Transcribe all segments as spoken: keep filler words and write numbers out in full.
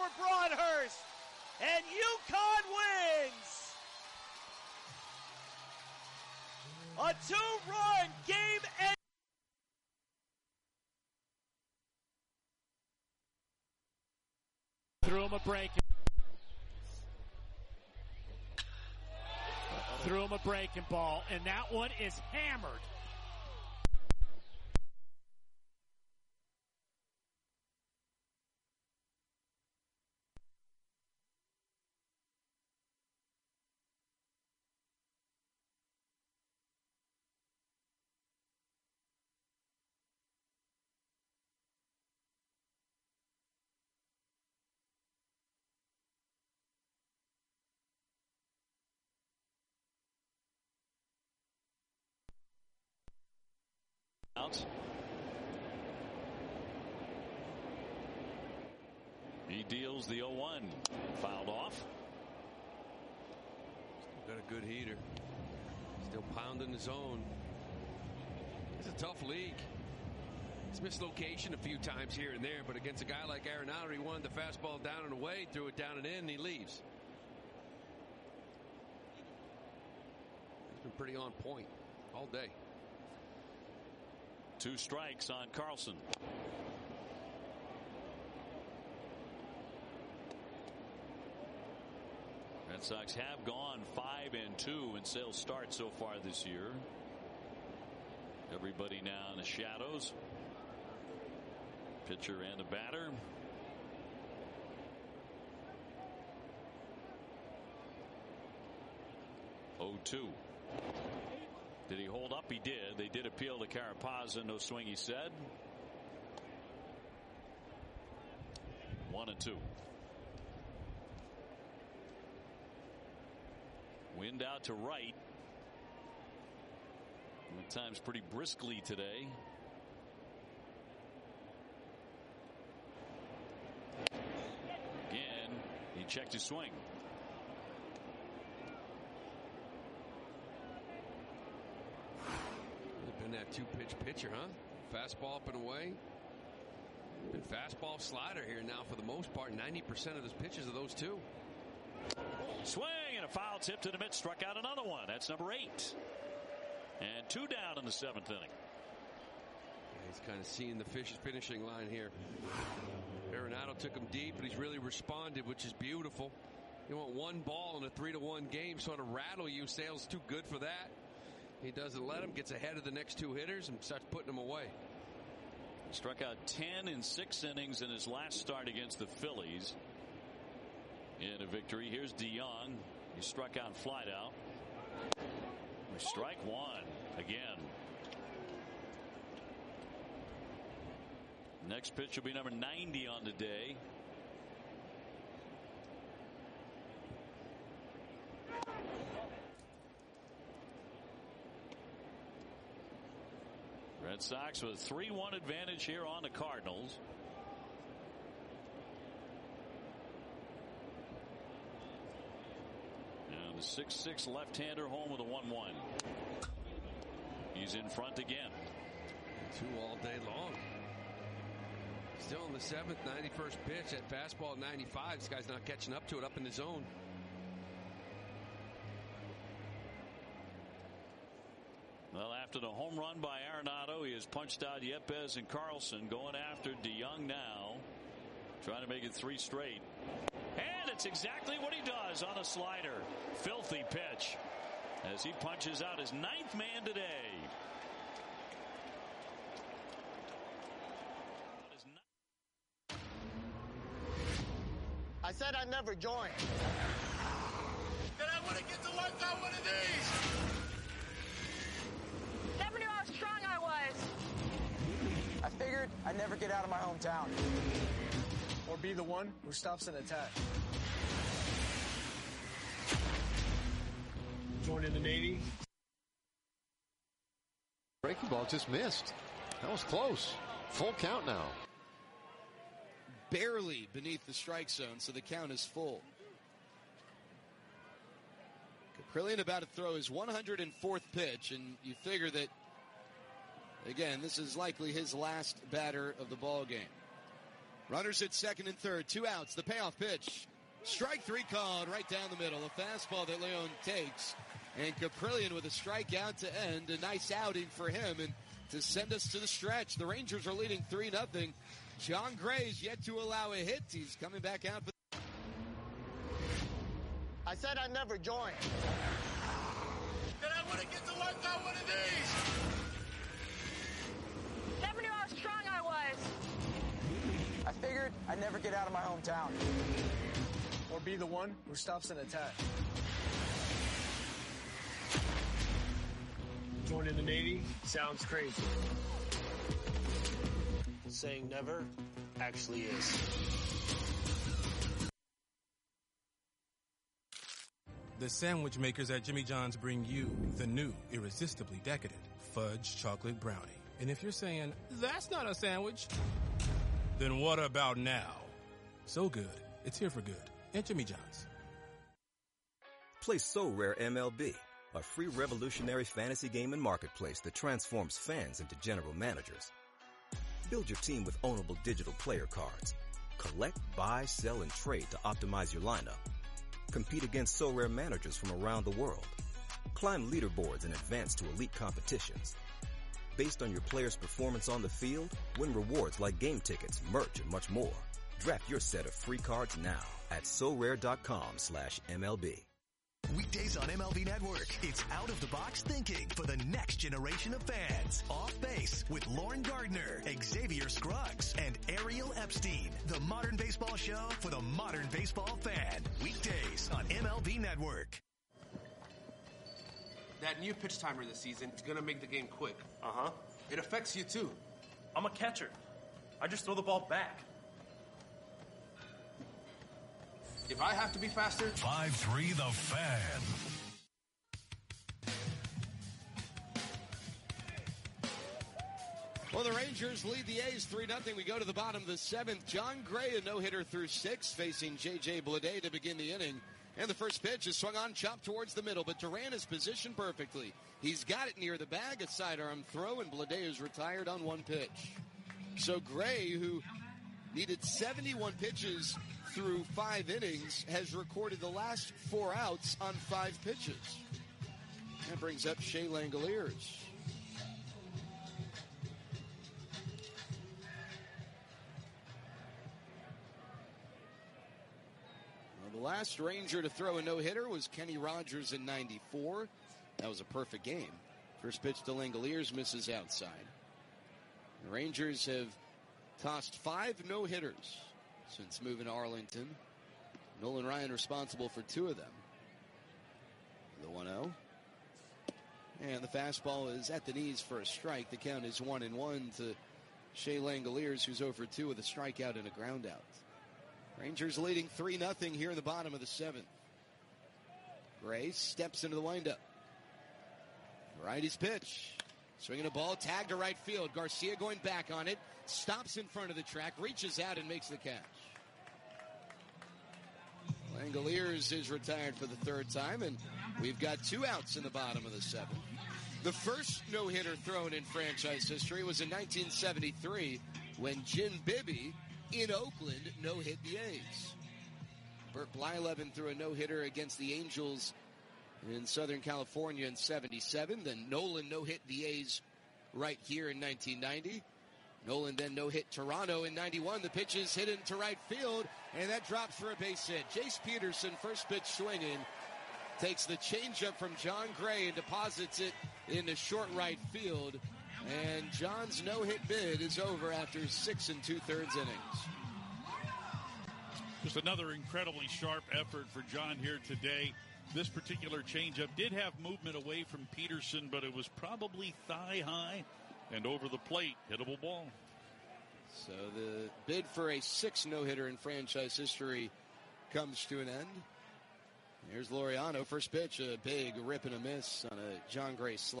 for Broadhurst. And UConn wins. A two-run game end. Threw him a breaking. Threw him a breaking ball, and that one is hammered. Out. He deals the oh one. Fouled off. Still got a good heater. Still pounding the zone. It's a tough league. It's mislocation a few times here and there, but against a guy like Arenado, he wanted the fastball down and away, threw it down and in, and he leaves. He's been pretty on point all day. Two strikes on Carlson. Red Sox have gone five and two in sales start so far this year. Everybody now in the shadows. Pitcher and a batter. oh two. Did he hold up? He did. They did appeal to Carapazza. No swing, he said. One and two. Wind out to right. At times pretty briskly today. Again, he checked his swing. Been that two-pitch pitcher, huh? Fastball up and away. Been fastball slider here now for the most part. ninety percent of his pitches are those two. Swing and a foul tip to the mid. Struck out another one. That's number eight. And two down in the seventh inning. Yeah, he's kind of seeing the fish finishing line here. Arenado took him deep, but he's really responded, which is beautiful. You want one ball in a three to one game, sort of rattle you. Sale's too good for that. He doesn't let him, gets ahead of the next two hitters and starts putting them away. Struck out ten in six innings in his last start against the Phillies. In a victory. Here's DeYoung. He struck out and flied out. Strike one again. Next pitch will be number ninety on the day. Red Sox with a three one advantage here on the Cardinals. And the six six left-hander home with a one one. He's in front again. Two all day long. Still in the seventh, ninety-first pitch. That fastball at ninety-five. This guy's not catching up to it up in the zone. Well, after the home run by Arenado, he has punched out Yepez and Carlson. Going after DeYoung now. Trying to make it three straight. And it's exactly what he does on a slider. Filthy pitch as he punches out his ninth man today. I said I'd never join. Then I want to get to work on one of these. Never knew how strong I was. I figured I'd never get out of my hometown. Or be the one who stops an attack. Join in the Navy. Breaking ball just missed. That was close. Full count now. Barely beneath the strike zone, so the count is full. Caprillion about to throw his one hundred fourth pitch, and you figure that, again, this is likely his last batter of the ball game. Runners at second and third, two outs, the payoff pitch. Strike three called right down the middle. A fastball that Leon takes. And Caprillion with a strikeout to end. A nice outing for him and to send us to the stretch. The Rangers are leading three nothing. John Gray's yet to allow a hit. He's coming back out. I said I'd never join. Then I want to get to work on one of these. Never knew how strong I was. I figured I'd never get out of my hometown. Or be the one who stops an attack. Joining the Navy sounds crazy. Saying never actually is. The sandwich makers at Jimmy John's bring you the new, irresistibly decadent fudge chocolate brownie. And if you're saying, that's not a sandwich, then what about now? So good, it's here for good at Jimmy John's. Play So Rare M L B, a free revolutionary fantasy game and marketplace that transforms fans into general managers. Build your team with ownable digital player cards. Collect, buy, sell, and trade to optimize your lineup. Compete against So Rare managers from around the world. Climb leaderboards and advance to elite competitions. Based on your player's performance on the field, win rewards like game tickets, merch, and much more. Draft your set of free cards now at SoRare.com slash MLB. Weekdays on M L B Network, it's Out of the Box Thinking for the next generation of fans. Off Base with Lauren Gardner, Xavier Scruggs, and Ariel Epstein. The modern baseball show for the modern baseball fan. Weekdays on M L B Network. That new pitch timer this season is going to make the game quick. Uh-huh. It affects you too. I'm a catcher. I just throw the ball back. If I have to be faster... five three The Fan. Well, the Rangers lead the A's three nothing. We go to the bottom of the seventh. John Gray, a no-hitter through six, facing J J Bleday to begin the inning. And the first pitch is swung on, chopped towards the middle, but Duran is positioned perfectly. He's got it near the bag, a sidearm throw, and Bleday is retired on one pitch. So Gray, who needed seventy-one pitches through five innings, has recorded the last four outs on five pitches. That brings up Shea Langoliers. Well, the last Ranger to throw a no-hitter was Kenny Rogers in ninety-four. That was a perfect game. First pitch to Langoliers misses outside. The Rangers have tossed five no-hitters since moving to Arlington. Nolan Ryan responsible for two of them. The one oh. And the fastball is at the knees for a strike. The count is one and one to Shea Langoliers, who's over two with a strikeout and a ground out. Rangers leading three nothing here in the bottom of the seventh. Gray steps into the windup. Righty's pitch. Swinging a ball, tagged to right field. Garcia going back on it. Stops in front of the track, reaches out and makes the catch. Langoliers is retired for the third time, and we've got two outs in the bottom of the seventh. The first no-hitter thrown in franchise history was in nineteen seventy-three when Jim Bibby in Oakland no-hit the A's. Burt Blyleven threw a no-hitter against the Angels in Southern California in seventy-seven. Then Nolan no-hit the A's right here in nineteen ninety. Nolan then no-hit Toronto in ninety-one. The pitch is hit into right field, and that drops for a base hit. Jace Peterson, first pitch swinging, takes the changeup from John Gray and deposits it into short right field. And John's no-hit bid is over after six and two-thirds innings. Just another incredibly sharp effort for John here today. This particular changeup did have movement away from Peterson, but it was probably thigh high and over the plate, hittable ball. So the bid for a sixth no-hitter in franchise history comes to an end. Here's Laureano, first pitch, a big rip and a miss on a John Gray slide.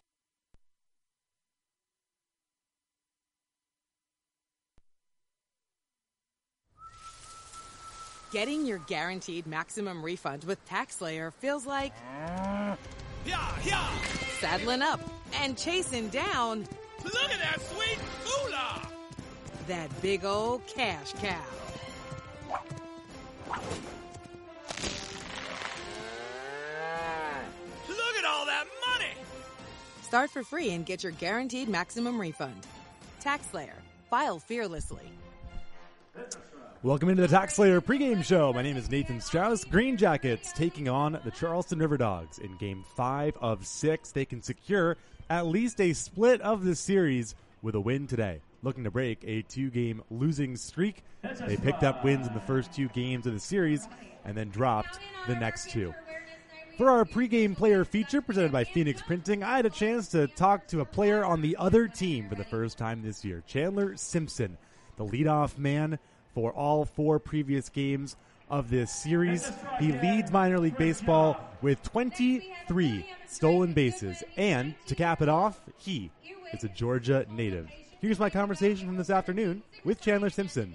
Getting your guaranteed maximum refund with TaxSlayer feels like yeah, yeah. saddling up and chasing down. Look at that sweet moolah! that big old cash cow. Look at all that money! Start for free and get your guaranteed maximum refund. TaxSlayer. File fearlessly. Welcome into the TaxSlayer pregame show. My name is Nathan Strauss. Green Jackets taking on the Charleston River Dogs in game five of six. They can secure at least a split of the series with a win today. Looking to break a two-game losing streak. They picked up wins in the first two games of the series and then dropped the next two. For our pregame player feature presented by Phoenix Printing, I had a chance to talk to a player on the other team for the first time this year, Chandler Simpson, the leadoff man for all four previous games of this series. He leads minor league baseball with twenty-three stolen bases. And to cap it off, he is a Georgia native. Here's my conversation from this afternoon with Chandler Simpson.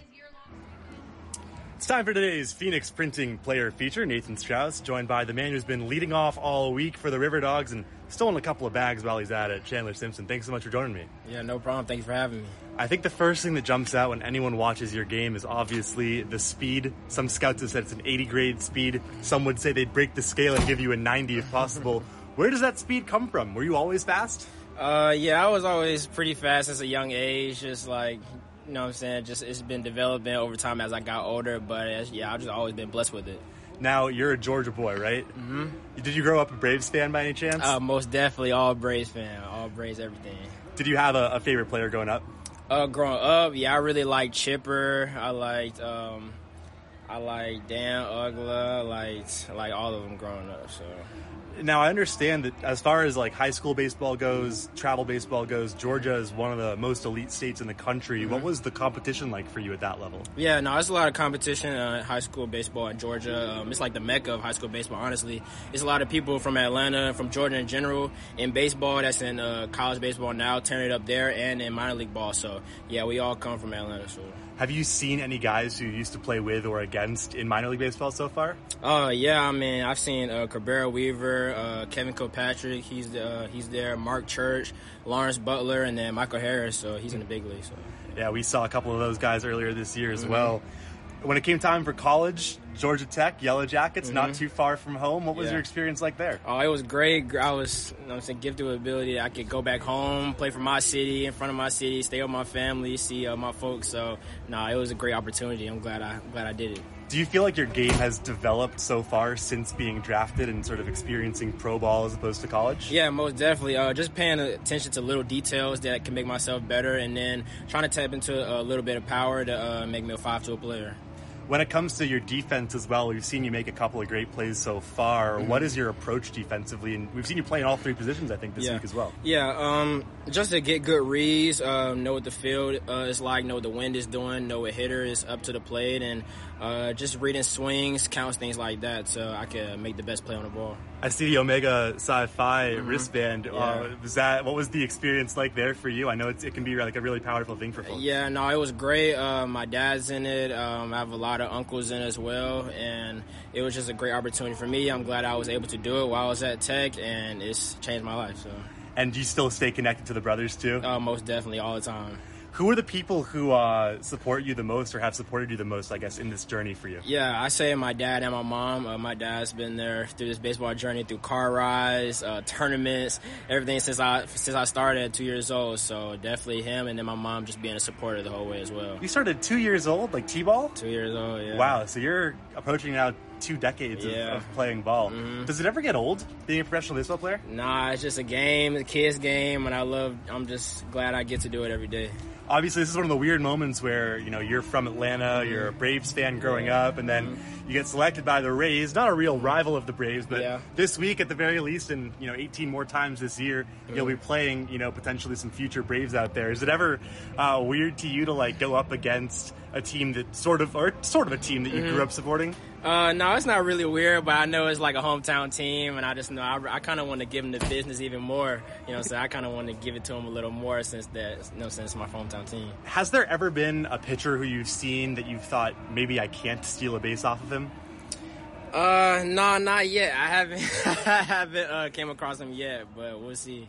It's time for today's Phoenix Printing player feature. Nathan Strauss, joined by the man who's been leading off all week for the River Dogs and stolen a couple of bags while he's at it, Chandler Simpson. Thanks so much for joining me. Yeah, no problem. Thank you for having me. I think the first thing that jumps out when anyone watches your game is obviously the speed. Some scouts have said it's an eighty grade speed. Some would say they'd break the scale and give you a ninety if possible. Where does that speed come from? Were you always fast? Uh, yeah, I was always pretty fast since a young age. Just like, you know what I'm saying? Just it's been developing over time as I got older. But uh, yeah, I've just always been blessed with it. Now, you're a Georgia boy, right? Mm-hmm. Did you grow up a Braves fan by any chance? Uh, most definitely all Braves fan. All Braves, everything. Did you have a, a favorite player growing up? Uh, growing up, yeah, I really liked Chipper. I liked, um, I liked Dan Uggla. I liked, I liked all of them growing up, so... Now, I understand that as far as like high school baseball goes, travel baseball goes, Georgia is one of the most elite states in the country. Mm-hmm. What was the competition like for you at that level? Yeah, no, it's a lot of competition uh, high school baseball in Georgia. Um, it's like the mecca of high school baseball, honestly. It's a lot of people from Atlanta, from Georgia in general, in baseball, that's in uh, college baseball now, turning it up there, and in minor league ball. So, yeah, we all come from Atlanta, so... Have you seen any guys who you used to play with or against in minor league baseball so far? Uh, yeah, I mean, I've seen uh, Cabrera Weaver, uh, Kevin Kilpatrick, he's uh, he's there, Mark Church, Lawrence Butler, and then Michael Harris, so he's in the big league. So. Yeah, we saw a couple of those guys earlier this year as Mm-hmm. well. When it came time for college, Georgia Tech, Yellow Jackets, Mm-hmm. not too far from home. What was Yeah. your experience like there? Oh, it was great. I was, you know what I'm saying, gifted with ability. I could go back home, play for my city, in front of my city, stay with my family, see uh, my folks. So, no, nah, it was a great opportunity. I'm glad I glad I did it. Do you feel like your game has developed so far since being drafted and sort of experiencing pro ball as opposed to college? Yeah, most definitely. Uh, just paying attention to little details that can make myself better, and then trying to tap into a little bit of power to uh, make me a five-tool player. When it comes to your defense as well, we've seen you make a couple of great plays so far. Mm-hmm. What is your approach defensively? And we've seen you play in all three positions, I think, this yeah. week as well. Yeah, um, just to get good reads, uh, know what the field uh, is like, know what the wind is doing, know what hitter is up to the plate, and uh, just reading swings, counts, things like that, so I can make the best play on the ball. I see the Omega Sci-Fi Mm-hmm. wristband. Yeah. Uh, was that what was the experience like there for you? I know it's, it can be like a really powerful thing for folks. Yeah, no, it was great. Uh, my dad's in it. Um, I have a lot of uncles in it as well, and it was just a great opportunity for me. I'm glad I was able to do it while I was at Tech, and it's changed my life. So. And do you still stay connected to the brothers too? Uh, most definitely, all the time. Who are the people who uh, support you the most or have supported you the most, I guess, in this journey for you? Yeah, I say my dad and my mom. Uh, my dad's been there through this baseball journey, through car rides, uh, tournaments, everything since I since I started at two years old. So definitely him, and then my mom just being a supporter the whole way as well. You started at two years old, like T-ball? Two years old, yeah. Wow, so you're approaching now two decades yeah. of, of playing ball. Mm-hmm. Does it ever get old, being a professional baseball player? Nah, it's just a game, a kid's game, and I love, I'm just glad I get to do it every day. Obviously, this is one of the weird moments where, you know, you're from Atlanta, mm-hmm. you're a Braves fan growing up, and then mm-hmm. you get selected by the Rays, not a real rival of the Braves, but yeah. this week at the very least, and, you know, eighteen more times this year, mm-hmm. you'll be playing, you know, potentially some future Braves out there. Is it ever uh, weird to you to, like, go up against a team that sort of, or sort of a team that you mm-hmm. grew up supporting? Uh, no, it's not really weird, but I know it's like a hometown team, and I just know I, I kind of want to give them the business even more. You know, so I kind of want to give it to them a little more since that, you know, since my hometown team. Has there ever been a pitcher who you've seen that you've thought maybe I can't steal a base off of him? Uh, no, not yet. I haven't, I haven't uh, came across him yet, but we'll see.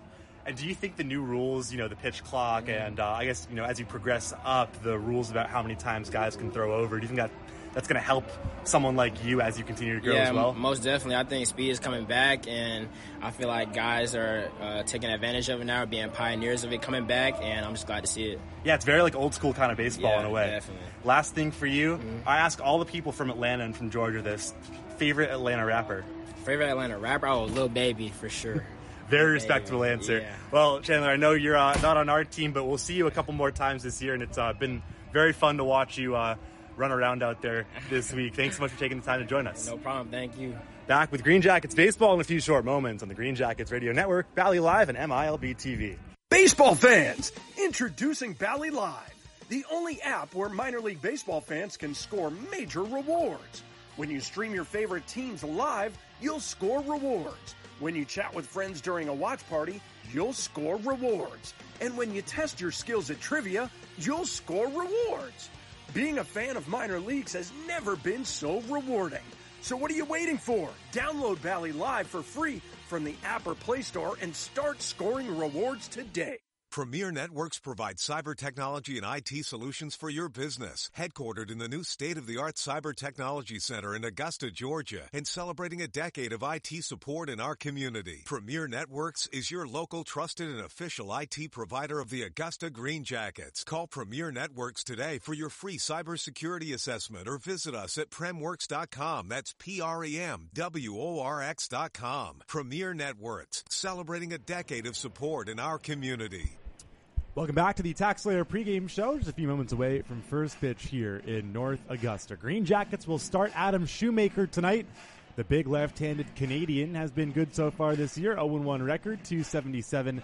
And do you think the new rules, you know, the pitch clock, mm-hmm. and uh, I guess, you know, as you progress up, the rules about how many times guys can throw over, do you think that that's going to help someone like you as you continue to grow yeah, as well? M- most definitely. I think speed is coming back, and I feel like guys are uh, taking advantage of it now, being pioneers of it coming back, and I'm just glad to see it. Yeah, it's very like old school kind of baseball yeah, in a way. Definitely. Last thing for you, mm-hmm. I ask all the people from Atlanta and from Georgia this. Favorite Atlanta rapper? Favorite Atlanta rapper? Oh, Lil Baby, for sure. Very respectable Baby. answer. Yeah. Well, Chandler, I know you're uh, not on our team, but we'll see you a couple more times this year, and it's uh, been very fun to watch you uh, run around out there this week. Thanks so much for taking the time to join us. No problem. Thank you. Back with Green Jackets Baseball in a few short moments on the Green Jackets Radio Network, Bally Live, and M I L B T V. Baseball fans, introducing Bally Live, the only app where minor league baseball fans can score major rewards. When you stream your favorite teams live, you'll score rewards. When you chat with friends during a watch party, you'll score rewards. And when you test your skills at trivia, you'll score rewards. Being a fan of minor leagues has never been so rewarding. So what are you waiting for? Download Bally Live for free from the app or Play Store and start scoring rewards today. Premier Networks provides cyber technology and I T solutions for your business. Headquartered in the new state-of-the-art Cyber Technology Center in Augusta, Georgia, and celebrating a decade of I T support in our community. Premier Networks is your local trusted and official I T provider of the Augusta Green Jackets. Call Premier Networks today for your free cybersecurity assessment or visit us at premworks dot com. That's P R E M W O R X dot com. Premier Networks, celebrating a decade of support in our community. Welcome back to the TaxSlayer pregame show. Just a few moments away from first pitch here in North Augusta. Green Jackets will start Adam Shoemaker tonight. The big left-handed Canadian has been good so far this year. oh and one record, two seventy-seven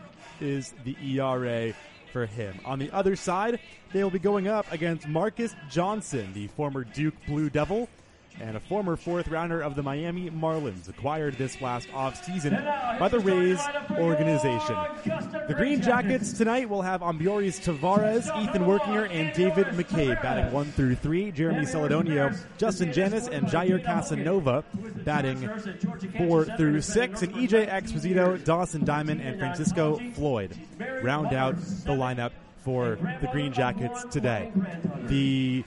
is the E R A for him. On the other side, they will be going up against Marcus Johnson, the former Duke Blue Devil, and a former fourth-rounder of the Miami Marlins, acquired this last offseason by the Rays organization. The Green Jackets tonight will have Ambioris Tavares, Ethan Workinger, and David McCabe batting one through three. Jeremy Celedonio, Justin Janis, and Jair Casanova batting four through six. And E J Exposito, Dawson Diamond, and Francisco Floyd round out the lineup for the Green Jackets today. The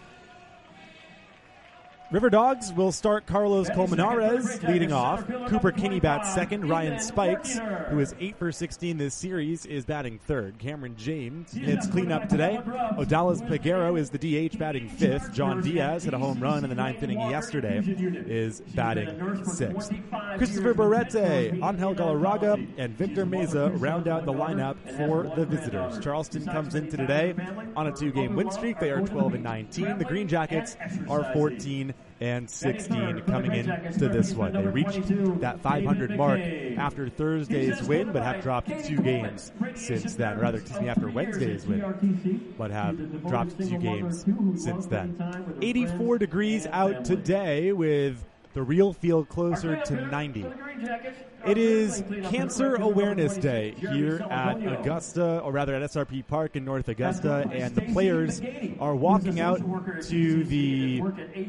River Dogs will start Carlos Colmenares leading off. Cooper Kinney bats second. Ryan Spikes, who is eight for sixteen this series, is batting third. Cameron James hits cleanup today. Odalis Peguero is the D H batting fifth. John Diaz hit a home run in the ninth inning yesterday, is batting sixth. Christopher Barrete, Angel Galarraga, and Victor Meza round out the lineup for the visitors. Charleston comes into today on a two-game win streak. They are twelve and nineteen. The Green Jackets are fourteen and sixteen coming into this one. They reached that five hundred mark after Thursday's win, but have dropped two games since then. Rather, excuse me, after Wednesday's win, but have dropped two games since then. eighty-four degrees out today with the real feel closer to ninety. It is Cancer Awareness Day here at Augusta, or rather at S R P Park in North Augusta, and the players are walking out to the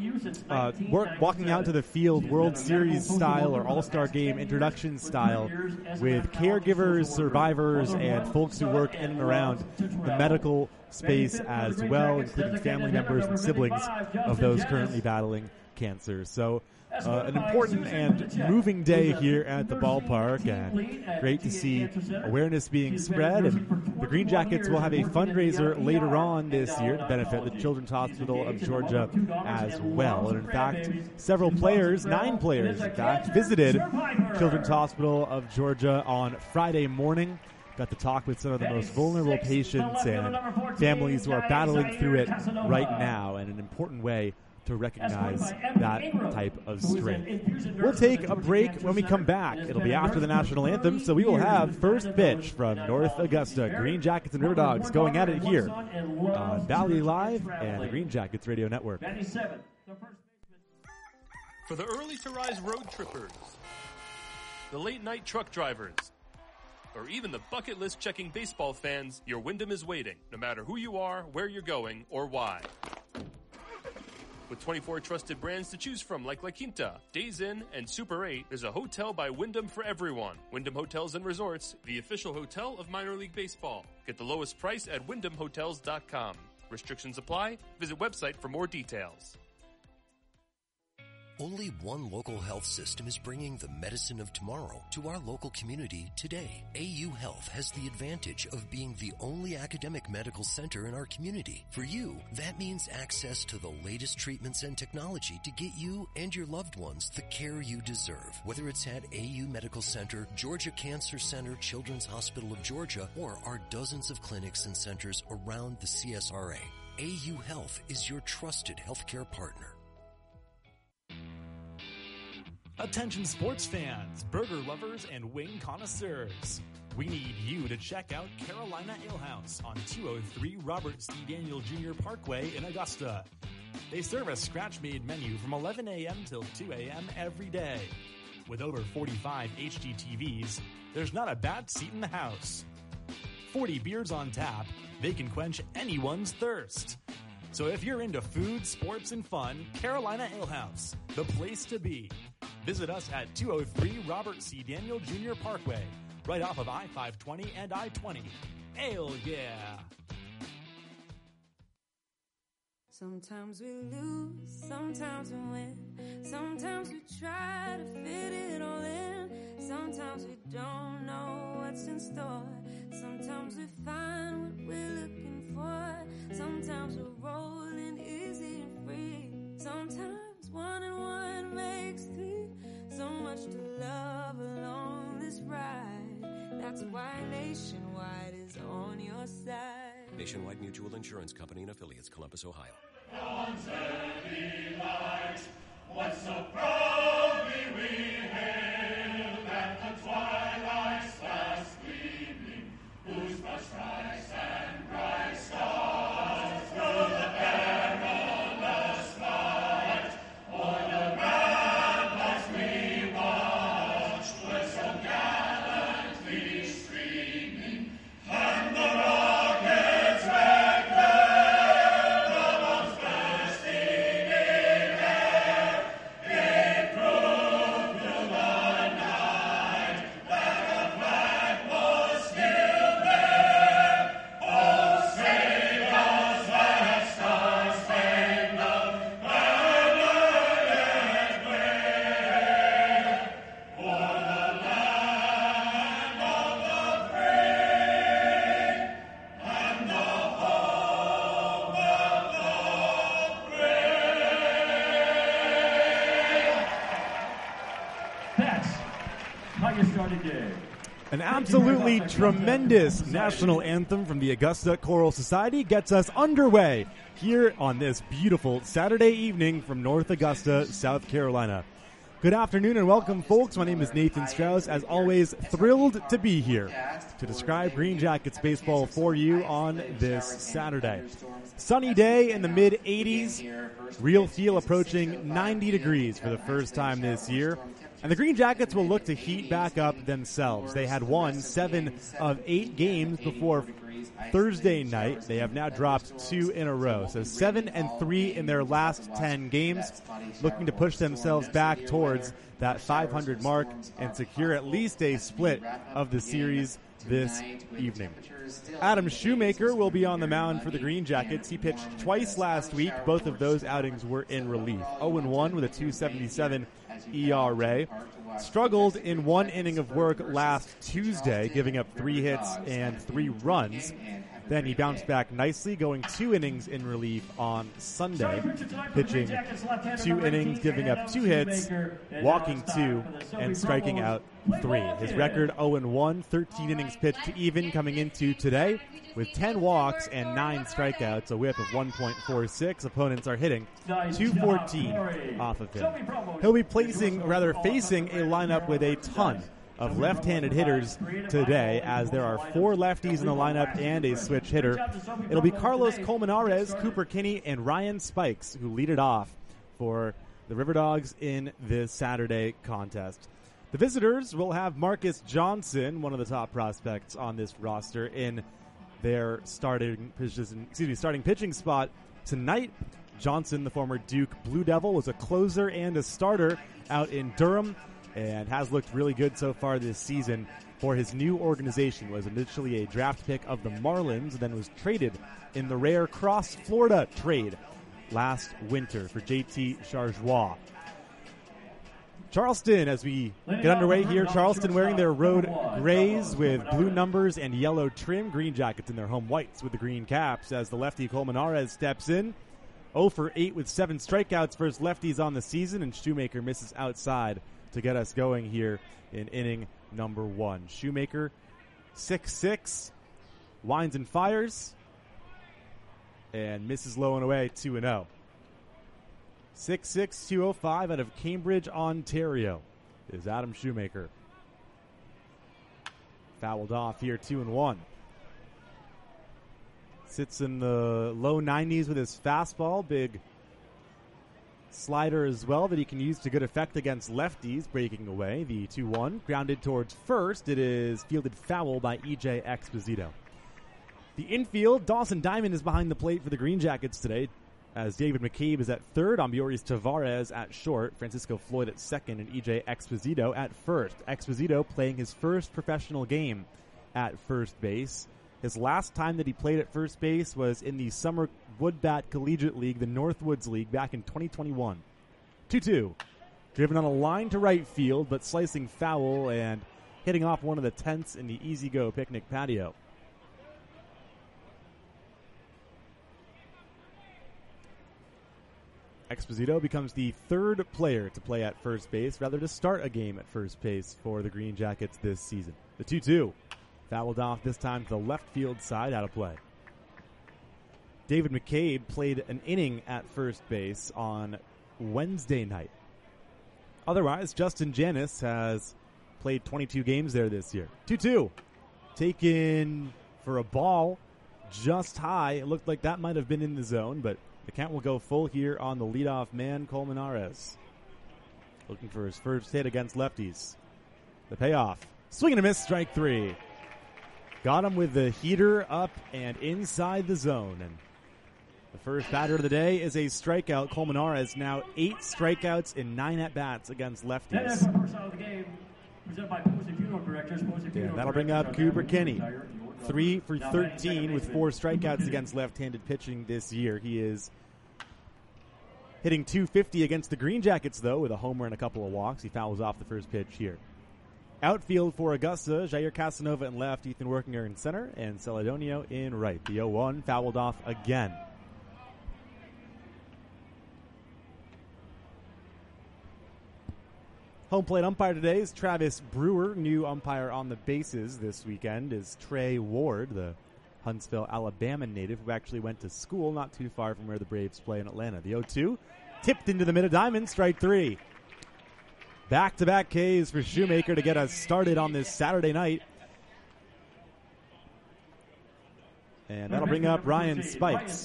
uh, work, walking out to the field World Series style or All-Star Game introduction style with caregivers, survivors, and folks who work in and around the medical space as well, including family members and siblings of those currently battling cancer. So Uh, an important and moving day here at the ballpark, and great to see awareness being spread. And the Green Jackets will have a fundraiser later on this year to benefit the Children's Hospital of Georgia as well. And in fact, several players, nine players in fact, visited Children's Hospital of Georgia on Friday morning. Got to talk with some of the most vulnerable patients and families who are battling through it right now, and an important way to recognize that type of strength. We'll take a break when we come back. It'll be after the national anthem, so we will have first pitch from North Augusta. Green Jackets and River Dogs going at it here on Valley Live and the Green Jackets Radio Network. For the early-to-rise road trippers, the late-night truck drivers, or even the bucket list checking baseball fans, your Wyndham is waiting, no matter who you are, where you're going, or why. With twenty-four trusted brands to choose from like La Quinta, Days Inn, and Super eight, there's a hotel by Wyndham for everyone. Wyndham Hotels and Resorts, the official hotel of minor league baseball. Get the lowest price at wyndham hotels dot com. Restrictions apply. Visit website for more details. Only one local health system is bringing the medicine of tomorrow to our local community today. A U Health has the advantage of being the only academic medical center in our community. For you, that means access to the latest treatments and technology to get you and your loved ones the care you deserve. Whether it's at A U Medical Center, Georgia Cancer Center, Children's Hospital of Georgia, or our dozens of clinics and centers around the C S R A, A U Health is your trusted healthcare partner. Attention sports fans, burger lovers, and wing connoisseurs. We need you to check out Carolina Ale House on two oh three Robert C. Daniel Junior Parkway in Augusta. They serve a scratch-made menu from eleven a.m. till two a.m. every day. With over forty-five H D T Vs, there's not a bad seat in the house. forty beers on tap, they can quench anyone's thirst. So if you're into food, sports, and fun, Carolina Ale House, the place to be. Visit us at two oh three Robert C. Daniel Junior Parkway, right off of I five twenty and I twenty. Ale, yeah! Sometimes we lose, sometimes we win. Sometimes we try to fit it all in. Sometimes we don't know what's in store. Sometimes we find what we're looking for. Sometimes we're rolling easy and free. Sometimes one and one makes three. So much to love along this ride. That's why Nationwide is on your side. Nationwide Mutual Insurance Company and affiliates, Columbus, Ohio. What so proudly we hail at the twilight's last gleaming, whose broad stripes and bright stars through the perilous fight, o'er the ramparts we watched were so gallantly streaming, and the rockets wrecked there, the bombs bursting in air, gave proof through the night that the flag was still there. Oh, save us that star-spangled banner yet wave, for the land of the free and the home of the brave. That's how you start a game. An absolutely tremendous national anthem from the Augusta Choral Society gets us underway here on this beautiful Saturday evening from North Augusta, South Carolina. Good afternoon and welcome, folks. My name is Nathan Strauss. As always, thrilled to be here to describe Green Jackets baseball for you on this Saturday. Sunny day in the mid eighties, real feel approaching ninety degrees for the first time this year. And the Green Jackets will look to heat back up themselves. They had won seven of eight games before Thursday night. They have now dropped two in a row. So seven and three in their last ten games, looking to push themselves back towards that five hundred mark and secure at least a split of the series this evening. Adam Shoemaker will be on the mound for the Green Jackets. He pitched twice last week. Both of those outings were in relief. oh and one with a two seventy-seven E R A. Struggled in one inning of work last Tuesday, giving up three hits and three runs. Then he bounced back nicely, going two innings in relief on Sunday, pitching two innings, giving up two hits, walking two, and striking out three. His record oh and one, thirteen innings pitched to even coming into today, with ten walks and nine strikeouts, a whip of one point four six. Opponents are hitting two fourteen off of him. He'll be placing, rather facing a lineup with a ton of left-handed hitters today, as there are four lefties in the lineup and a switch hitter. It'll be Carlos Colmenares, Cooper Kinney, and Ryan Spikes who lead it off for the River Dogs in this Saturday contest. The visitors will have Marcus Johnson, one of the top prospects on this roster, in their starting position, excuse me, starting pitching spot tonight. Johnson, the former Duke Blue Devil, was a closer and a starter out in Durham and has looked really good so far this season for his new organization. Was initially a draft pick of the Marlins, then was traded in the rare Cross Florida trade last winter for J T Chargois. Charleston, as we get underway here, Charleston wearing their road grays with blue numbers and yellow trim. Green Jackets in their home whites with the green caps as the lefty Colmenares steps in. oh for eight with seven strikeouts for his lefties on the season, and Shoemaker misses outside to get us going here in inning number one. Shoemaker, six six, winds and fires, and misses low and away, two and oh. six six, two oh five out of Cambridge, Ontario is Adam Shoemaker. Fouled off here, two and one. Sits in the low nineties with his fastball. Big slider as well that he can use to good effect against lefties, breaking away. The two one grounded towards first. It is fielded foul by E J Exposito. The infield, Dawson Diamond is behind the plate for the Green Jackets today, as David McCabe is at third, Ambioris Tavares at short, Francisco Floyd at second, and E J Exposito at first. Exposito playing his first professional game at first base. His last time that he played at first base was in the Summer Woodbat Collegiate League, the Northwoods League, back in twenty twenty-one. two two. Driven on a line to right field, but slicing foul and hitting off one of the tents in the Easy Go picnic patio. Exposito becomes the third player to play at first base, rather to start a game at first base for the Green Jackets this season. The two two. Fouled off this time to the left field side, out of play. David McCabe played an inning at first base on Wednesday night. Otherwise, Justin Janis has played twenty-two games there this year. two two. Taken for a ball just high. It looked like that might have been in the zone, but the count will go full here on the leadoff man, Colmenares. Looking for his first hit against lefties. The payoff. Swing and a miss, strike three. Got him with the heater up and inside the zone. And the first batter of the day is a strikeout. Colmenares now eight strikeouts in nine at-bats against lefties. And that'll bring up Cooper Kenny. Three for thirteen with four strikeouts against left-handed pitching this year. He is hitting two fifty against the Green Jackets, though, with a homer and a couple of walks. He fouls off the first pitch here. Outfield for Augusta, Jair Casanova in left, Ethan Workinger in center, and Celedonio in right. The oh one fouled off again. Home plate umpire today is Travis Brewer. New umpire on the bases this weekend is Trey Ward, the Huntsville, Alabama native who actually went to school not too far from where the Braves play in Atlanta. The oh two tipped into the mid of diamond, strike three. Back-to-back Ks for Shoemaker to get us started on this Saturday night. And that'll bring up Ryan Spikes.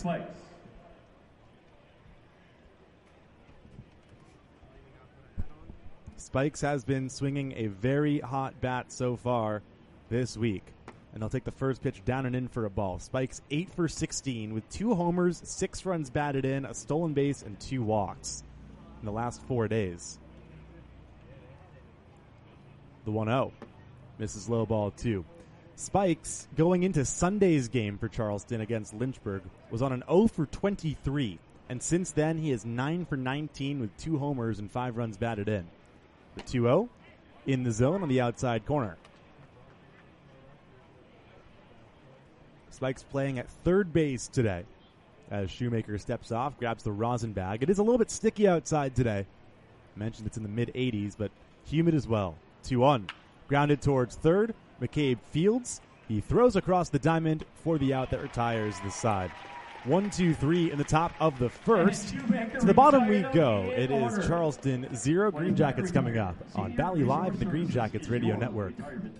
Spikes has been swinging a very hot bat so far this week. And they'll take the first pitch down and in for a ball. Spikes eight for sixteen with two homers, six runs batted in, a stolen base, and two walks in the last four days. The one oh. Misses low ball two. Spikes, going into Sunday's game for Charleston against Lynchburg, was on an oh for twenty-three. And since then, he is nine for nineteen with two homers and five runs batted in. The two oh in the zone on the outside corner. Spikes playing at third base today as Shoemaker steps off, grabs the rosin bag. It is a little bit sticky outside today. I mentioned it's in the mid eighties, but humid as well. two one. Grounded towards third. McCabe fields. He throws across the diamond for the out that retires the side. One, two, three in the top of the first. To the bottom we go. It is Charleston zero, Green Jackets coming up on Valley Live and the Green Jackets Radio Network.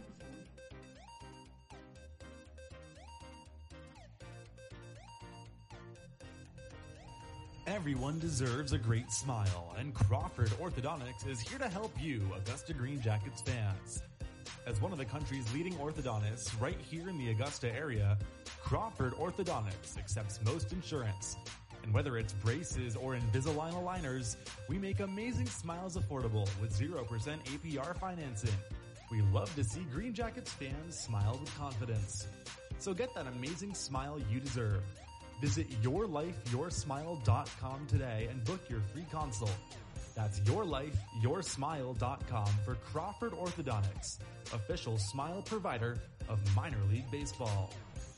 Everyone deserves a great smile, and Crawford Orthodontics is here to help you, Augusta Green Jackets fans. As one of the country's leading orthodontists right here in the Augusta area, Crawford Orthodontics accepts most insurance And whether it's braces or Invisalign aligners, we make amazing smiles affordable with zero percent A P R financing. We love to see Green Jackets fans smile with confidence. So get that amazing smile you deserve. Visit your life your smile dot com today and book your free consult. That's your life your smile dot com for Crawford Orthodontics, official smile provider of minor league baseball.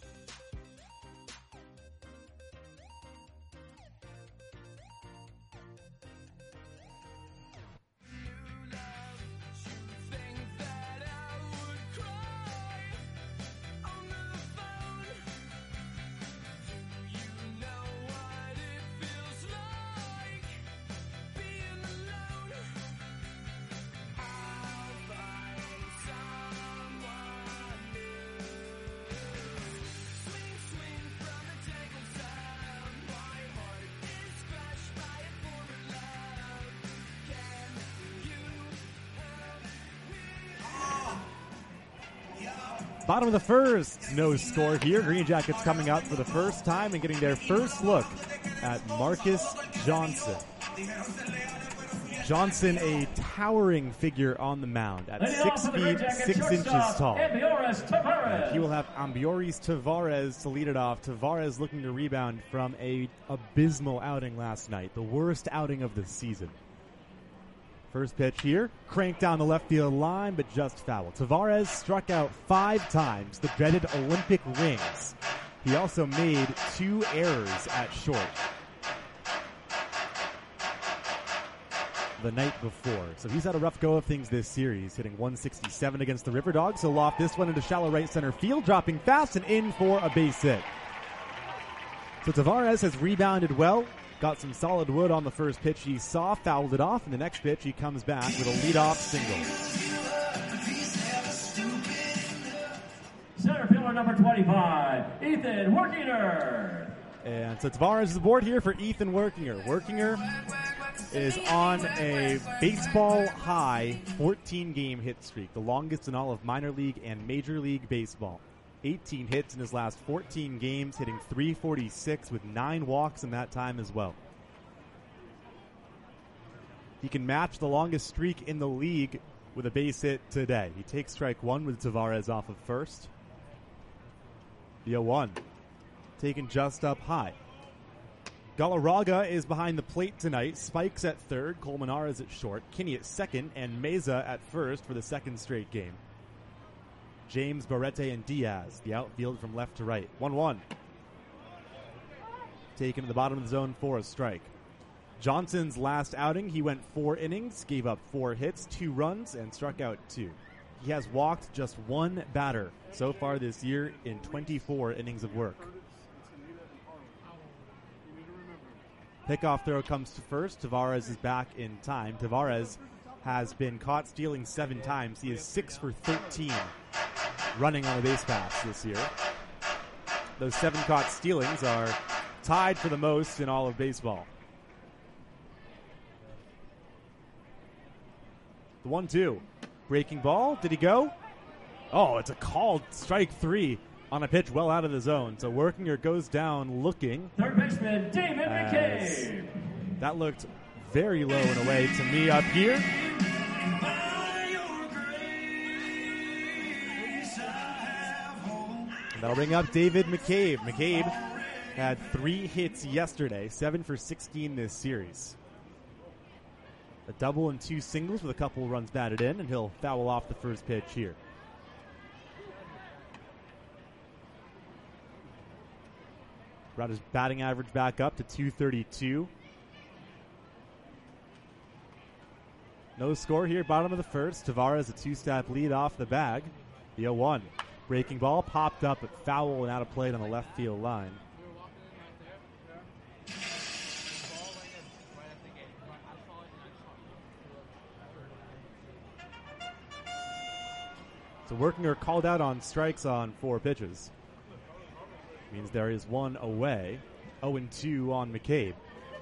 Bottom of the first, no score here. Green Jackets coming out for the first time and getting their first look at Marcus Johnson. Johnson, a towering figure on the mound at six feet, six inches tall. And he will have Ambioris Tavares to lead it off. Tavares looking to rebound from a abysmal outing last night, the worst outing of the season. First pitch here, cranked down the left field line, but just foul. Tavares struck out five times, the dreaded Olympic rings. He also made two errors at short the night before. So he's had a rough go of things this series, hitting one sixty-seven against the River Dogs. He'll loft this one into shallow right center field, dropping fast and in for a base hit. So Tavares has rebounded well. Got some solid wood on the first pitch he saw, fouled it off, and the next pitch he comes back with a leadoff single. Center fielder number twenty-five, Ethan Workinger. And so Tavares is aboard here for Ethan Workinger. Workinger is on a baseball high fourteen game hit streak, the longest in all of minor league and major league baseball. eighteen hits in his last fourteen games, hitting three forty-six with nine walks in that time as well. He can match the longest streak in the league with a base hit today. He takes strike one with Tavares off of first. The oh one, taken just up high. Galarraga is behind the plate tonight. Spikes at third, Colmenares at short, Kinney at second, and Meza at first for the second straight game. James, Barrete, and Diaz, the outfield from left to right. one one. Taken to the bottom of the zone for a strike. Johnson's last outing, he went four innings, gave up four hits, two runs, and struck out two. He has walked just one batter so far this year in twenty-four innings of work. Pickoff throw comes to first. Tavares is back in time. Tavares has been caught stealing seven times. He is six for thirteen running on the base paths this year. Those seven caught stealings are tied for the most in all of baseball. The one two. Breaking ball. Did he go? Oh, it's a called strike three on a pitch well out of the zone. So Workinger goes down looking. Third baseman David McCabe. That looked very low in a way to me up here. And that'll bring up David McCabe. McCabe had three hits yesterday, seven for sixteen this series. A double and two singles with a couple runs batted in, and he'll foul off the first pitch here. Brought his batting average back up to two thirty-two. No score here, bottom of the first. Tavares a two-step lead off the bag. The oh one. Breaking ball popped up at foul and out of play on the left field line. So Workinger called out on strikes on four pitches. Means there is one away. oh and two on McCabe.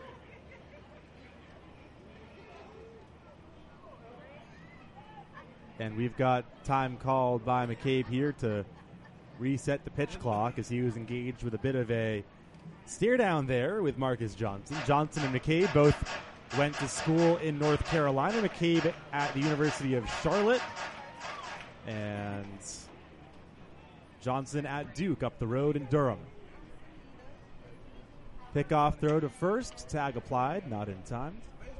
And we've got time called by McCabe here to reset the pitch clock as he was engaged with a bit of a Stare down there with Marcus Johnson. Johnson and McCabe both went to school in North Carolina. McCabe at the University of Charlotte. And Johnson at Duke up the road in Durham. Pickoff throw to first. Tag applied. Not in time.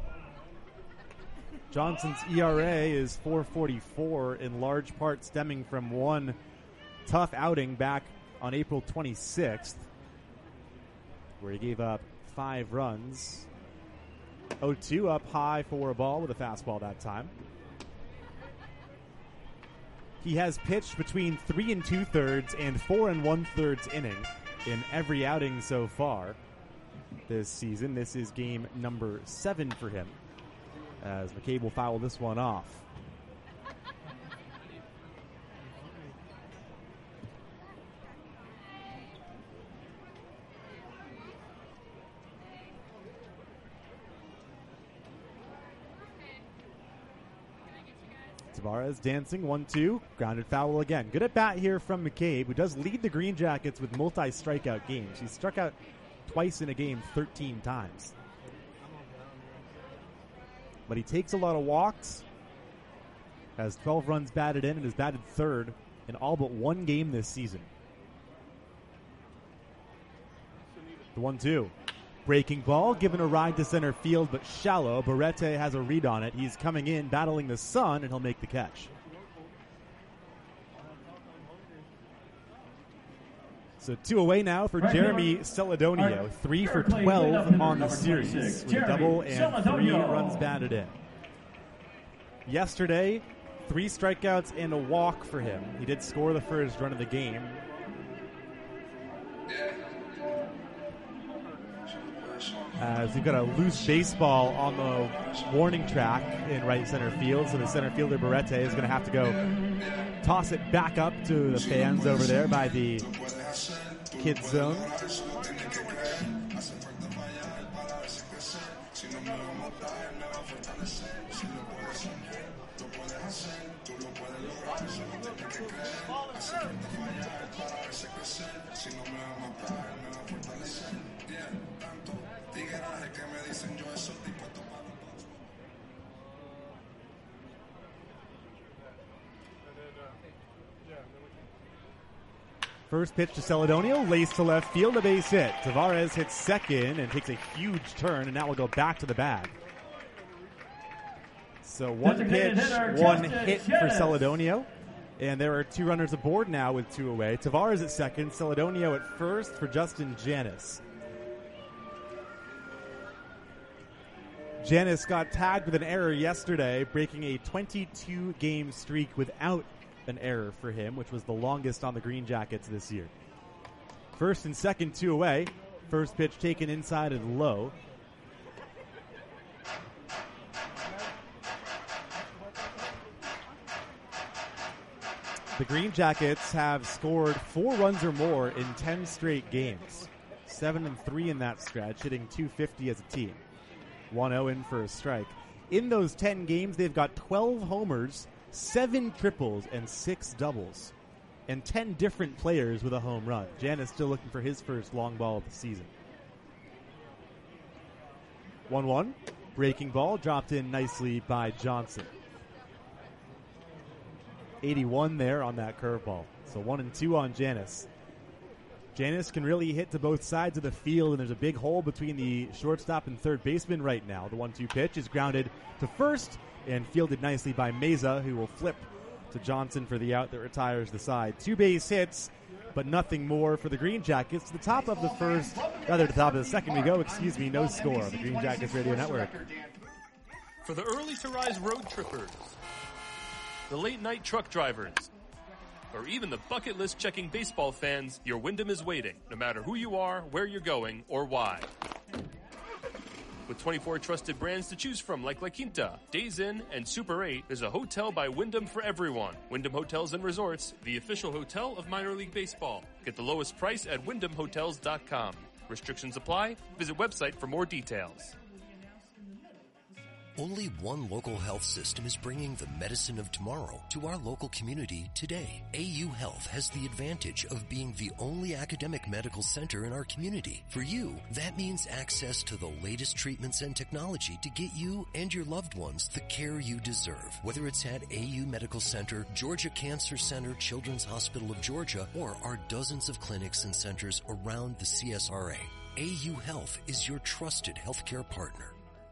Johnson's E R A is four forty-four, in large part stemming from one tough outing back on April twenty-sixth, where he gave up five runs. oh two up high for a ball with a fastball that time. He has pitched between three and two thirds and four and one thirds inning in every outing so far this season. This is game number seven for him, as McCabe will foul this one off. Tavares dancing, one two, grounded foul again. Good at bat here from McCabe, who does lead the Green Jackets with multi-strikeout games. He's struck out twice in a game, thirteen times. But he takes a lot of walks, has twelve runs batted in, and has batted third in all but one game this season. The one two. Breaking ball, given a ride to center field, but shallow. Barrete has a read on it. He's coming in, battling the sun, and he'll make the catch. So two away now for Jeremy Celedonio. Three for twelve on the series with a double and three runs batted in. Yesterday, three strikeouts and a walk for him. He did score the first run of the game. As we've got a loose baseball on the warning track in right center field, so the center fielder Barrete is going to have to go toss it back up to the fans over there by the kids zone. First pitch to Celedonio, laced to left field, a base hit. Tavares hits second and takes a huge turn, and now will go back to the bag. So one pitch, one hit for Celedonio, and there are two runners aboard now with two away. Tavares at second, Celedonio at first for Justin Janis. Janis got tagged with an error yesterday, breaking a twenty-two game streak without an error for him, which was the longest on the Green Jackets this year. First and second, two away. First pitch taken inside and low. The Green Jackets have scored four runs or more in ten straight games. Seven and three in that stretch, hitting two fifty as a team. one oh in for a strike. In those ten games, they've got twelve homers, seven triples, and six doubles, and ten different players with a home run. Jan is still looking for his first long ball of the season. one one. Breaking ball dropped in nicely by Johnson. eighty-one there on that curveball. So one and two on Janis. Janis can really hit to both sides of the field, and there's a big hole between the shortstop and third baseman right now. The one two pitch is grounded to first and fielded nicely by Meza, who will flip to Johnson for the out that retires the side. Two base hits, but nothing more for the Green Jackets. To the top of the first, rather to the top of the second we go, excuse me, no score on the Green Jackets Radio Network. For the early to rise road trippers, the late night truck drivers, or even the bucket list checking baseball fans, your Wyndham is waiting, no matter who you are, where you're going, or why. With twenty-four trusted brands to choose from like La Quinta, Days Inn, and Super eight, there's a hotel by Wyndham for everyone. Wyndham Hotels and Resorts, the official hotel of minor league baseball. Get the lowest price at wyndham hotels dot com. Restrictions apply. Visit website for more details. Only one local health system is bringing the medicine of tomorrow to our local community today. A U Health has the advantage of being the only academic medical center in our community. For you, that means access to the latest treatments and technology to get you and your loved ones the care you deserve. Whether it's at A U Medical Center, Georgia Cancer Center, Children's Hospital of Georgia, or our dozens of clinics and centers around the C S R A, A U Health is your trusted healthcare partner.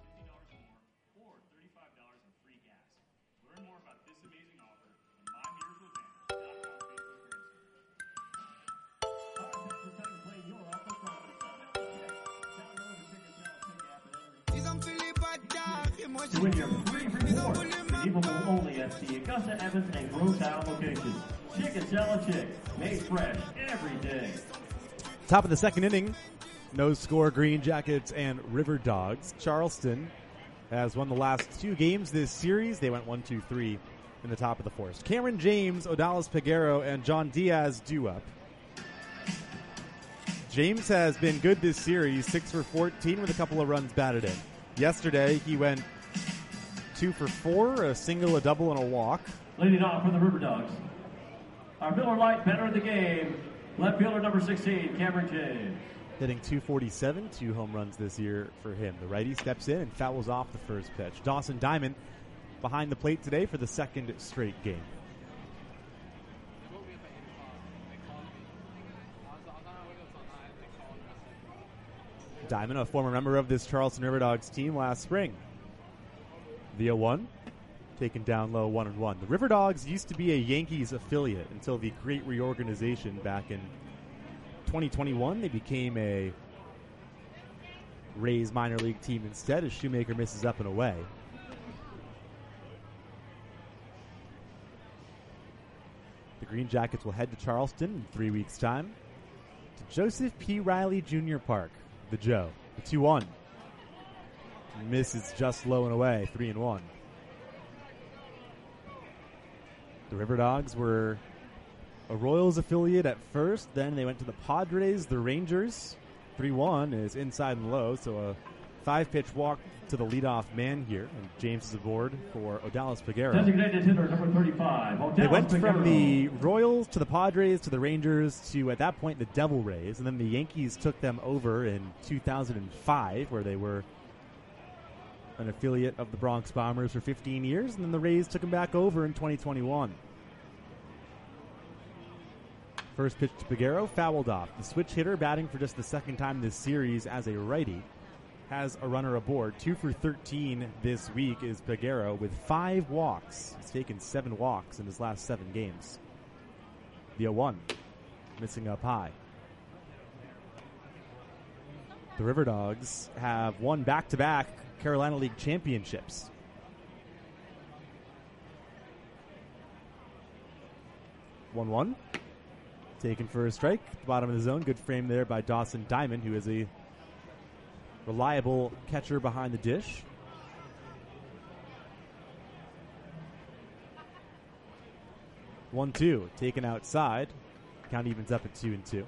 To win your free report, redeemable only at the Augusta, Evans, and Grovetown locations. Chicken Salad Chick, made fresh every day. Top of the second inning, no score, Green Jackets and River Dogs. Charleston has won the last two games this series. They went one, two, three in the top of the fourth. Cameron James, Odalis Peguero, and John Diaz due up. James has been good this series, six for fourteen with a couple of runs batted in. Yesterday, he went two for four, a single, a double, and a walk. Leading off for the River Dogs, our Miller Lite better of the game, left fielder number sixteen, Cameron James. Hitting two forty-seven, two home runs this year for him. The righty steps in and fouls off the first pitch. Dawson Diamond behind the plate today for the second straight game. Diamond, a former member of this Charleston River Dogs team last spring. The oh one, taken down low, one and one. The River Dogs used to be a Yankees affiliate until the great reorganization back in twenty twenty-one. They became a Rays minor league team instead as Shoemaker misses up and away. The Green Jackets will head to Charleston in three weeks' time to Joseph P. Riley Junior Park. The Joe, the two one. Misses just low and away, three and one. The River Dogs were a Royals affiliate at first, then they went to the Padres, the Rangers. three one is inside and low, so a five-pitch walk to the leadoff man here, and James is aboard for Odalis Peguero. Designated hitter number thirty-five, Odalis They went Peguero. from the Royals to the Padres to the Rangers to, at that point, the Devil Rays, and then the Yankees took them over in two thousand five, where they were an affiliate of the Bronx Bombers for fifteen years, and then the Rays took them back over in twenty twenty-one. First pitch to Peguero, fouled off. The switch hitter, batting for just the second time this series as a righty, has a runner aboard. Two for thirteen this week is Peguero with five walks. He's taken seven walks in his last seven games. The oh one, missing up high. The River Dogs have won back-to-back Carolina League championships. one one. Taken for a strike. At the bottom of the zone. Good frame there by Dawson Diamond, who is a reliable catcher behind the dish. one two. Taken outside. Count evens up at two and two.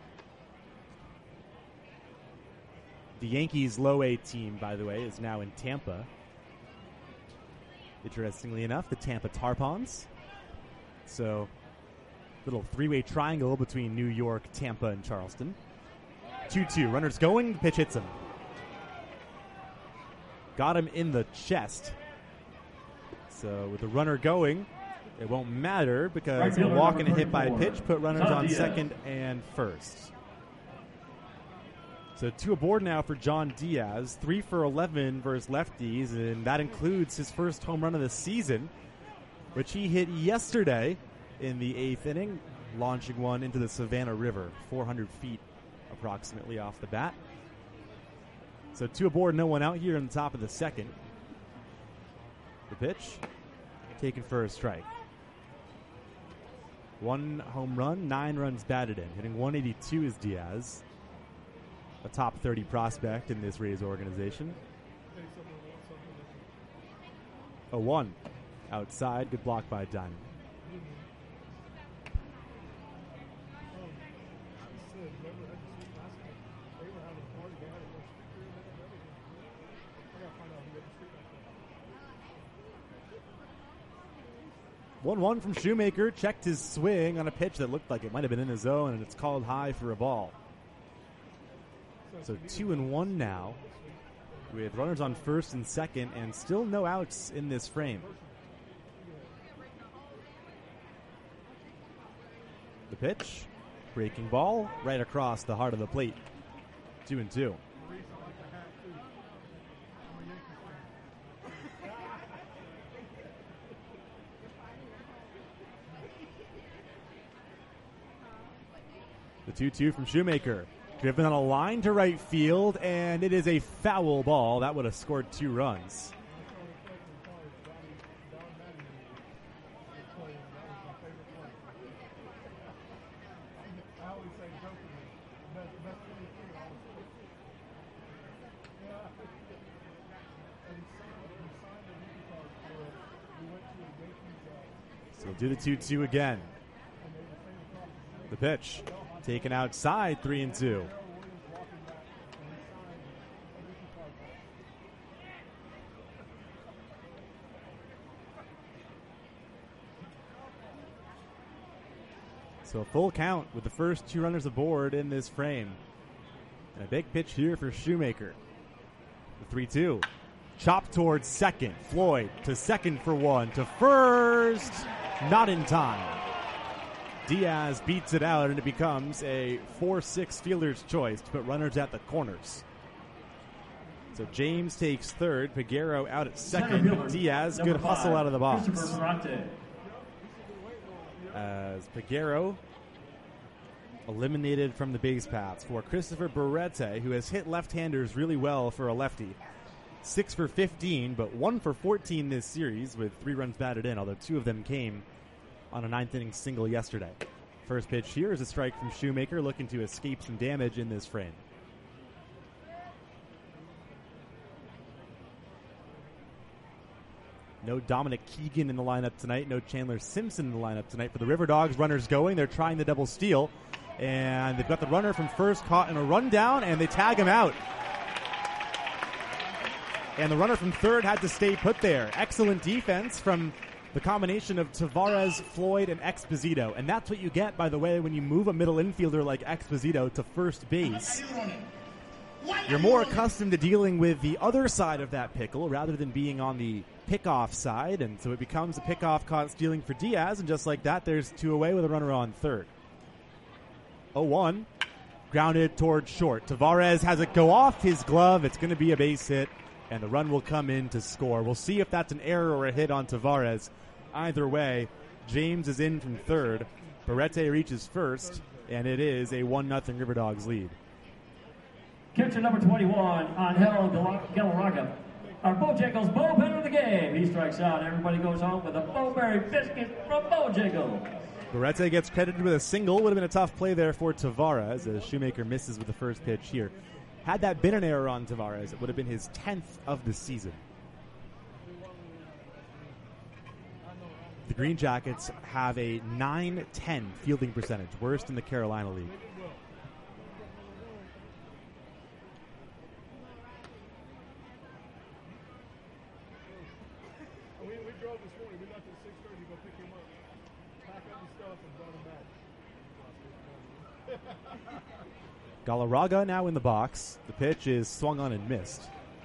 The Yankees' low A team, by the way, is now in Tampa. Interestingly enough, the Tampa Tarpons. So, little three-way triangle between New York, Tampa, and Charleston. two two. Runners going. The pitch hits him. Got him in the chest. So, with the runner going, it won't matter because a walk and a hit by a pitch put runners on second and first. So two aboard now for John Diaz. Three for eleven versus lefties, and that includes his first home run of the season, which he hit yesterday in the eighth inning, launching one into the Savannah River, four hundred feet approximately off the bat. So two aboard, no one out here in the top of the second. The pitch, taken for a strike. One home run, nine runs batted in. Hitting one eighty-two is Diaz, a top thirty prospect in this Rays organization. A one outside, good block by Diamond. one one from Shoemaker. Checked his swing on a pitch that looked like it might have been in his zone, and it's called high for a ball. So two and one now, with runners on first and second, and still no outs in this frame. The pitch, breaking ball, right across the heart of the plate. Two and two. The two two from Shoemaker. Driven on a line to right field, and it is a foul ball. That would have scored two runs. So we'll do the two two again. The pitch. Taken outside, three and two. So a full count with the first two runners aboard in this frame. And a big pitch here for Shoemaker. The three two. Chop towards second. Floyd to second for one. To first. Not in time. Diaz beats it out, and it becomes a four six fielder's choice to put runners at the corners. So James takes third, Peguero out at second, but Diaz, good hustle out of the box. As Peguero eliminated from the base paths for Christopher Barrete, who has hit left-handers really well for a lefty. Six for fifteen, but one for fourteen this series with three runs batted in, although two of them came on a ninth inning single yesterday. First pitch here is a strike from Shoemaker, looking to escape some damage in this frame. No Dominic Keegan in the lineup tonight. No Chandler Simpson in the lineup tonight. For the River Dogs, runners going. They're trying the double steal. And they've got the runner from first caught in a rundown, and they tag him out. And the runner from third had to stay put there. Excellent defense from the combination of Tavares, Floyd, and Exposito. And that's what you get, by the way, when you move a middle infielder like Exposito to first base. You're more accustomed to dealing with the other side of that pickle rather than being on the pickoff side. And so it becomes a pickoff caught stealing for Diaz. And just like that, there's two away with a runner on third. oh one. Grounded towards short. Tavares has it go off his glove. It's going to be a base hit. And the run will come in to score. We'll see if that's an error or a hit on Tavares. Either way, James is in from third. Barrete reaches first, and it is a one nothing River Dogs lead. Catcher number twenty-one, Angel Galarraga. Our Bojangles bullpen of the game. He strikes out. Everybody goes home with a Bowberry biscuit from Bojangles. Barrete gets credited with a single. Would have been a tough play there for Tavares as Shoemaker misses with the first pitch here. Had that been an error on Tavares, it would have been his tenth of the season. The Green Jackets have a nine ten fielding percentage, worst in the Carolina League. We, we drove this morning. We got to six thirty to go pick him up, pack up his stuff, and brought him back. Galarraga now in the box. The pitch is swung on and missed.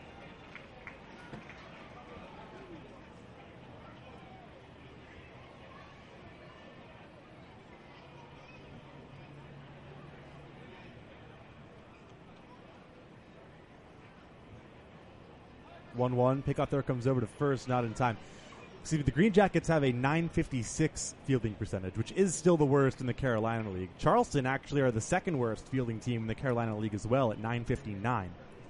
one one. Pickoff there comes over to first, not in time. See, the Green Jackets have a nine fifty-six fielding percentage, which is still the worst in the Carolina League. Charleston actually are the second worst fielding team in the Carolina League as well at nine fifty-nine.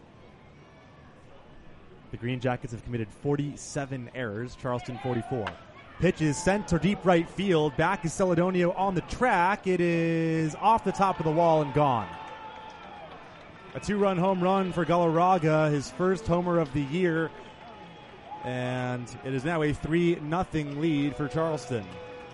The Green Jackets have committed forty-seven errors, Charleston forty-four. Pitch is sent to deep right field. Back is Celedonio on the track. It is off the top of the wall and gone. A two-run home run for Galarraga, his first homer of the year. And it is now a three nothing lead for Charleston.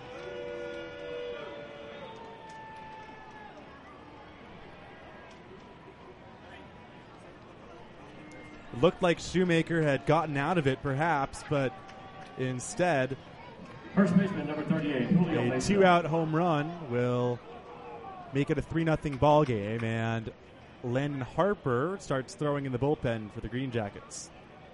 It looked like Shoemaker had gotten out of it, perhaps, but instead, First baseman, number thirty-eight, Julio A Mesa. two-out home run will make it a three nothing ball game, and Landon Harper starts throwing in the bullpen for the Green Jackets.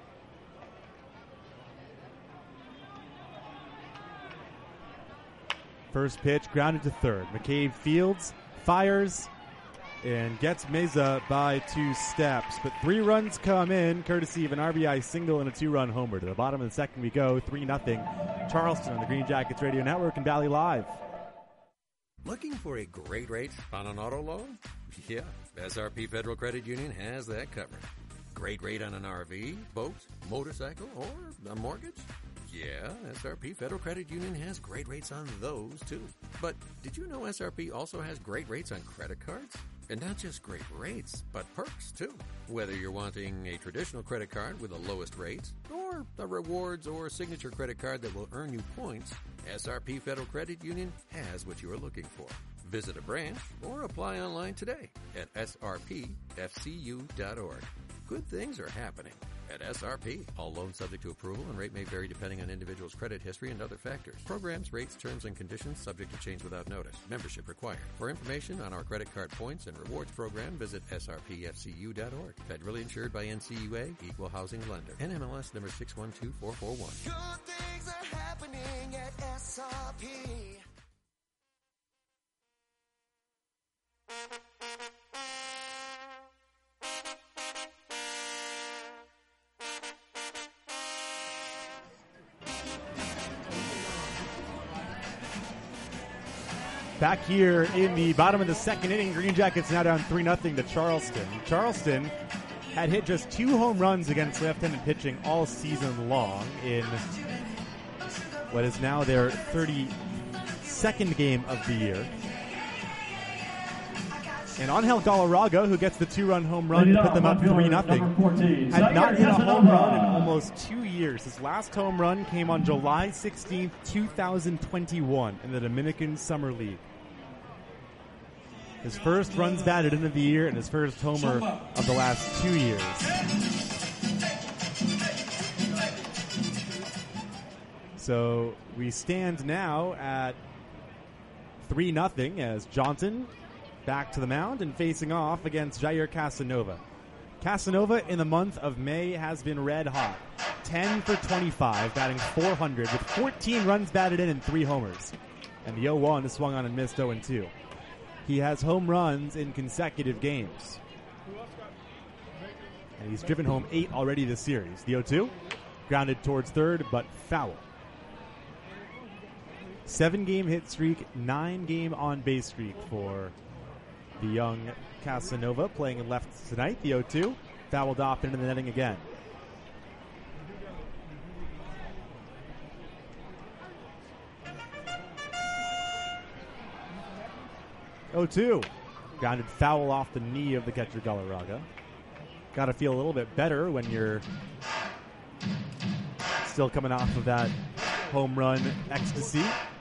First pitch grounded to third. McCabe fields, fires, and gets Meza by two steps. But three runs come in, courtesy of an R B I single and a two-run homer. To the bottom of the second we go, three nothing. Charleston on the Green Jackets Radio Network and Valley Live. Looking for a great rate on an auto loan? Yeah, S R P Federal Credit Union has that covered. Great rate on an R V, boat, motorcycle, or a mortgage? Yeah, S R P Federal Credit Union has great rates on those, too. But did you know S R P also has great rates on credit cards? And not just great rates, but perks, too. Whether you're wanting a traditional credit card with the lowest rates, or a rewards or signature credit card that will earn you points, S R P Federal Credit Union has what you are looking for. Visit a branch or apply online today at S R P F C U dot org. Good things are happening at S R P. All loans subject to approval and rate may vary depending on individual's credit history and other factors. Programs, rates, terms, and conditions subject to change without notice. Membership required. For information on our credit card points and rewards program, visit S R P F C U dot org. Federally insured by N C U A, Equal Housing Lender. N M L S number six one two four four one. Good things are happening at S R P. Back here in the bottom of the second inning, Green Jackets now down three nothing to Charleston. Charleston had hit just two home runs against left-handed pitching all season long in what is now their thirty-second game of the year. And Angel Galarraga, who gets the two-run home run to put them up three nothing, had not hit a home run in almost two years. His last home run came on July sixteenth, twenty twenty-one in the Dominican Summer League. His first runs batted into the year and his first homer of the last two years. So we stand now at three nothing as Johnson back to the mound and facing off against Jair Casanova. Casanova in the month of May has been red hot. ten for twenty-five, batting four hundred with fourteen runs batted in and three homers. And the oh one is swung on and missed oh and two. He has home runs in consecutive games. And he's driven home eight already this series. The oh two, grounded towards third, but foul. Seven-game hit streak, nine-game on-base streak for the young Casanova playing in left tonight. The oh two, fouled off into the netting again. oh two, grounded foul off the knee of the catcher Galarraga. Got to feel a little bit better when you're still coming off of that home run ecstasy.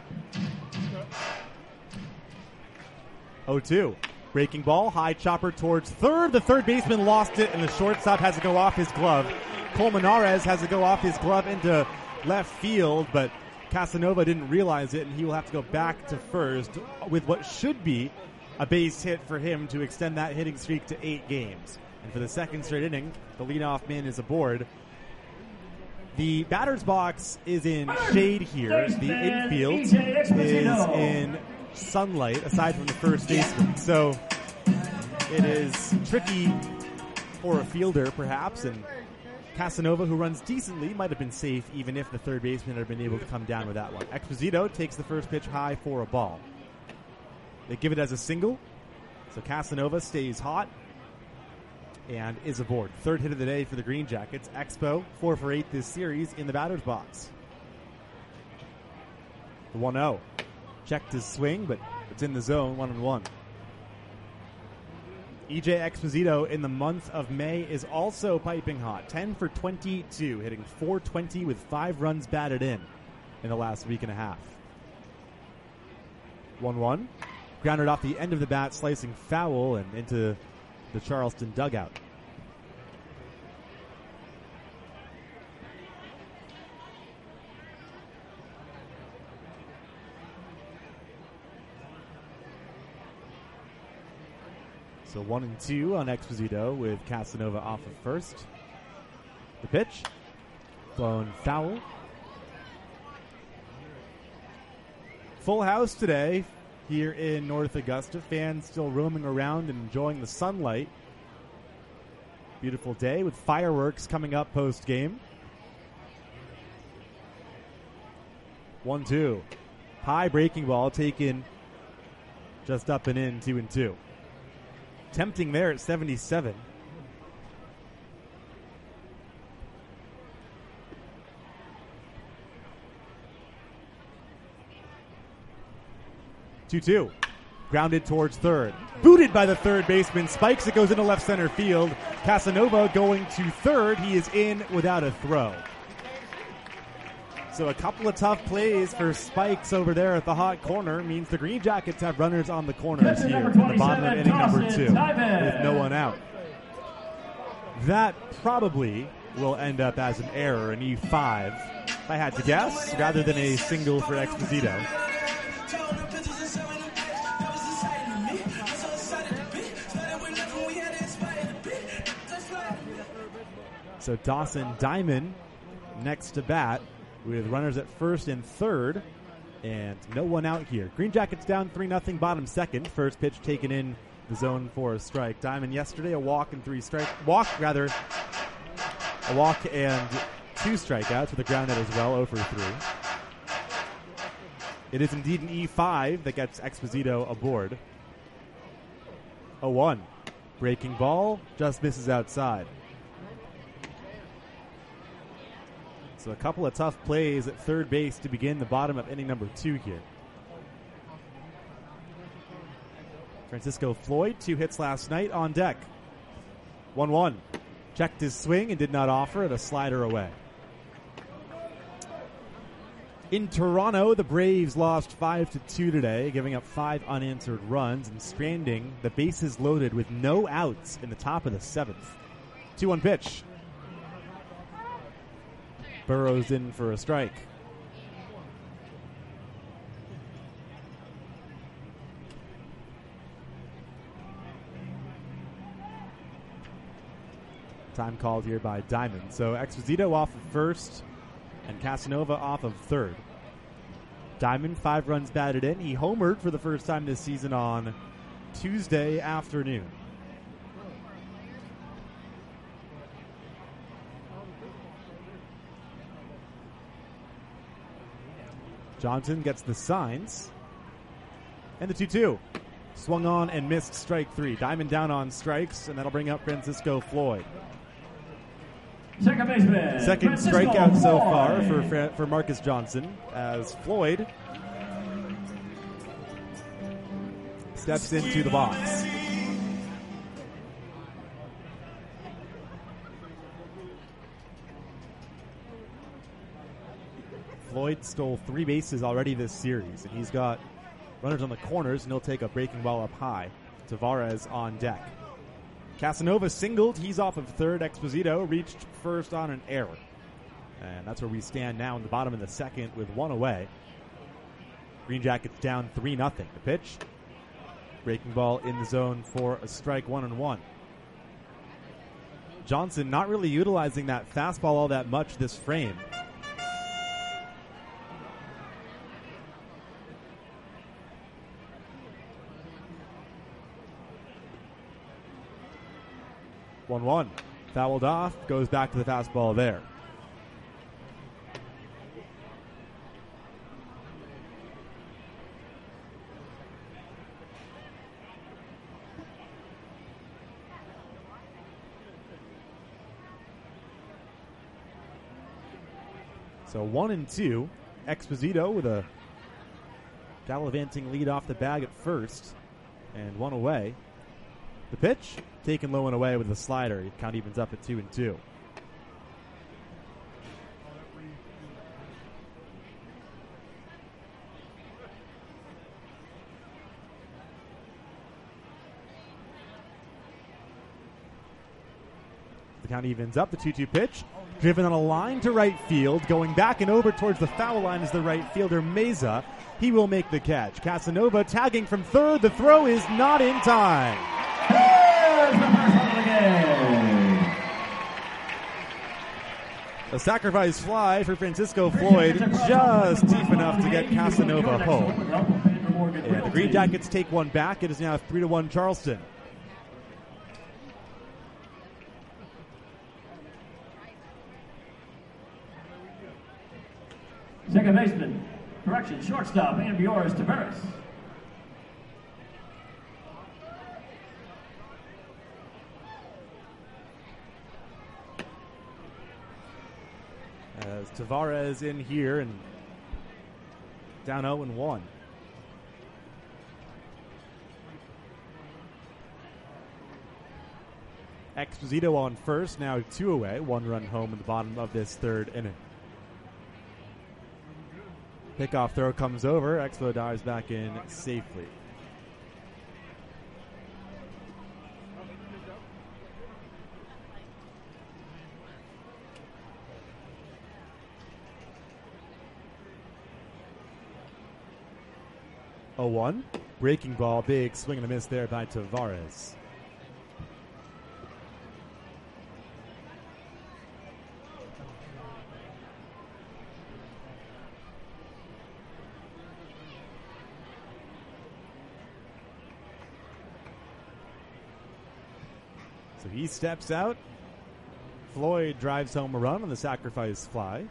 oh two. Breaking ball, high chopper towards third. The third baseman lost it, and the shortstop has to go off his glove. Colmenares has to go off his glove into left field, but Casanova didn't realize it, and he will have to go back to first with what should be a base hit for him to extend that hitting streak to eight games. And for the second straight inning, the leadoff man is aboard. The batter's box is in shade here. The infield is in sunlight, aside from the first baseman. So it is tricky for a fielder, perhaps, and Casanova, who runs decently, might have been safe even if the third baseman had been able to come down with that one. Exposito takes the first pitch high for a ball. They give it as a single, so Casanova stays hot and is aboard. Third hit of the day for the Green Jackets. Expo, four for eight this series in the batter's box. The one oh. Checked his swing, but it's in the zone, one and one. E J Exposito in the month of May is also piping hot. ten for twenty-two, hitting four twenty with five runs batted in in the last week and a half. one one. Grounded off the end of the bat, slicing foul and into the Charleston dugout. So one and two on Exposito with Casanova off of first. The pitch. Blown foul. Full house today here in North Augusta. Fans still roaming around and enjoying the sunlight. Beautiful day with fireworks coming up post-game. one two. High breaking ball taken just up and in, two and two. Tempting there at seventy-seven. two two. Grounded towards third. Booted by the third baseman. Spikes it, goes into left center field. Casanova going to third. He is in without a throw. So a couple of tough plays for Spikes over there at the hot corner means the Green Jackets have runners on the corners here in the bottom of inning number two with no one out. That probably will end up as an error, an E five, if I had to guess, rather than a single for Exposito. So Dawson Diamond next to bat with runners at first and third, and no one out here. Green Jackets down three nothing, bottom second. First pitch taken in the zone for a strike. Diamond yesterday, a walk and three strike. Walk, rather, a walk and two strikeouts with a ground out as well, zero for three. It is indeed an E five that gets Exposito aboard. oh one. Breaking ball, just misses outside. So a couple of tough plays at third base to begin the bottom of inning number two here. Francisco Floyd, two hits last night on deck. one one. Checked his swing and did not offer it, a slider away. In Toronto, the Braves lost five to two today, giving up five unanswered runs and stranding the bases loaded with no outs in the top of the seventh. two one pitch. Burrows in for a strike. Time called here by Diamond. So Exposito off of first and Casanova off of third. Diamond, five runs batted in. He homered for the first time this season on Tuesday afternoon. Johnson gets the signs. And the two two. Swung on and missed strike three. Diamond down on strikes, and that'll bring up Francisco Floyd. Second baseman. Second Francisco strikeout so Floyd. far for, for Marcus Johnson as Floyd steps into the box. Floyd stole three bases already this series, and he's got runners on the corners, and he'll take a breaking ball up high. Tavares on deck. Casanova singled. He's off of third. Exposito reached first on an error. And that's where we stand now in the bottom of the second with one away. Green Jackets down three nothing. The pitch. Breaking ball in the zone for a strike, one and one. Johnson not really utilizing that fastball all that much this frame. one one. Fouled off. Goes back to the fastball there. So one and two. Exposito with a gallivanting lead off the bag at first. And one away. The pitch, taken low and away with the slider. It count evens up at two and two. The count evens up. The two two pitch, driven on a line to right field. Going back and over towards the foul line is the right fielder, Meza. He will make the catch. Casanova tagging from third. The throw is not in time. A sacrifice fly for Francisco Floyd, just deep enough to get Casanova home. And the Green Jackets take one back. It is now three to one Charleston. Second baseman, correction, shortstop, Ambioris Tavares. As Tavares in here and down oh and one. Exposito on first, now two away, one run home in the bottom of this third inning. Pickoff throw comes over. Expo dives back in safely. oh one. Breaking ball, big swing and a miss there by Tavares. So he steps out. Floyd drives home a run on the sacrifice fly.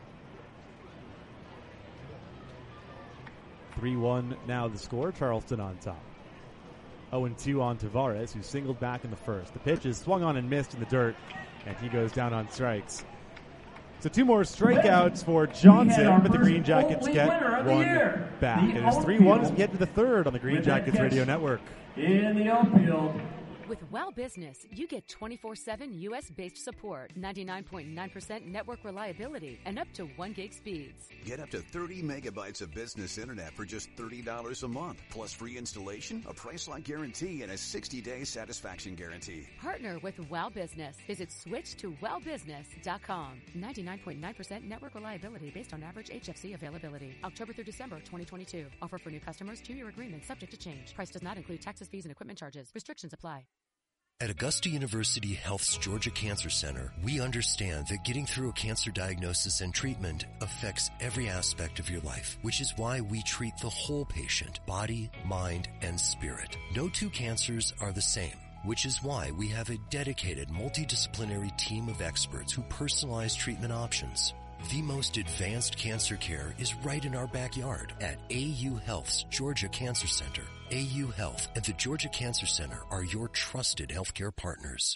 three one now the score. Charleston on top. oh and two on Tavares, who singled back in the first. The pitch is swung on and missed in the dirt, and he goes down on strikes. So two more strikeouts for Johnson, but the Green Jackets get one back. It is three one as we head to the third on the Green Jackets Radio Network. In the outfield. With Well Business, you get twenty-four seven U S-based support, ninety-nine point nine percent network reliability, and up to one gig speeds. Get up to thirty megabytes of business internet for just thirty dollars a month, plus free installation, a price-lock guarantee, and a sixty-day satisfaction guarantee. Partner with Well Business. Visit switch to well business dot com. ninety-nine point nine percent network reliability based on average H F C availability. October through December twenty twenty-two. Offer for new customers, two-year agreement subject to change. Price does not include taxes, fees, and equipment charges. Restrictions apply. At Augusta University Health's Georgia Cancer Center, we understand that getting through a cancer diagnosis and treatment affects every aspect of your life, which is why we treat the whole patient, body, mind, and spirit. No two cancers are the same, which is why we have a dedicated multidisciplinary team of experts who personalize treatment options. The most advanced cancer care is right in our backyard at A U Health's Georgia Cancer Center. A U Health and the Georgia Cancer Center are your trusted healthcare partners.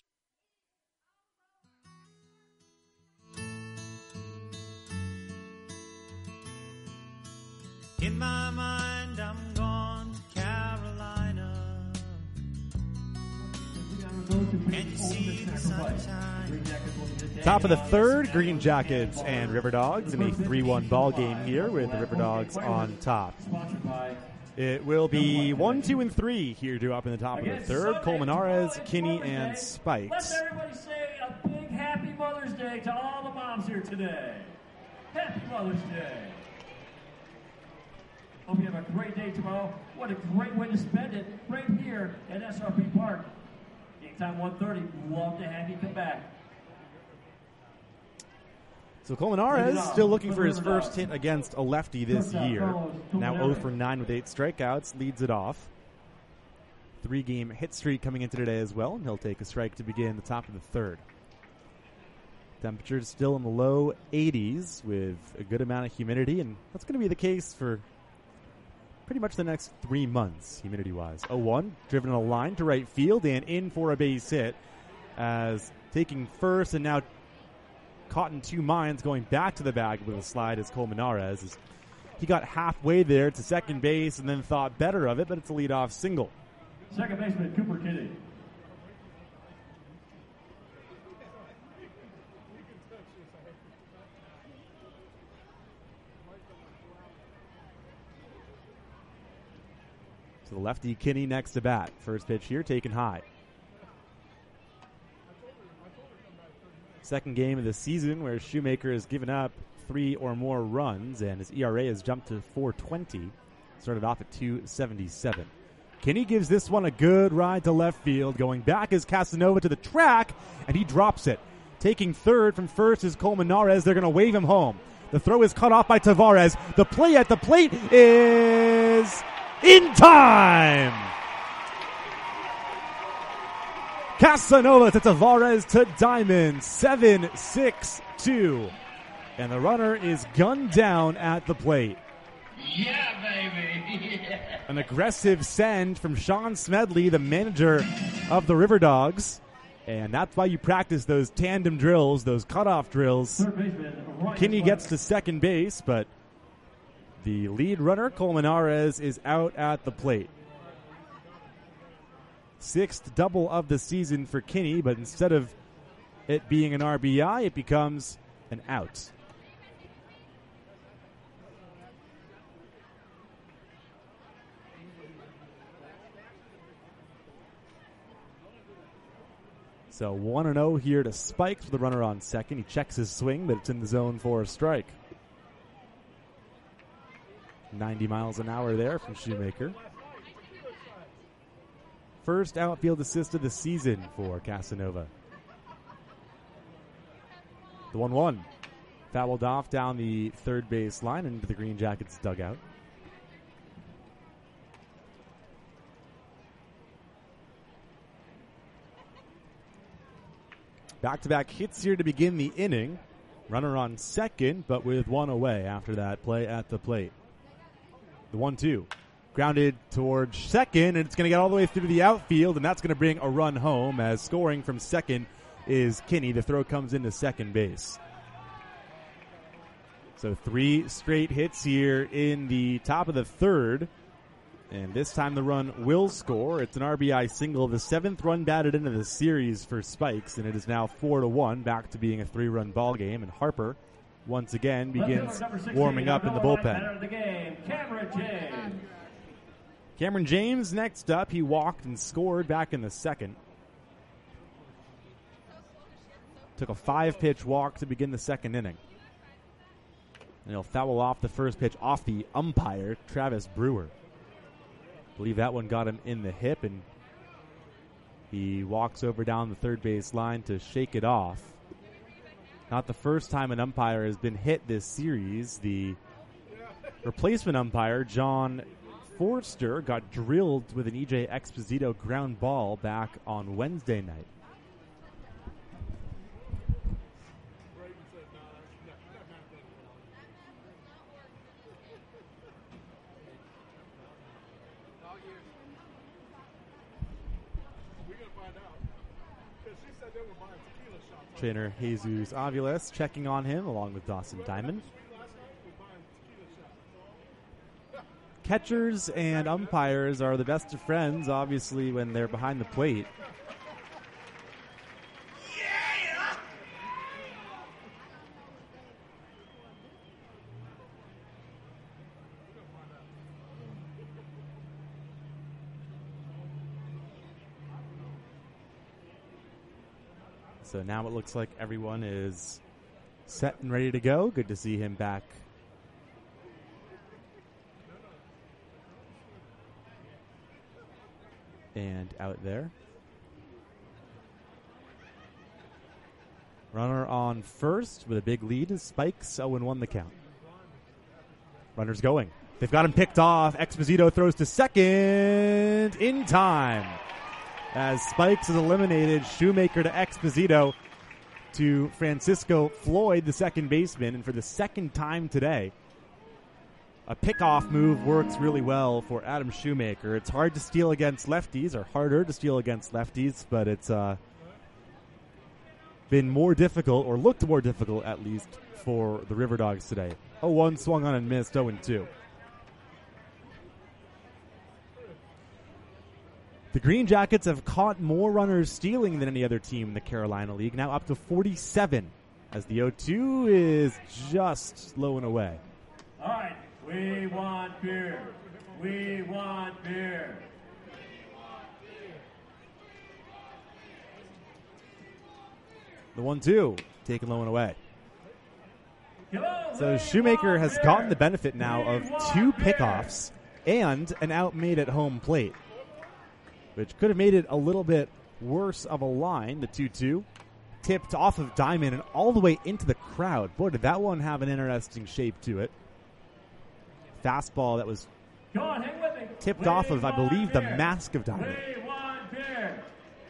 In my mind, I'm gone to Carolina. And see the sunshine. Top of the third, Green Jackets and River Dogs in a three one ball game here with the River Dogs on top. It will be one, two, and three here to up in the top of the third. Colmenares, Kinney, and Spikes. Let's everybody say a big happy Mother's Day to all the moms here today. Happy Mother's Day. Hope you have a great day tomorrow. What a great way to spend it right here at S R P Park. Game time one thirty. Love to have you come back. So Colmenares still looking for his first hit against a lefty this year. Now oh for nine with eight strikeouts, leads it off. Three-game hit streak coming into today as well, and he'll take a strike to begin the top of the third. Temperatures still in the low eighties with a good amount of humidity, and that's going to be the case for pretty much the next three months, humidity-wise. oh one, driven a line to right field and in for a base hit as taking first and now caught in two minds going back to the bag with a slide as Colmenares. As he got halfway there to second base and then thought better of it, but it's a leadoff single. Second baseman Cooper Kinney. So the lefty Kinney next to bat. First pitch here taken high. Second game of the season where Shoemaker has given up three or more runs, and his E R A has jumped to four twenty. Started off at two seventy-seven. Kinney gives this one a good ride to left field. Going back is Casanova to the track, and he drops it. Taking third from first is Colmenares. They're going to wave him home. The throw is cut off by Tavares. The play at the plate is in time. Casanova to Tavares to Diamond. seven six two. And the runner is gunned down at the plate. Yeah, baby. An aggressive send from Sean Smedley, the manager of the River Dogs. And that's why you practice those tandem drills, those cutoff drills. Kinney gets to second base, but the lead runner, Colmenares, is out at the plate. Sixth double of the season for Kinney, but instead of it being an R B I, it becomes an out. So one and oh here to Spikes with the runner on second. He checks his swing, but it's in the zone for a strike. ninety miles an hour there from Shoemaker. First outfield assist of the season for Casanova. The one one. Fouled off down the third base line into the Green Jackets dugout. Back-to-back hits here to begin the inning. Runner on second, but with one away after that play at the plate. The one two. Grounded towards second, and it's going to get all the way through to the outfield, and that's going to bring a run home as scoring from second is Kinney. The throw comes into second base. So three straight hits here in the top of the third. And this time the run will score. It's an R B I single, the seventh run batted into the series for Spikes, and it is now four to one, back to being a three-run ball game. And Harper once again begins warming up in the bullpen. The game, Cameron James. Cameron James next up. He walked and scored back in the second. Took a five-pitch walk to begin the second inning. And he'll foul off the first pitch off the umpire, Travis Brewer. I believe that one got him in the hip, and he walks over down the third base line to shake it off. Not the first time an umpire has been hit this series. The replacement umpire, John Forster, got drilled with an E J Exposito ground ball back on Wednesday night. Trainer Jesus Aviles checking on him along with Dawson Diamond. Catchers and umpires are the best of friends, obviously, when they're behind the plate. So now it looks like everyone is set and ready to go. Good to see him back. And out there. Runner on first with a big lead. Spikes oh and one the count. Runner's going. They've got him picked off. Exposito throws to second in time. As Spikes is eliminated, Shoemaker to Exposito to Francisco Floyd, the second baseman. And for the second time today, a pickoff move works really well for Adam Shoemaker. It's hard to steal against lefties, or harder to steal against lefties, but it's uh, been more difficult, or looked more difficult at least, for the River Dogs today. oh one swung on and missed, oh and two. The Green Jackets have caught more runners stealing than any other team in the Carolina League, now up to forty-seven, as the oh two is just low and away. All right, we want beer. We want beer. The one two, taken low and away. So Shoemaker has gotten the benefit now of two pickoffs and an out made at home plate, which could have made it a little bit worse of a line. The two two tipped off of Diamond and all the way into the crowd. Boy, did that one have an interesting shape to it. Fastball that was on, tipped Way off of, I believe, the fair. mask of Diamond. Way one fair.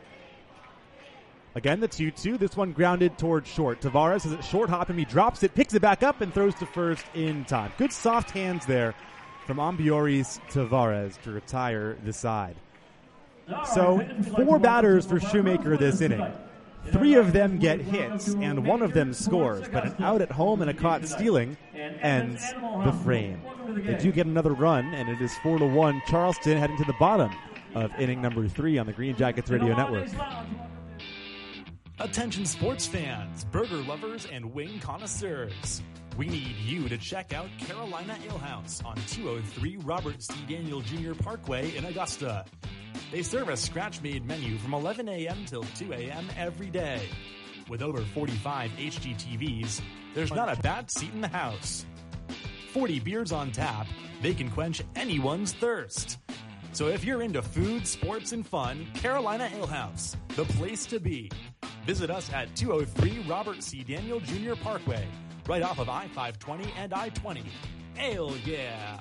Again, the two two. This one grounded towards short. Tavares has it short hop him. He drops it, picks it back up, and throws to first in time. Good soft hands there from Ambioris Tavares to retire the side. So, four batters for Shoemaker this inning. Three of them get hits, and one of them scores, but an out at home and a caught stealing ends the frame. They do get another run, and it is four to one. Charleston heading to the bottom of inning number three on the Green Jackets Radio Network. Attention sports fans, burger lovers, and wing connoisseurs. We need you to check out Carolina Ale House on two oh three Robert C. Daniel Junior Parkway in Augusta. They serve a scratch-made menu from eleven a.m. till two a.m. every day. With over forty-five H G T Vs, there's not a bad seat in the house. forty beers on tap, they can quench anyone's thirst. So if you're into food, sports, and fun, Carolina Ale House, the place to be. Visit us at two oh three Robert C. Daniel Junior Parkway, right off of I five twenty and I twenty. Ale, yeah!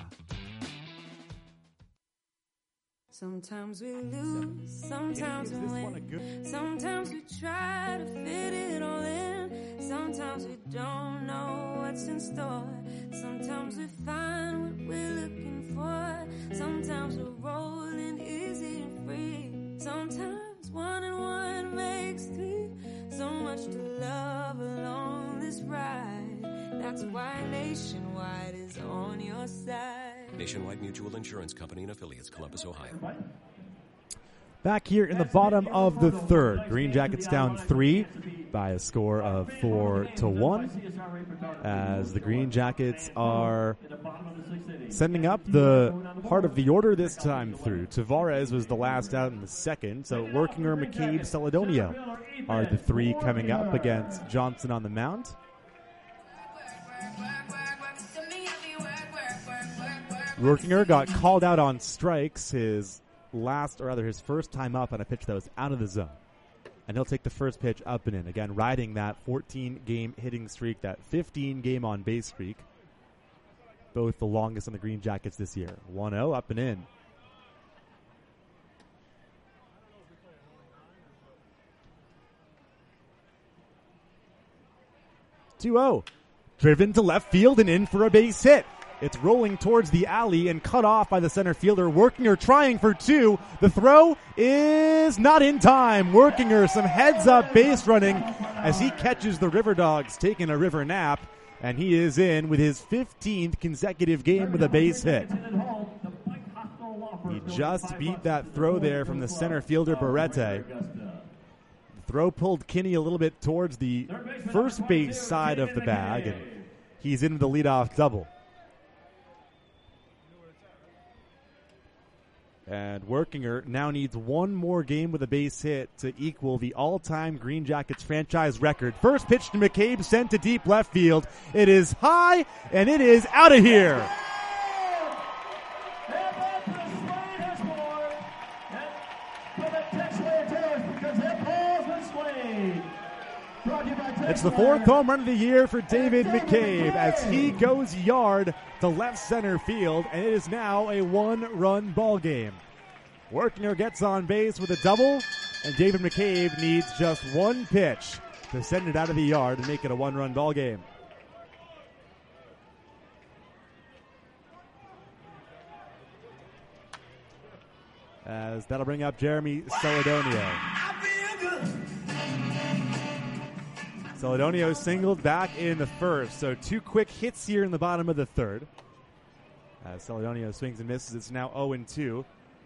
Sometimes we lose, sometimes we win. Sometimes we try to fit it all in. Sometimes we don't know what's in store. Sometimes we find what we're looking for. Sometimes we're rolling easy and free. Sometimes one and one makes three. So much to love along this ride. That's why Nationwide is on your side. Nationwide Mutual Insurance Company and Affiliates, Columbus, Ohio. Back here in the bottom of the third, Green Jackets down three by a score of four to one. As the Green Jackets are sending up the heart of the order this time through. Tavares was the last out in the second, so Workinger, McCabe, Celedonio are the three coming up against Johnson on the mound. Workinger got called out on strikes his last, or rather his first time up on a pitch that was out of the zone. And he'll take the first pitch up and in. Again, riding that fourteen-game hitting streak, that fifteen-game on-base streak. Both the longest on the Green Jackets this year. one oh, up and in. two oh. Driven to left field and in for a base hit. It's rolling towards the alley and cut off by the center fielder. Workinger trying for two. The throw is not in time. Workinger some heads-up base running as he catches the River Dogs taking a river nap, and he is in with his fifteenth consecutive game with a base hit. He just beat that throw there from the center fielder Barrete. The throw pulled Kinney a little bit towards the first base side of the bag, and he's into the leadoff double. And Workinger now needs one more game with a base hit to equal the all-time Green Jackets franchise record. First pitch to McCabe, sent to deep left field. It is high, and it is out of here. It's the fourth home run of the year for David McCabe as he goes yard to left center field, and it is now a one-run ball game. Workinger gets on base with a double, and David McCabe needs just one pitch to send it out of the yard and make it a one-run ball game. As that'll bring up Jeremy Celedonio. Celedonio singled back in the first, so two quick hits here in the bottom of the third. As Celedonio swings and misses, it's now oh and two.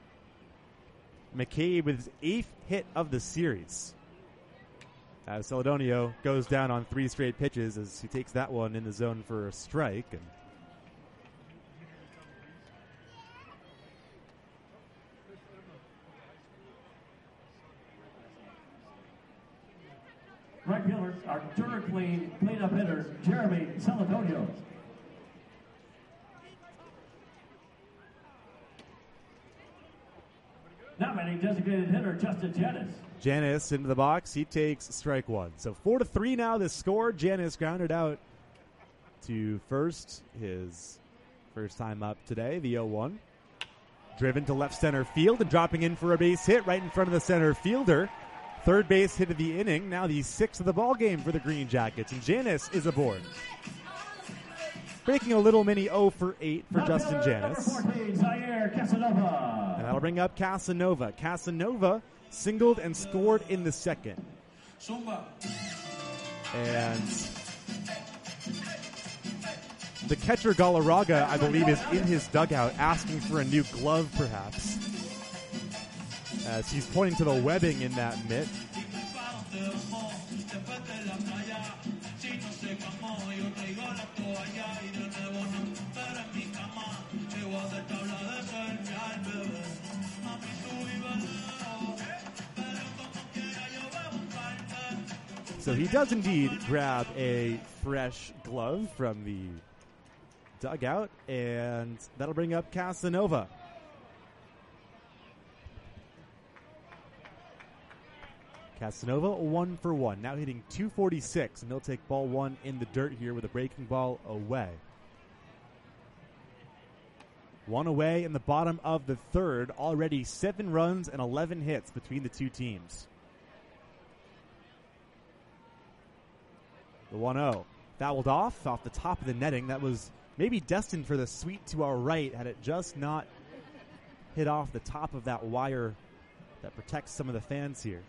McCabe with his eighth hit of the series. As Celedonio goes down on three straight pitches as he takes that one in the zone for a strike. And right fielder, our turn clean, cleanup hitter, Jeremy Celedonio. Nominating designated hitter, Justin Jennings. Janis into the box. He takes strike one. So four to three now. The score. Janis grounded out to first. His first time up today. The oh one. Driven to left center field and dropping in for a base hit right in front of the center fielder. Third base hit of the inning. Now the sixth of the ball game for the Green Jackets. And Janis is aboard. Breaking a little mini oh for eight for Justin Janis. And that'll bring up Casanova. Casanova singled and scored in the second. And the catcher Galarraga, I believe, is in his dugout asking for a new glove, perhaps, as he's pointing to the webbing in that mitt. So he does indeed grab a fresh glove from the dugout, and that'll bring up Casanova. Casanova one for one, now hitting two forty-six, and he'll take ball one in the dirt here with a breaking ball away. One away in the bottom of the third, already seven runs and eleven hits between the two teams. The one oh. Fouled off, off the top of the netting. That was maybe destined for the sweep to our right had it just not hit off the top of that wire that protects some of the fans here.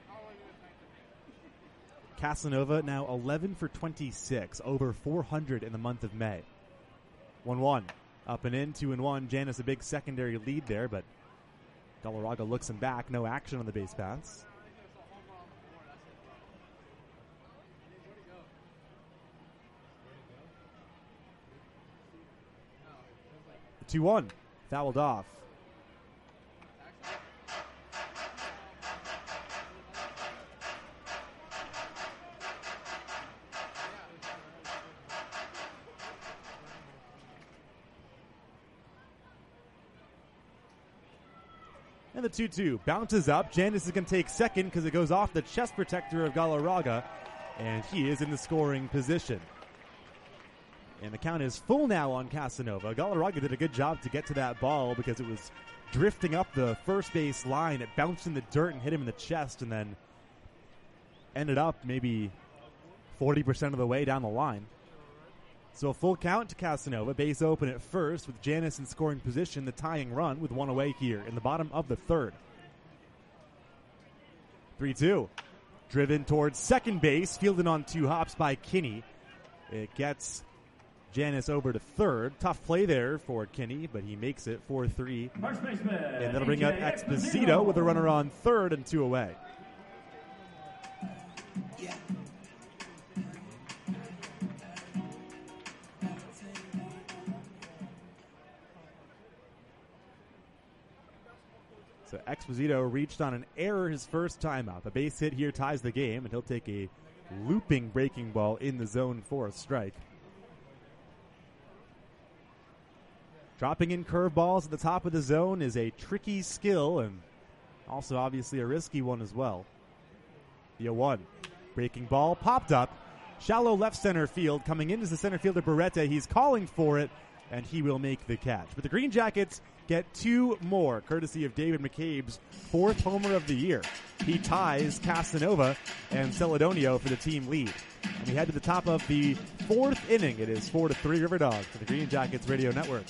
Casanova now eleven for twenty-six, over four hundred in the month of May. one one. Up and in, two and one. Janis a big secondary lead there, but Galarraga looks him back. No action on the base paths. two one. Fouled off. And the two two bounces up. Janis is going to take second because it goes off the chest protector of Galarraga, and he is in the scoring position. And the count is full now on Casanova. Galarraga did a good job to get to that ball because it was drifting up the first base line. It bounced in the dirt and hit him in the chest, and then ended up maybe forty percent of the way down the line. So a full count to Casanova. Base open at first with Janis in scoring position. The tying run with one away here in the bottom of the third. three two. Driven towards second base. Fielded on two hops by Kinney. It gets Janis over to third. Tough play there for Kinney, but he makes it four three. And that'll bring up Exposito with a runner on third and two away. Yeah. So Exposito reached on an error his first time up. A base hit here ties the game, and he'll take a looping breaking ball in the zone for a strike. Dropping in curveballs at the top of the zone is a tricky skill and also obviously a risky one as well. The oh one. Breaking ball popped up. Shallow left center field. Coming in is the center fielder Beretta. He's calling for it, and he will make the catch. But the Green Jackets get two more, courtesy of David McCabe's fourth homer of the year. He ties Casanova and Celedonio for the team lead. And we head to the top of the fourth inning. It is four to three River Dogs for the Green Jackets Radio Network.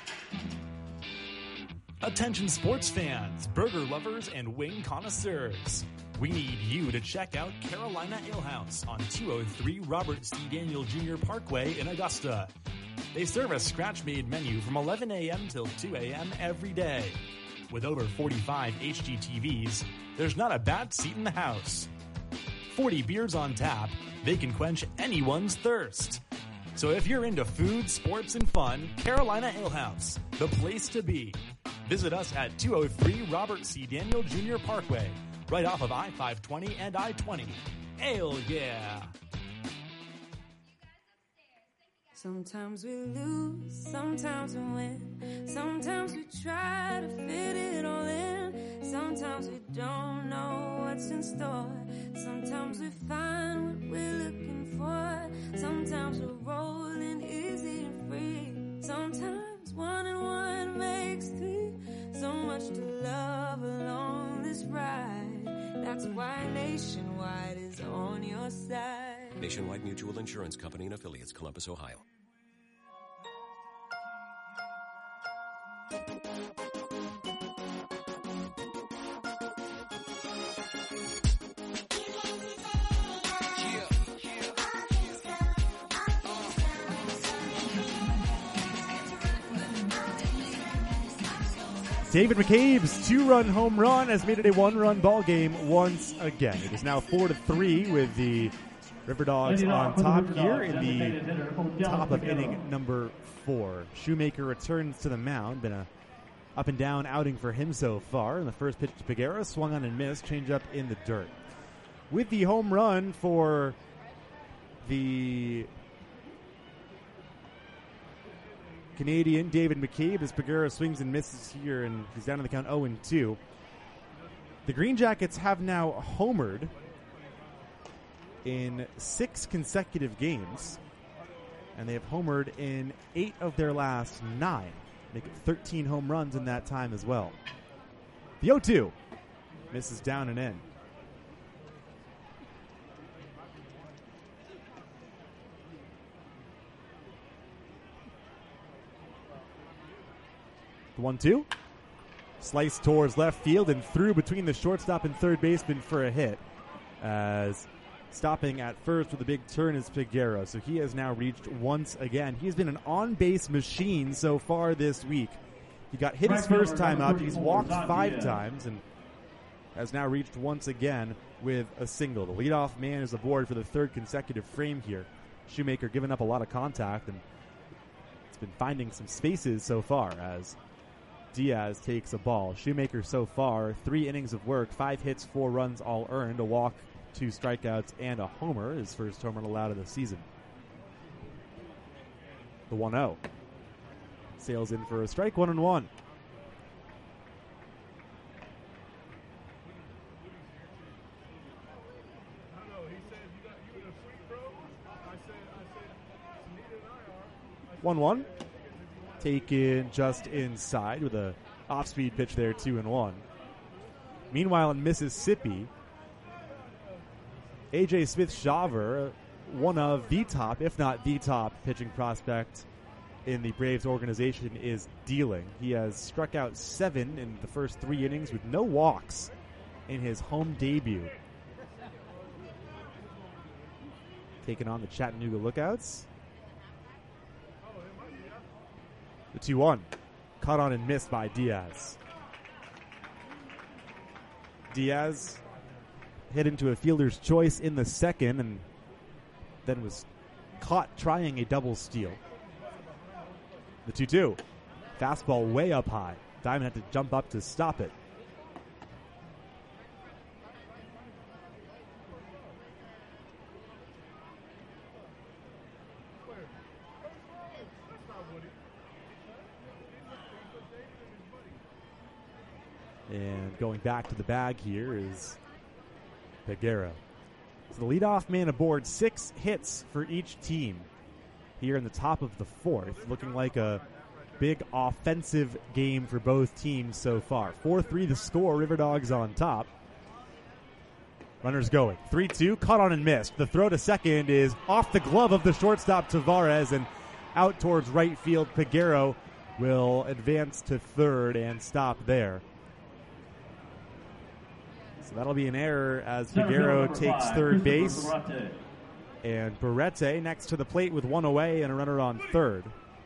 Attention sports fans, burger lovers, and wing connoisseurs. We need you to check out Carolina Ale House on two oh three Robert C. Daniel Junior Parkway in Augusta. They serve a scratch-made menu from eleven a.m. till two a.m. every day. With over forty-five H G T Vs, there's not a bad seat in the house. forty beers on tap, they can quench anyone's thirst. So if you're into food, sports, and fun, Carolina Ale House, the place to be. Visit us at two oh three Robert C. Daniel Junior Parkway, right off of I five twenty and I twenty. Ale, yeah! Sometimes we lose, sometimes we win. Sometimes we try to fit it all in. Sometimes we don't know what's in store. Sometimes we find what we're looking for. Sometimes we're rolling easy and free. Sometimes one and one makes three. So much to love along this ride. That's why Nationwide is on your side. Nationwide Mutual Insurance Company and Affiliates, Columbus, Ohio. David McCabe's two-run home run has made it a one-run ball game once again. It is now four to three with the River Dogs on top here in the top of inning number four. Shoemaker returns to the mound. Been a up and down outing for him so far. In the first pitch to Peguero, swung on and missed. Change up in the dirt. With the home run for the Canadian, David McCabe, as Peguero swings and misses here, and he's down to the count oh and two. The Green Jackets have now homered in six consecutive games, and they have homered in eight of their last nine, making thirteen home runs in that time as well. The oh two misses down and in. The one two. Slice towards left field and through between the shortstop and third baseman for a hit. As stopping at first with a big turn is Peguero. So he has now reached once again. He's been an on-base machine so far this week. He got hit his first time up. He's walked five times and has now reached once again with a single. The leadoff man is aboard for the third consecutive frame here. Shoemaker giving up a lot of contact, and it's been finding some spaces so far as Diaz takes a ball. Shoemaker so far, three innings of work, five hits, four runs, all earned, a walk, two strikeouts, and a homer. His first home run allowed of the season. The one oh. Sails in for a strike, one and one. one one. Taken just inside with a off-speed pitch there, two and one. Meanwhile, in Mississippi, A J Smith-Shawver, one of the top, if not the top, pitching prospect in the Braves organization, is dealing. He has struck out seven in the first three innings with no walks in his home debut. Taking on the Chattanooga Lookouts. The two one. Caught on and missed by Diaz. Diaz hit into a fielder's choice in the second and then was caught trying a double steal. The two two. Fastball way up high. Diamond had to jump up to stop it. And going back to the bag here is Peguero. So the leadoff man aboard, six hits for each team here in the top of the fourth. Looking like a big offensive game for both teams so far. four three the score, River Dogs on top. Runners going. three two, caught on and missed. The throw to second is off the glove of the shortstop Tavares and out towards right field. Peguero will advance to third and stop there. So that'll be an error as Peguero takes third base. And Barrete next to the plate with one away and a runner on third.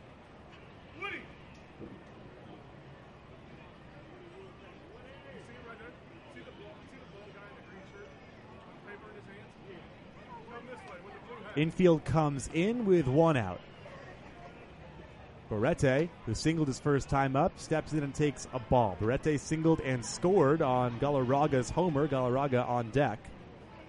Infield comes in with one out. Barrete, who singled his first time up, steps in and takes a ball. Barrete singled and scored on Galarraga's homer. Galarraga on deck.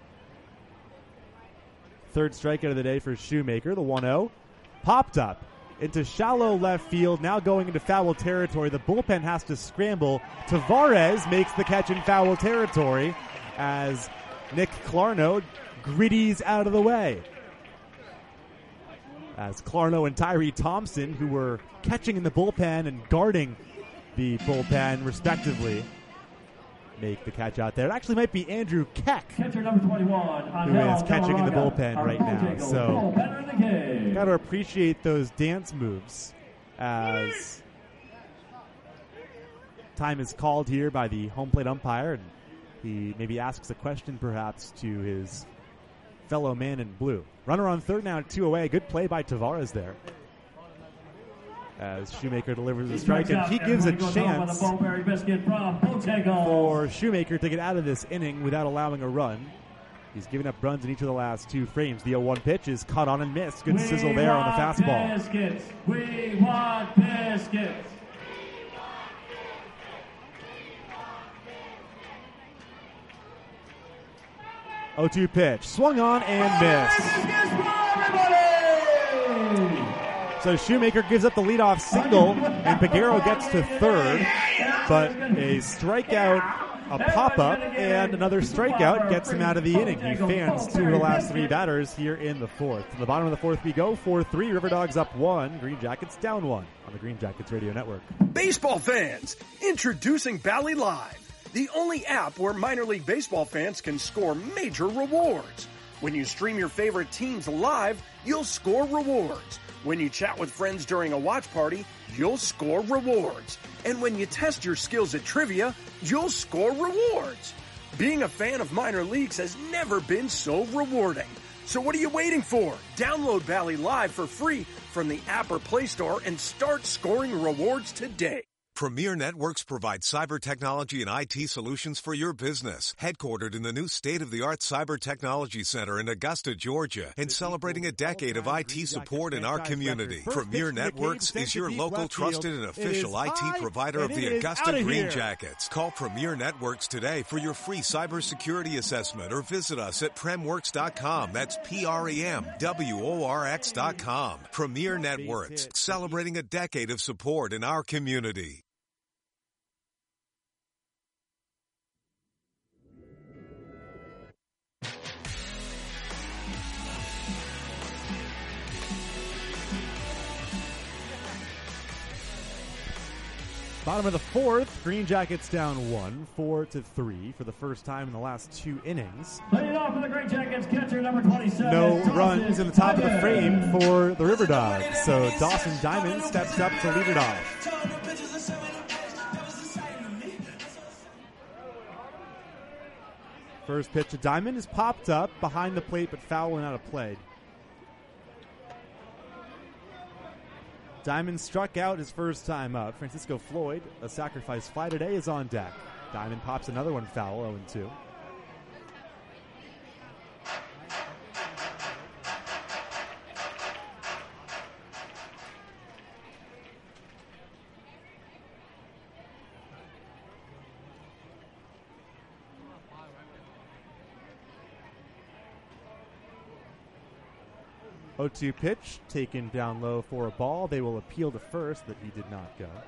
Third strikeout of the day for Shoemaker. The one oh. Popped up into shallow left field, now going into foul territory. The bullpen has to scramble. Tavares makes the catch in foul territory as Nick Clarno gritties out of the way. As Clarno and Tyree Thompson, who were catching in the bullpen and guarding the bullpen respectively, make the catch out there. It actually might be Andrew Keck, Catcher number twenty-one, who is catching in the Galarraga, bullpen our right now. Bojangles So, bullpen of the game. got to appreciate those dance moves as time is called here by the home plate umpire, and he maybe asks a question perhaps to his fellow man in blue. Runner on third now, two away. Good play by Tavares there, as Shoemaker delivers a strike, and he gives a chance for Shoemaker to get out of this inning without allowing a run. He's given up runs in each of the last two frames. The oh one pitch is caught on and missed. Good sizzle there on the fastball. Biscuits. We want biscuits. oh two pitch, swung on and missed. So Shoemaker gives up the leadoff single, and Peguero gets to third, but a strikeout, a pop-up, and another strikeout gets him out of the inning. He fans two of the last three batters here in the fourth. To the bottom of the fourth we go, four three, River Dogs up one, Green Jackets down one on the Green Jackets Radio Network. Baseball fans, introducing Bally Live, the only app where minor league baseball fans can score major rewards. When you stream your favorite teams live, you'll score rewards. When you chat with friends during a watch party, you'll score rewards. And when you test your skills at trivia, you'll score rewards. Being a fan of minor leagues has never been so rewarding. So what are you waiting for? Download Bally Live for free from the app or Play Store and start scoring rewards today. Premier Networks provides cyber technology and I T solutions for your business. Headquartered in the new state-of-the-art Cyber Technology Center in Augusta, Georgia, and celebrating a decade of I T support in our community. Premier Networks is your local, trusted, and official I T provider of the Augusta Green Jackets. Call Premier Networks today for your free cybersecurity assessment, or visit us at premworks dot com. That's P R E M W O R X dot com. Premier Networks, celebrating a decade of support in our community. Bottom of the fourth, Green Jackets down one, four to three for the first time in the last two innings. Leading off for the Green Jackets, catcher number twenty-seven. No runs in the top of the frame for the River Dogs, so Dawson Diamond steps up to lead it off. First pitch to Diamond is popped up behind the plate, but foul and out of play. Diamond struck out his first time up. Francisco Floyd, a sacrifice fly today, is on deck. Diamond pops another one foul, oh two. oh two pitch taken down low for a ball. They will appeal to first that he did not go.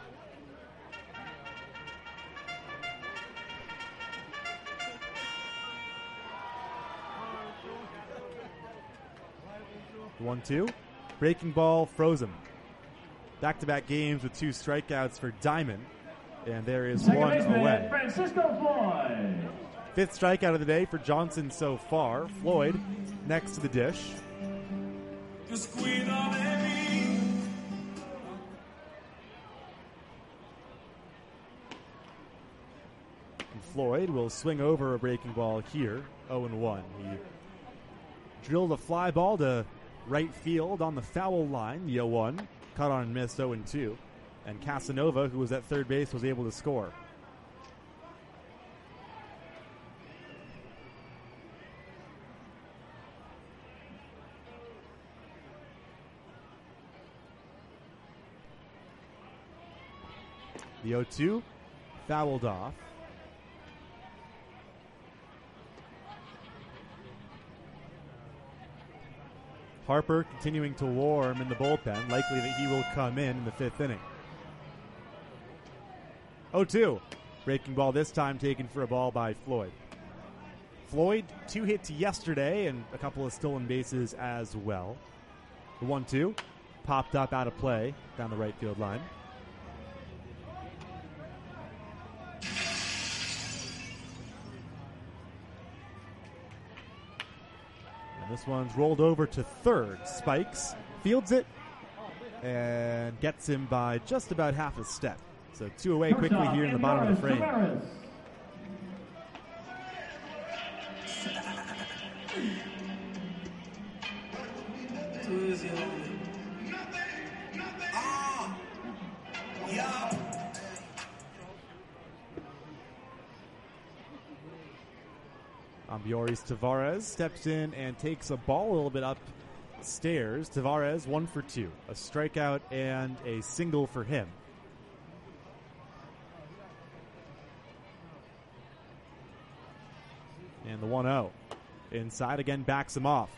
one two. Breaking ball frozen. Back-to-back games with two strikeouts for Diamond. And there is Second one baseman, away. Francisco Floyd. Fifth strikeout of the day for Johnson so far. Floyd next to the dish. And Floyd will swing over a breaking ball here, oh one. He drilled a fly ball to right field on the foul line, the oh one. Caught on and missed, oh two. And Casanova, who was at third base, was able to score. The oh two fouled off. Harper continuing to warm in the bullpen. Likely that he will come in in the fifth inning. oh two. Breaking ball this time taken for a ball by Floyd. Floyd, two hits yesterday and a couple of stolen bases as well. The one two popped up out of play down the right field line. And this one's rolled over to third. Spikes, fields it, and gets him by just about half a step. So two away quickly here in the bottom of the frame. Ambioris Tavares steps in and takes a ball a little bit upstairs. Tavares one for two. A strikeout and a single for him. And the one oh. Inside again, backs him off.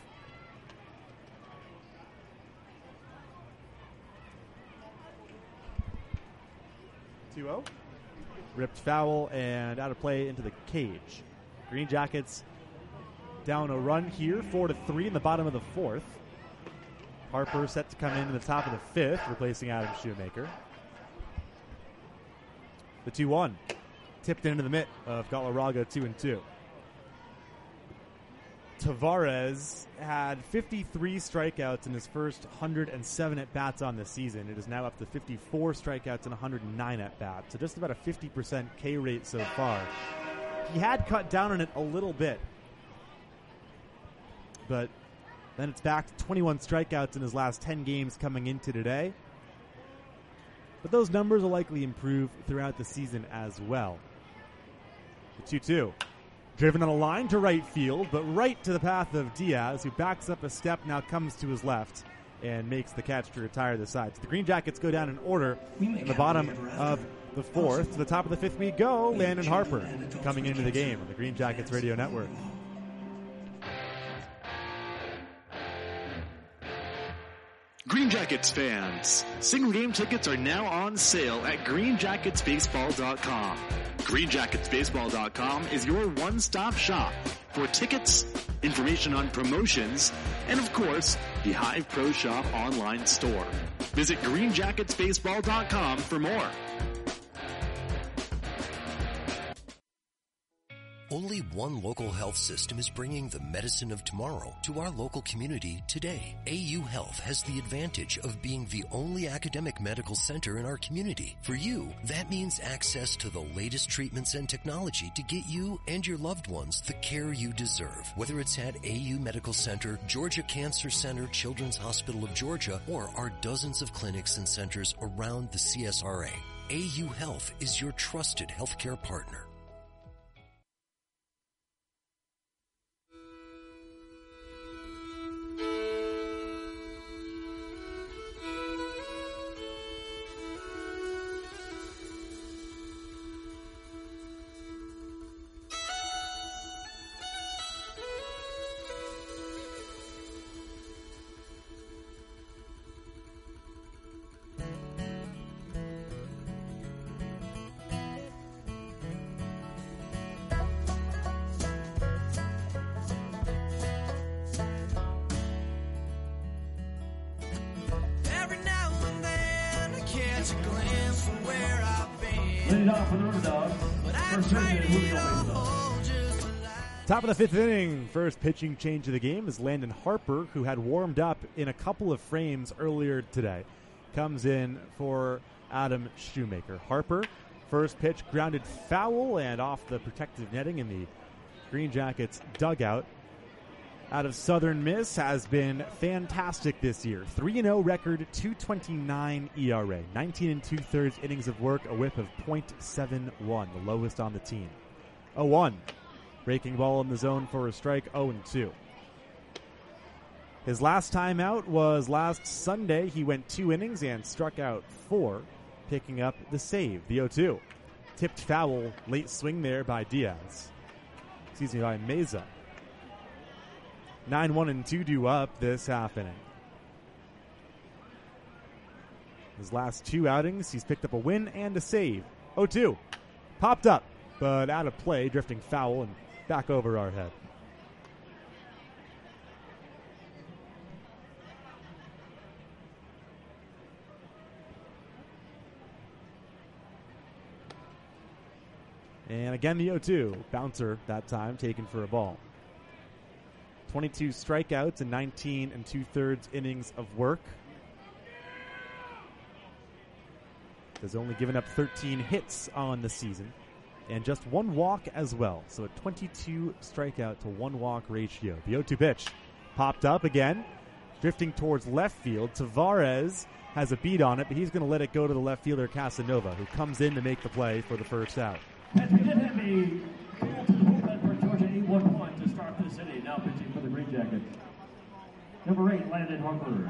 two oh. Ripped foul and out of play into the cage. Green Jackets down a run here, four to three in the bottom of the fourth. Harper set to come in in the top of the fifth, replacing Adam Shoemaker. The two one. Tipped into the mitt of Galarraga, two and two. Tavares had fifty-three strikeouts in his first one hundred seven at-bats on the season. It is now up to fifty-four strikeouts and one hundred nine at-bats, so just about a fifty percent K rate so far. He had cut down on it a little bit, but then it's back to twenty-one strikeouts in his last ten games coming into today. But those numbers will likely improve throughout the season as well. The two two. Driven on a line to right field, but right to the path of Diaz, who backs up a step, now comes to his left and makes the catch to retire the side. So the Green Jackets go down in order in the bottom of the fourth. To the top of the fifth we go. Landon Harper coming into the game on the Green Jackets Radio Network. Green Jackets fans, single game tickets are now on sale at green jackets baseball dot com. green jackets baseball dot com is your one-stop shop for tickets, information on promotions, and of course, the Hive Pro Shop online store. Visit green jackets baseball dot com for more. Only one local health system is bringing the medicine of tomorrow to our local community today. A U Health has the advantage of being the only academic medical center in our community. For you, that means access to the latest treatments and technology to get you and your loved ones the care you deserve. Whether it's at A U Medical Center, Georgia Cancer Center, Children's Hospital of Georgia, or our dozens of clinics and centers around the C S R A, A U Health is your trusted healthcare partner. Top of the fifth inning, first pitching change of the game is Landon Harper, who had warmed up in a couple of frames earlier today. Comes in for Adam Shoemaker. Harper, first pitch grounded foul and off the protective netting in the Green Jackets dugout. Out of Southern Miss has been fantastic this year. three and oh record, two twenty-nine E R A. nineteen and two-thirds innings of work, a whip of point seven one, the lowest on the team. oh one. Breaking ball in the zone for a strike, oh and two. His last time out was last Sunday. He went two innings and struck out four, picking up the save, the oh two. Tipped foul, late swing there by Diaz. Excuse me, by Meza. nine one and two due up this half inning. His last two outings, he's picked up a win and a save. oh two. Popped up, but out of play, drifting foul and back over our head. And again, the oh two. Bouncer that time, taken for a ball. twenty-two strikeouts and nineteen and two-thirds innings of work. Has only given up thirteen hits on the season and just one walk as well. So a twenty-two strikeout to one walk ratio. The oh two pitch popped up again, drifting towards left field. Tavares has a beat on it, but he's going to let it go to the left fielder Casanova, who comes in to make the play for the first out. And we did have a call to the bullpen for Georgia, eight one one to start this inning. Now pitching for the Green Jackets. Number eight, Landon Harper.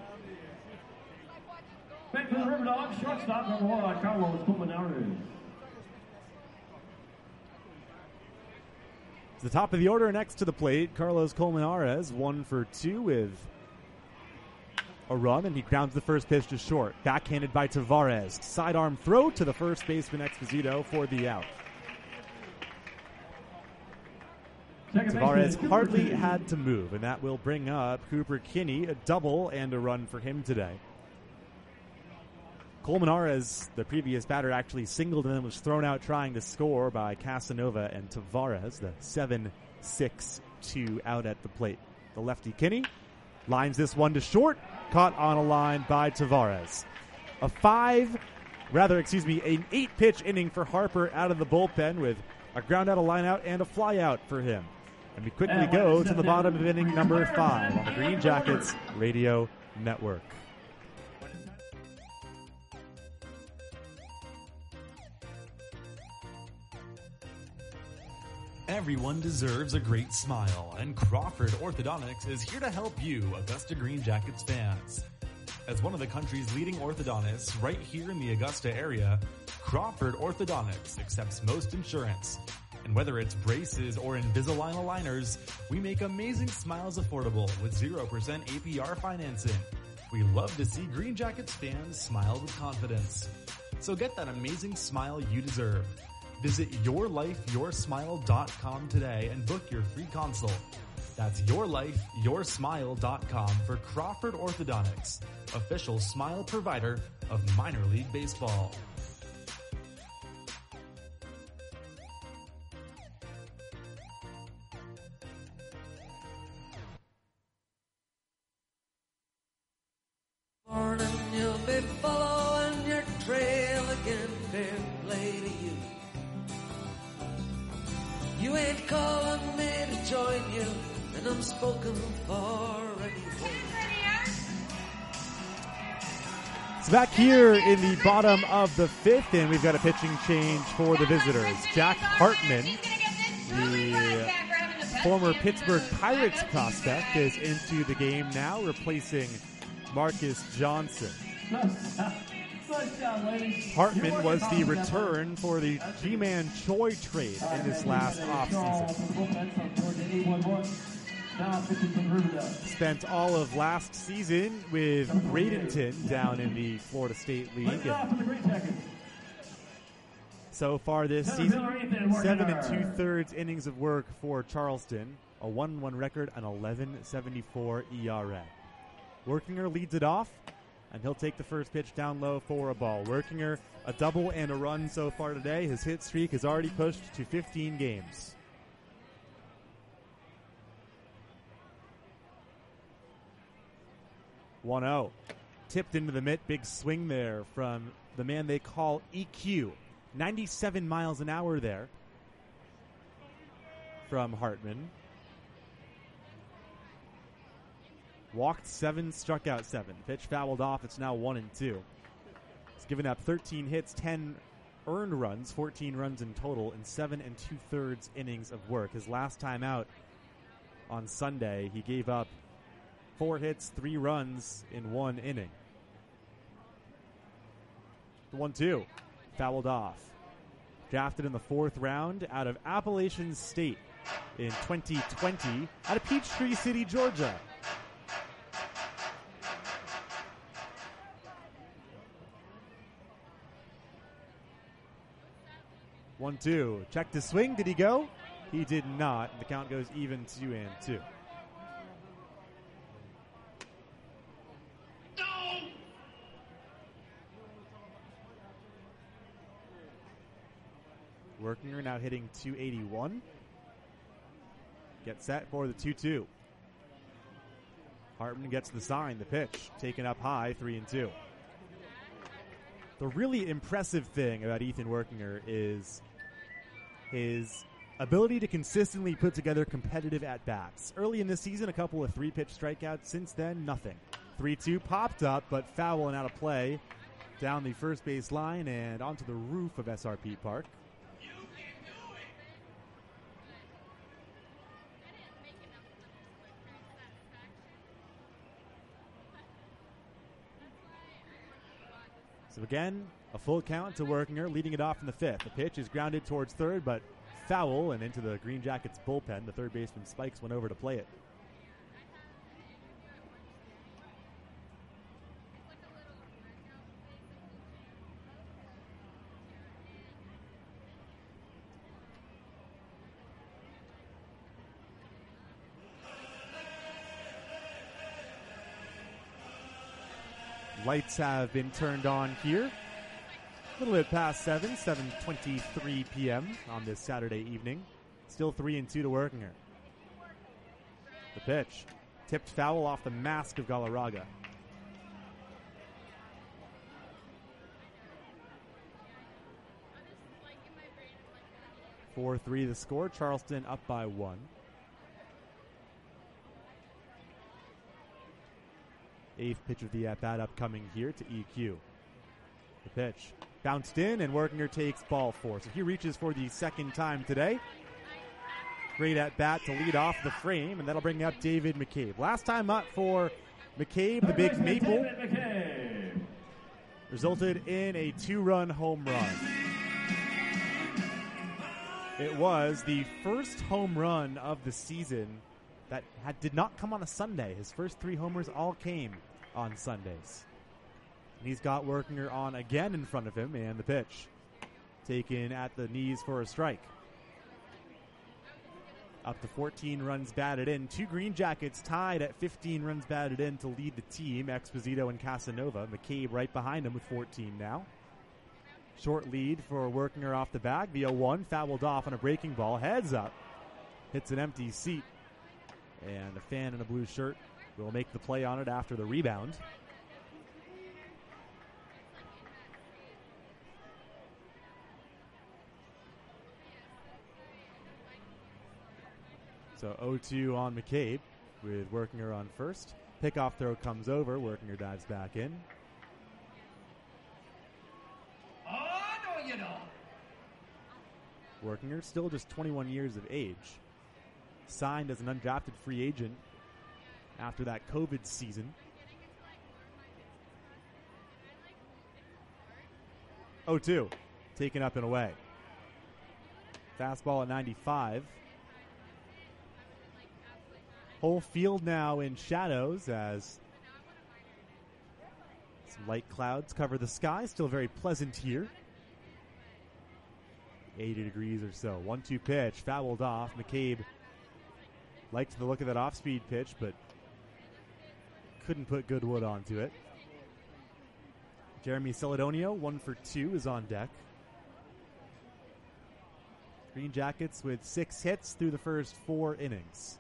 Back to the River Dogs, shortstop number one, Carlos Colmenares. It's the top of the order next to the plate. Carlos Colmenares, one for two with a run, and he grounds the first pitch to short. Backhanded by Tavares. Sidearm throw to the first baseman Exposito for the out. Second Tavares hardly Kinney. had to move, and that will bring up Cooper Kinney, a double and a run for him today. Colmenares, the previous batter, actually singled and then was thrown out trying to score by Casanova and Tavares, the seven six two out at the plate. The lefty Kinney lines this one to short, caught on a line by Tavares. A five, rather, excuse me, an eight-pitch inning for Harper out of the bullpen with a ground out, a line out, and a fly out for him. And we quickly go to the bottom of inning number five on the Green Jackets Radio Network. Everyone deserves a great smile, and Crawford Orthodontics is here to help you, Augusta Green Jackets fans. As one of the country's leading orthodontists right here in the Augusta area, Crawford Orthodontics accepts most insurance. And whether it's braces or Invisalign aligners, we make amazing smiles affordable with zero percent A P R financing. We love to see Green Jackets fans smile with confidence. So get that amazing smile you deserve. Visit your life your smile dot com today and book your free consult. That's your life your smile dot com for Crawford Orthodontics, official smile provider of minor league baseball. Morning, you'll be following your trail again, fair play to you. You ain't calling me to join you, and I'm spoken for anyway. It's back here in the bottom of the fifth, and we've got a pitching change for the visitors. Jack Hartman, the former Pittsburgh Pirates prospect, is into the game now, replacing Marcus Johnson. Hartman was the return for the G-Man Choi trade in this last offseason. Spent all of last season with Bradenton down in the Florida State League. And so far this season, seven and two-thirds innings of work for Charleston, a one one record, an eleven seventy-four E R A. Workinger leads it off, and he'll take the first pitch down low for a ball. Workinger, a double and a run so far today. His hit streak has already pushed to fifteen games. one oh. Tipped into the mitt. Big swing there from the man they call E Q. ninety-seven miles an hour there from Hartman. Walked seven, struck out seven. Pitch fouled off. It's now one and two. He's given up thirteen hits, ten earned runs, fourteen runs in total, and seven and two-thirds innings of work. His last time out on Sunday, he gave up four hits, three runs in one inning. The one two. Fouled off. Drafted in the fourth round out of Appalachian State in twenty twenty out of Peachtree City, Georgia. One, two. Check to swing. Did he go? He did not. The count goes even two and two. Workinger now hitting two eighty-one. Get set for the two two. Hartman gets the sign, the pitch. Taken up high, three and two. The really impressive thing about Ethan Workinger is his ability to consistently put together competitive at-bats. Early in this season, a couple of three-pitch strikeouts. Since then, nothing. three two popped up, but foul and out of play down the first base line and onto the roof of S R P Park. So again, a full count to Workinger, leading it off in the fifth. The pitch is grounded towards third, but foul and into the Green Jackets bullpen. The third baseman Spikes went over to play it. Lights have been turned on here. A little bit past seven, seven twenty-three p.m. on this Saturday evening. Still three and two to Workinger. The pitch tipped foul off the mask of Galarraga. four three the score. Charleston up by one. Eighth pitch of the at-bat upcoming here to E Q. The pitch bounced in, and Workinger takes ball four. So he reaches for the second time today. Great at-bat to lead off the frame, and that'll bring up David McCabe. Last time up for McCabe, the Big Maple, resulted in a two-run home run. It was the first home run of the season that had, did not come on a Sunday. His first three homers all came on Sundays. And he's got Workinger on again in front of him, and the pitch taken at the knees for a strike. Up to fourteen runs batted in. Two Green Jackets tied at fifteen runs batted in to lead the team, Exposito and Casanova. McCabe right behind him with fourteen now. Short lead for Workinger off the bag. The oh one fouled off on a breaking ball. Heads up. Hits an empty seat. And a fan in a blue shirt will make the play on it after the rebound. So oh two on McCabe with Workinger on first. Pickoff throw comes over. Workinger dives back in. Oh, no, you don't. Workinger still just twenty-one years of age. Signed as an undrafted free agent after that COVID season. oh two, taken up and away. Fastball at ninety-five. Whole field now in shadows as some light clouds cover the sky. Still very pleasant here. eighty degrees or so. one two pitch, fouled off. McCabe liked the look of that off-speed pitch, but couldn't put good wood onto it. Jeremy Celedonio, one for two, is on deck. Green Jackets with six hits through the first four innings.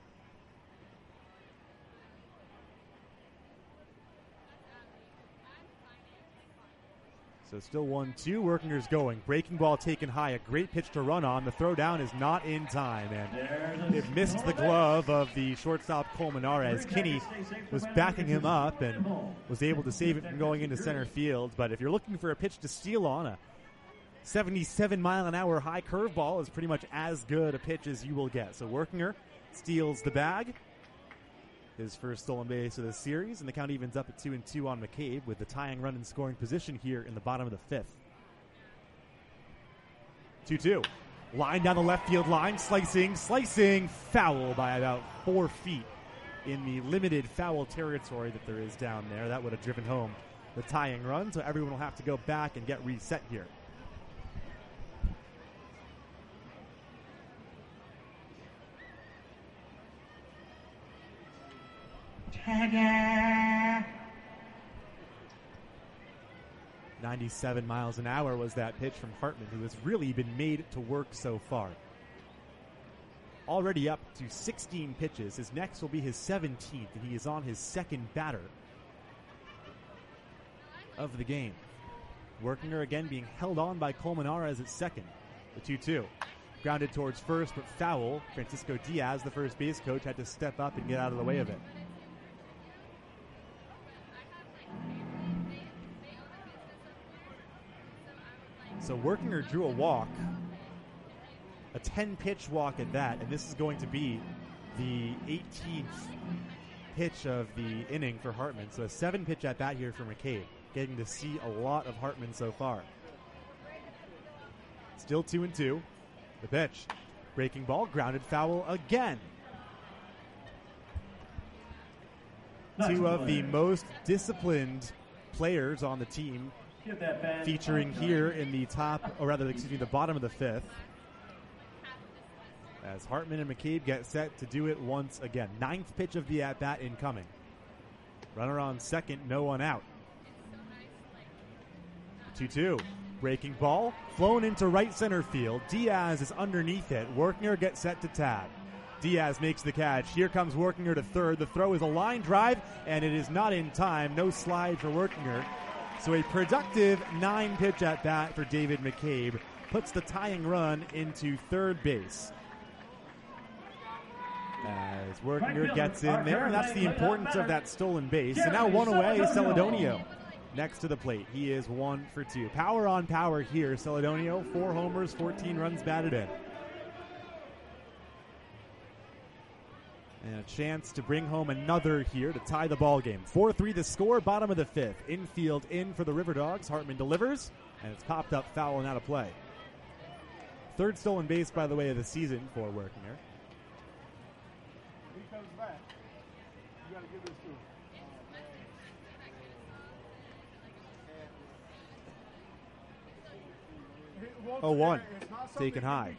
So still one two. Workinger's going. Breaking ball taken high. A great pitch to run on. The throw down is not in time, and it missed the glove of the shortstop Colmenares. Kinney was backing him up and was able to save it from going into center field. But if you're looking for a pitch to steal on, a seventy-seven mile an hour high curveball is pretty much as good a pitch as you will get. So Workinger steals the bag. His first stolen base of the series, and the count evens up at two and two on McCabe with the tying run in scoring position here in the bottom of the fifth. two two. Line down the left field line, slicing, slicing, foul by about four feet in the limited foul territory that there is down there. That would have driven home the tying run, so everyone will have to go back and get reset here. ninety-seven miles an hour was that pitch from Hartman, who has really been made to work so far. Already up to sixteen pitches. His next will be his seventeenth, and he is on his second batter of the game. Workinger again being held on by Colmenares at second. The two two. Grounded towards first, but foul. Francisco Diaz, the first base coach, had to step up and get out of the way of it. So Workinger drew a walk, a ten-pitch walk at that, and this is going to be the eighteenth pitch of the inning for Hartman. So a seven-pitch at bat here for McCabe, getting to see a lot of Hartman so far. Still two and two. The pitch, breaking ball, grounded foul again. Two of the most disciplined players on the team featuring here in the top, or rather, excuse me, the bottom of the fifth. As Hartman and McCabe get set to do it once again. Ninth pitch of the at-bat incoming. Runner on second, no one out. two two. Breaking ball, flown into right center field. Diaz is underneath it. Workinger gets set to tag. Diaz makes the catch. Here comes Workinger to third. The throw is a line drive, and it is not in time. No slide for Workinger. So a productive nine-pitch at-bat for David McCabe puts the tying run into third base. As Workinger gets in there, and that's the importance of that stolen base. And now one away, Celedonio next to the plate. He is one for two. Power on power here. Celedonio, four homers, fourteen runs batted in. And a chance to bring home another here to tie the ball game. four three the score, bottom of the fifth. Infield in for the River Dogs. Hartman delivers, and it's popped up foul and out of play. Third stolen base, by the way, of the season for Workinger. He comes back. You got to give this to him. oh one, taken high.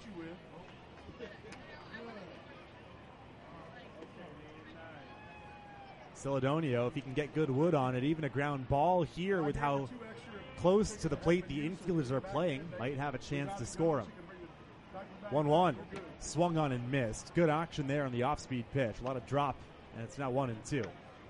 Celedonio, if he can get good wood on it, even a ground ball here with how close to the plate the infielders are playing, might have a chance to score him. one one, swung on and missed. Good action there on the off-speed pitch. A lot of drop, and it's now one and two.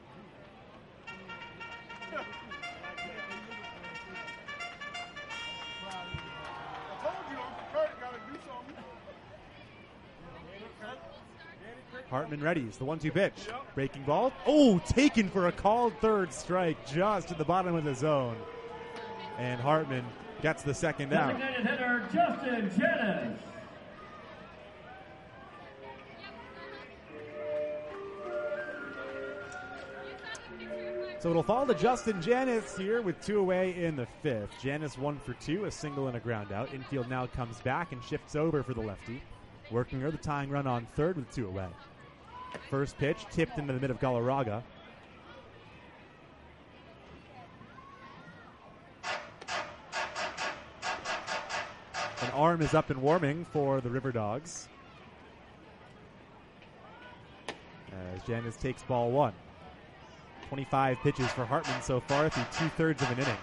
Hartman readies the one two pitch. Breaking ball. Oh, taken for a called third strike just at the bottom of the zone. And Hartman gets the second out. Designated hitter Justin Janis. So it'll fall to Justin Janis here with two away in the fifth. Janis one for two, a single and a ground out. Infield now comes back and shifts over for the lefty. Workinger the tying run on third with two away. First pitch tipped into the mid of Galarraga. An arm is up and warming for the River Dogs as Janis takes ball one. twenty-five pitches for Hartman so far through two-thirds of an inning.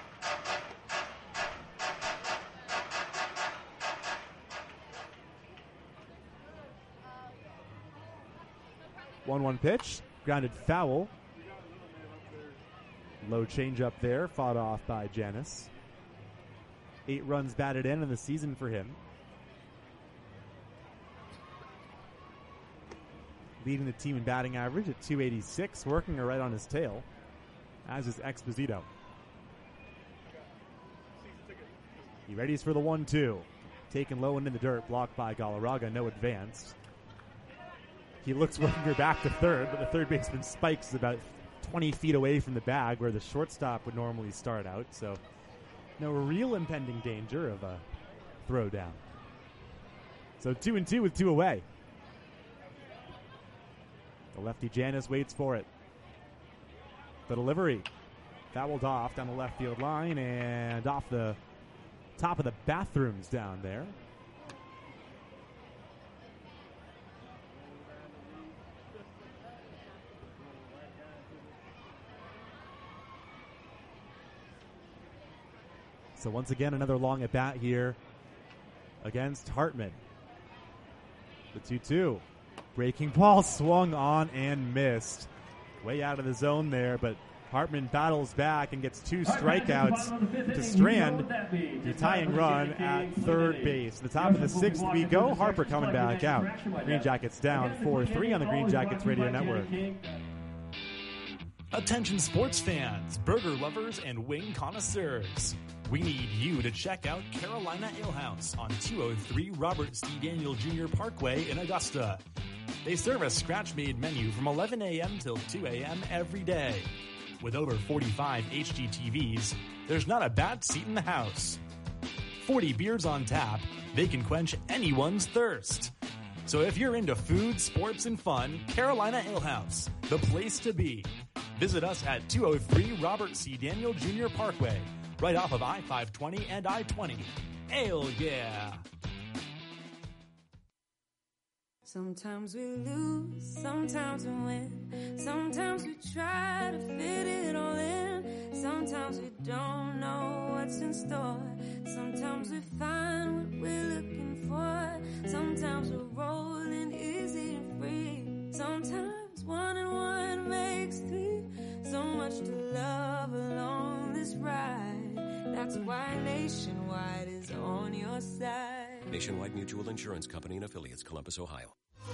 one one pitch, grounded foul. Low changeup there, fought off by Janis. Eight runs batted in in the season for him. Leading the team in batting average at two eighty-six, Workinger right on his tail, as is Exposito. He readies for the one two. Taken low and in the dirt, blocked by Galarraga, no advance. He looks Workinger back to third, but the third baseman spikes about twenty feet away from the bag where the shortstop would normally start out, so no real impending danger of a throw down. So two and two with two away. The lefty Janis waits for it. The delivery fouled off down the left field line and off the top of the bathrooms down there. So once again, another long at bat here against Hartman. The two two. Breaking ball swung on and missed. Way out of the zone there, but Hartman battles back and gets two strikeouts to strand the tying run at third base. To the top of the sixth we go. Harper coming back out. Green Jackets down four three on the Green Jackets Radio Network. Attention sports fans, burger lovers, and wing connoisseurs. We need you to check out Carolina Ale House on two oh three Robert C. Daniel Junior Parkway in Augusta. They serve a scratch-made menu from eleven a.m. till two a.m. every day. With over forty-five H D T Vs, there's not a bad seat in the house. forty beers on tap, they can quench anyone's thirst. So if you're into food, sports, and fun, Carolina Ale House, the place to be. Visit us at two oh three Robert C. Daniel Junior Parkway, right off of I five twenty and I twenty. Ale, yeah! Sometimes we lose, sometimes we win. Sometimes we try to fit it all in. Sometimes we don't know what's in store. Sometimes we find what we're looking for. Sometimes we're rolling easy and free. Sometimes one and one makes three. So much to love along this ride. That's why Nationwide is on your side. Nationwide Mutual Insurance Company and Affiliates, Columbus, Ohio.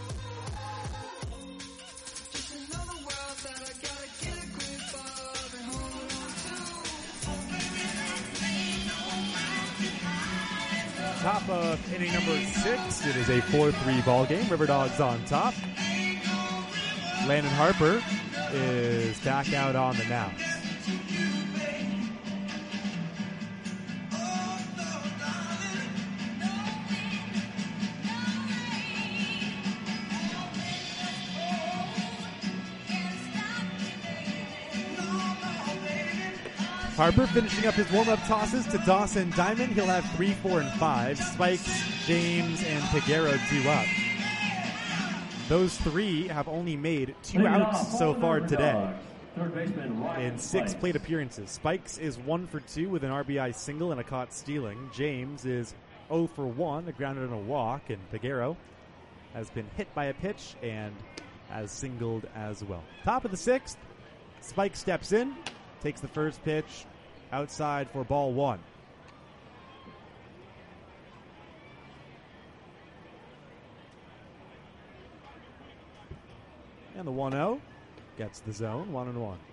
Top of inning number six. It is a four three ball game. River Dogs on top. Landon Harper is back out on the mound. Harper finishing up his warm-up tosses to Dawson Diamond. He'll have three, four, and five. Spikes, James, and Peguero due up. Those three have only made two outs so far today in six plate appearances. Spikes is one for two with an R B I single and a caught stealing. James is oh for one, a grounded and a walk, and Peguero has been hit by a pitch and has singled as well. Top of the sixth, Spike steps in. Takes the first pitch outside for ball one. And the one oh gets the zone, one and one.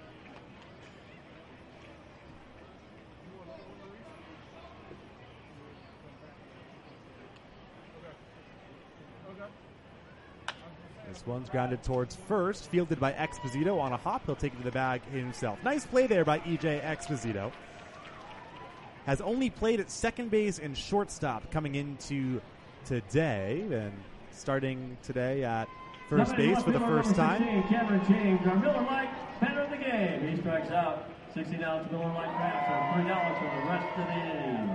This one's grounded towards first, fielded by Exposito on a hop. He'll take it to the bag himself. Nice play there by E J Exposito. Has only played at second base and shortstop coming into today, and starting today at first base for the first time. Cameron James, our Miller Lite better of the game. He strikes out. sixteen ounce Miller Lite draft for three dollars for the rest of the inning.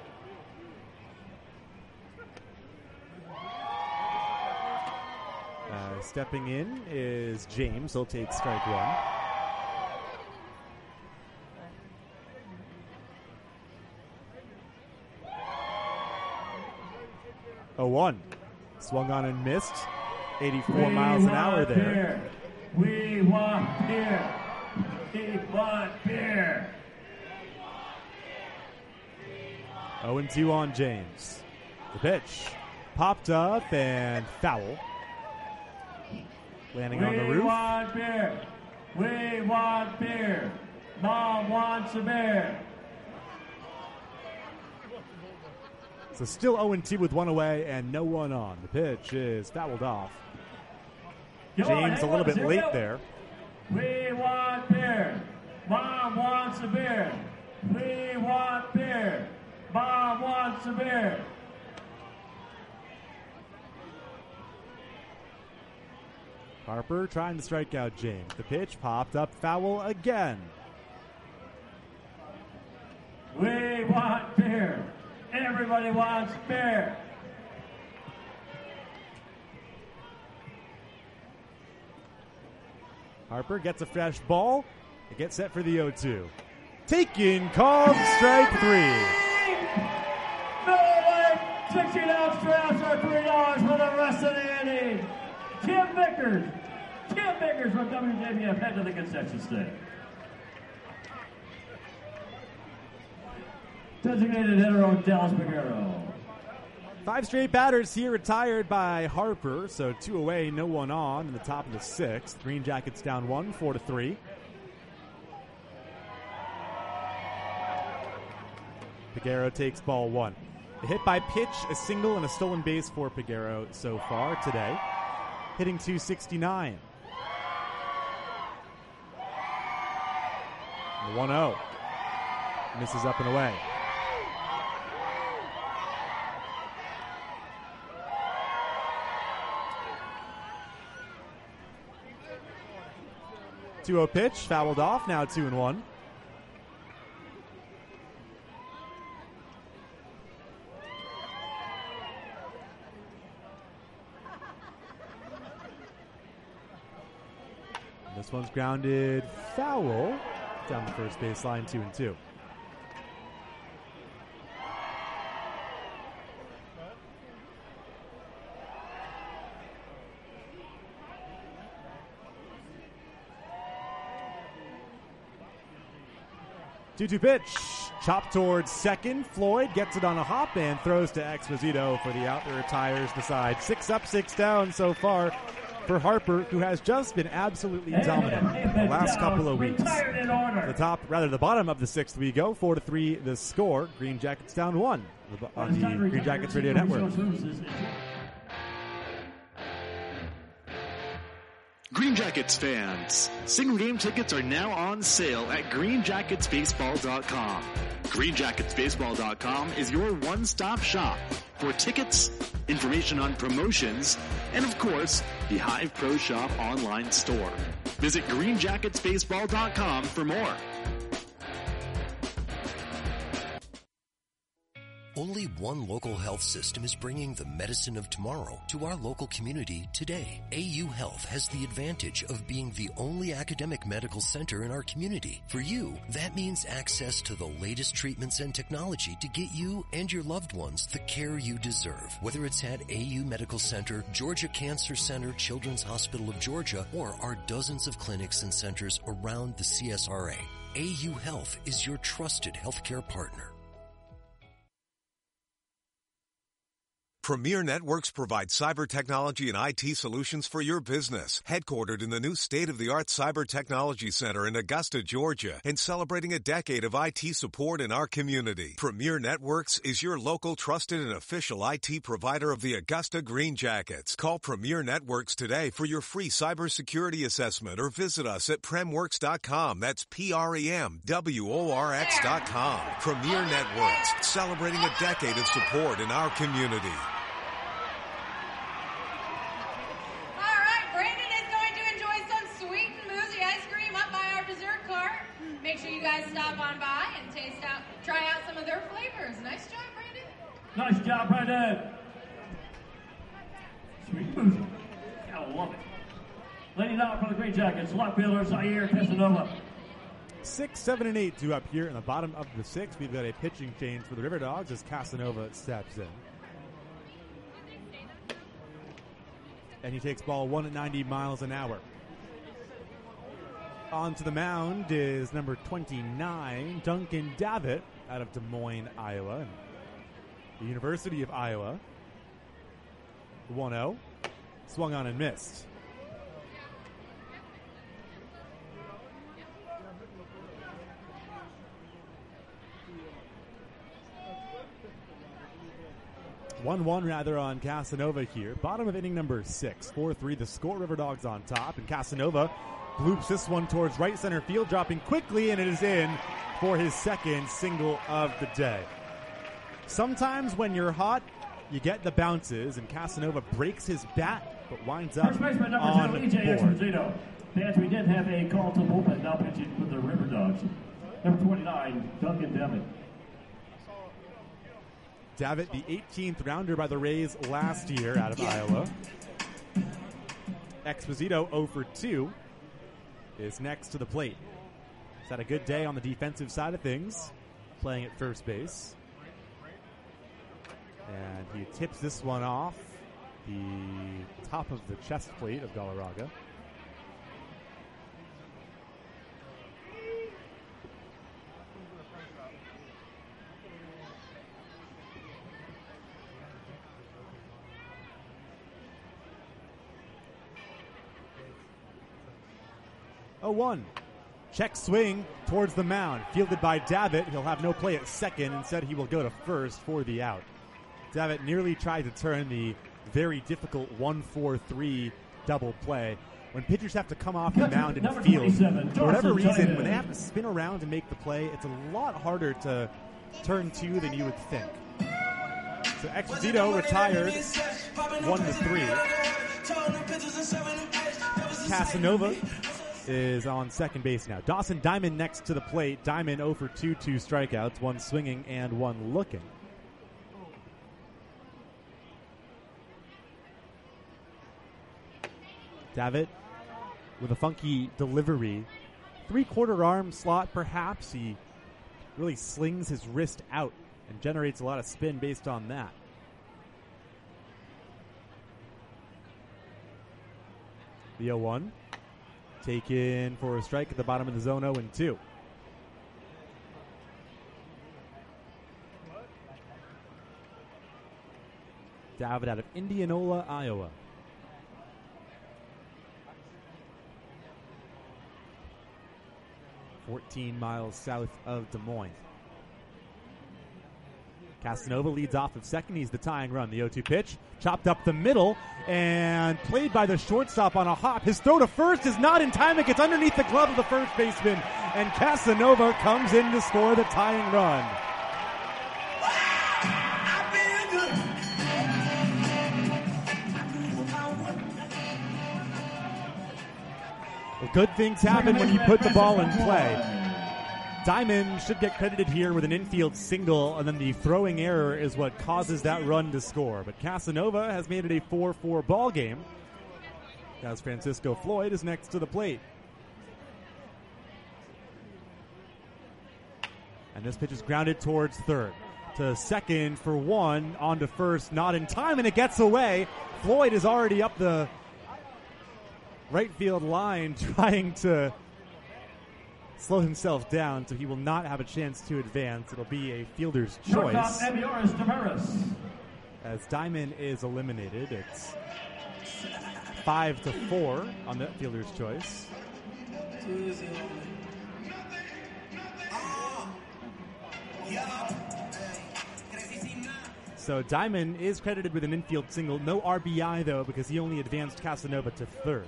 Uh, stepping in is James. He'll take strike one. oh one. Swung on and missed. eighty-four we miles an hour there. Beer. We want beer. We want beer. oh and two on James. The pitch popped up and foul. Landing we on the roof. We want beer. We want beer. Mom wants a beer. So still oh and two with one away and no one on. The pitch is fouled off. James a little bit late there. We want beer. Mom wants a beer. We want beer. Mom wants a beer. Harper trying to strike out James. The pitch popped up, foul again. We want beer. Everybody wants beer. Harper gets a fresh ball. It gets set for the oh two. Taken, called, strike three. Miller Lite sixteen ounce straps are three dollars for the rest of the inning. Tim Vickers. Tim Vickers from W J B F head to the concession stand. Designated hitter on Dallas Piguero. Five straight batters here retired by Harper, so two away, no one on in the top of the sixth. Green Jackets down one, four to three. Piguero takes ball one. A hit by pitch, a single, and a stolen base for Piguero so far today. Hitting two sixty-nine. one oh. Misses up and away. two oh pitch, fouled off, now two and one. This one's grounded foul down the first baseline, two and two. two two pitch, chopped towards second. Floyd gets it on a hop and throws to Exposito for the out. There retires the side. Six up, six down so far for Harper, who has just been absolutely dominant the last couple of weeks. The top, rather the bottom of the sixth we go, four to three the score. Green Jackets down one on the Green Jackets Radio Network. Green Jackets fans, single game tickets are now on sale at green jackets baseball dot com. green jackets baseball dot com is your one-stop shop for tickets, information on promotions, and of course, the Hive Pro Shop online store. Visit green jackets baseball dot com for more. Only one local health system is bringing the medicine of tomorrow to our local community today. A U Health has the advantage of being the only academic medical center in our community. For you, that means access to the latest treatments and technology to get you and your loved ones the care you deserve. Whether it's at A U Medical Center, Georgia Cancer Center, Children's Hospital of Georgia, or our dozens of clinics and centers around the C S R A, A U Health is your trusted healthcare partner. Premier Networks provides cyber technology and I T solutions for your business. Headquartered in the new state-of-the-art Cyber Technology Center in Augusta, Georgia, and celebrating a decade of I T support in our community. Premier Networks is your local trusted and official I T provider of the Augusta Green Jackets. Call Premier Networks today for your free cybersecurity assessment or visit us at premworks dot com. That's P R E M W O R X dot com. Premier Networks, celebrating a decade of support in our community. Make sure you guys stop on by and taste out, try out some of their flavors. Nice job, Brandon. Nice job, Brandon. Sweet Boozy. I love it. Ladies out for the Green Jackets, left fielder Zaire Casanova. Six, seven, and eight due up here in the bottom of the sixth. We've got a pitching change for the River Dogs as Casanova steps in. And he takes ball one at ninety miles an hour. Onto the mound is number twenty-nine, Duncan Davitt, out of Des Moines, Iowa. And the University of Iowa. one oh. Swung on and missed. one one rather on Casanova here. Bottom of inning number six. four three the score. River Dogs on top. And Casanova bloops this one towards right center field, dropping quickly, and it is in for his second single of the day. Sometimes when you're hot, you get the bounces, and Casanova breaks his bat but winds up First baseman number on two, E J board. Esposito. Fans, we did have a call to the bullpen, now pitching with the River Dogs. Number twenty-nine, Duncan Devitt. Davitt, the eighteenth rounder by the Rays last year out of yeah. Iowa. Esposito oh for two is next to the plate. He's had a good day on the defensive side of things, playing at first base. And he tips this one off the top of the chest plate of Galarraga. oh one. Check swing towards the mound. Fielded by Davitt. He'll have no play at second. Instead, he will go to first for the out. Davitt nearly tried to turn the very difficult one four three double play. When pitchers have to come off the mound in the field, for whatever reason, when they have to spin around to make the play, it's a lot harder to turn two than you would think. So Esposito retired one to three. Casanova is on second base now. Dawson Diamond next to the plate. Diamond oh for two, two strikeouts, one swinging and one looking. Davitt with a funky delivery. Three-quarter arm slot, perhaps. He really slings his wrist out and generates a lot of spin based on that. The oh one. Taken for a strike at the bottom of the zone, oh and two. Davitt out of Indianola, Iowa. fourteen miles south of Des Moines. Casanova leads off of second. He's the tying run. The oh two pitch, chopped up the middle, and played by the shortstop on a hop. His throw to first is not in time. It gets underneath the glove of the first baseman, and Casanova comes in to score the tying run. Well, good things happen when you put the ball in play. Diamond should get credited here with an infield single, and then the throwing error is what causes that run to score. But Casanova has made it a four four ball game, as Francisco Floyd is next to the plate. And this pitch is grounded towards third. To second for one, on to first, not in time, and it gets away. Floyd is already up the right field line trying to slow himself down, so he will not have a chance to advance. It'll be a fielder's choice. As Diamond is eliminated, it's five to four on that fielder's choice. So Diamond is credited with an infield single. No R B I, though, because he only advanced Casanova to third.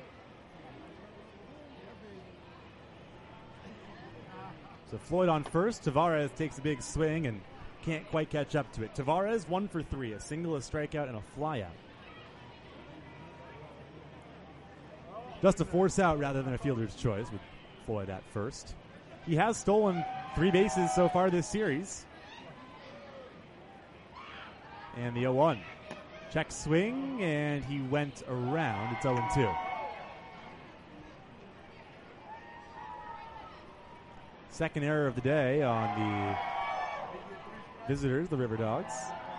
So Floyd on first. Tavares takes a big swing and can't quite catch up to it. Tavares one for three, a single, a strikeout, and a flyout. Just a force out rather than a fielder's choice with Floyd at first. He has stolen three bases so far this series. And the oh one. Check swing, and he went around. It's oh and two. Second error of the day on the visitors, the River Dogs.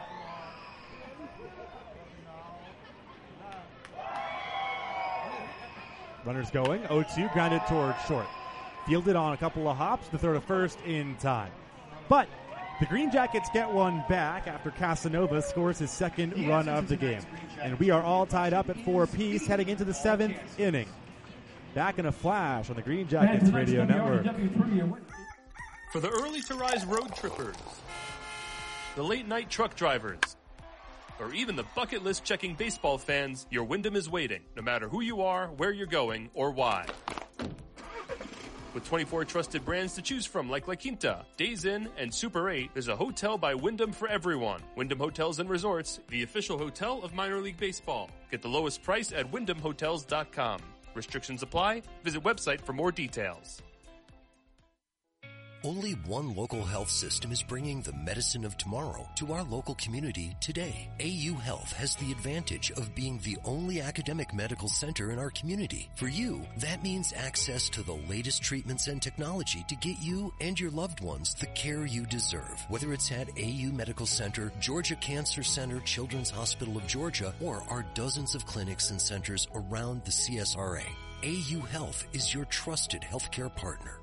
Runners going. oh two, grounded towards short. Fielded on a couple of hops to throw to first in time. But the Green Jackets get one back after Casanova scores his second run of the game. And we are all tied up at four apiece heading into the seventh inning. Back in a flash on the Green Jackets Radio Network. For the early to rise road trippers, the late night truck drivers, or even the bucket list checking baseball fans, your Wyndham is waiting, no matter who you are, where you're going, or why. With twenty-four trusted brands to choose from like La Quinta, Days Inn, and Super eight, there's a hotel by Wyndham for everyone. Wyndham Hotels and Resorts, the official hotel of minor league baseball. Get the lowest price at wyndham hotels dot com. Restrictions apply. Visit website for more details. Only one local health system is bringing the medicine of tomorrow to our local community today. A U Health has the advantage of being the only academic medical center in our community. For you, that means access to the latest treatments and technology to get you and your loved ones the care you deserve. Whether it's at A U Medical Center, Georgia Cancer Center, Children's Hospital of Georgia, or our dozens of clinics and centers around the C S R A, A U Health is your trusted healthcare partner.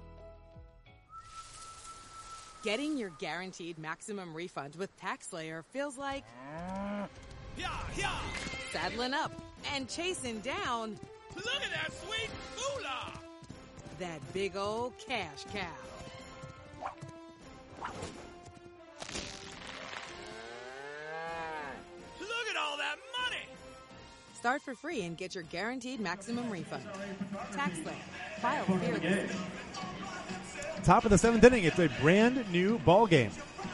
Getting your guaranteed maximum refund with TaxSlayer feels like saddling up and chasing down. Look at that sweet moolah! That big old cash cow. Look at all that money! Start for free and get your guaranteed maximum refund. TaxSlayer. File fearless. Top of the seventh inning, it's a brand new ball game.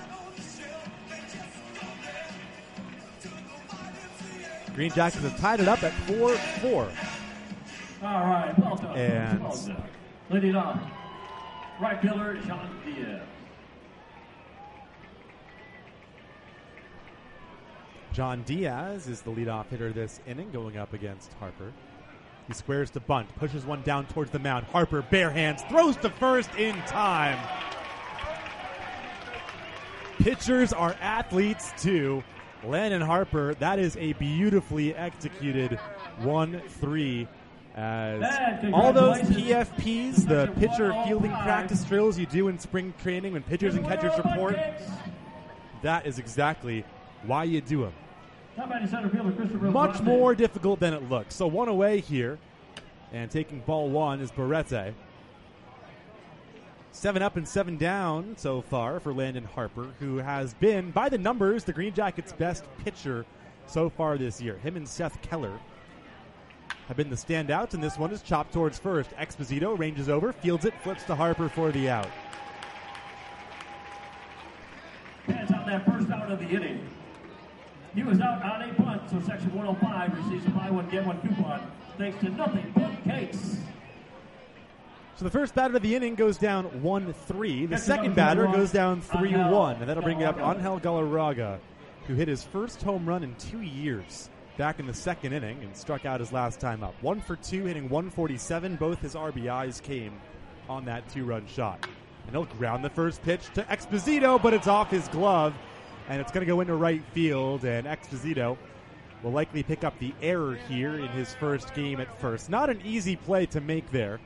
Green Jackets have tied it up at four four. All right, well done. And well done. Leading off, right fielder John Diaz. John Diaz is the leadoff hitter this inning, going up against Harper. He squares to bunt, pushes one down towards the mound. Harper, bare hands, throws to first in time. Pitchers are athletes too. Landon Harper, that is a beautifully executed one three. As all those P F Ps, the pitcher fielding practice drills you do in spring training when pitchers and catchers report, that is exactly why you do them. Much more difficult than it looks. So one away here, and taking ball one is Barrete. Seven up and seven down so far for Landon Harper, who has been, by the numbers, the Green Jackets' best pitcher so far this year. Him and Seth Keller have been the standouts, and this one is chopped towards first. Exposito ranges over, fields it, flips to Harper for the out. That's on that first out of the inning. He was out on a bunt, so Section one oh five receives a buy one, get one coupon, thanks to Nothing But Cakes. So the first batter of the inning goes down one three. The second batter goes down three one, and that'll bring up Angel Galarraga, who hit his first home run in two years back in the second inning and struck out his last time up. One for two, hitting one forty-seven. Both his R B Is came on that two-run shot. And he'll ground the first pitch to Exposito, but it's off his glove. And it's going to go into right field, and Exposito will likely pick up the error here in his first game at first. Not an easy play to make there.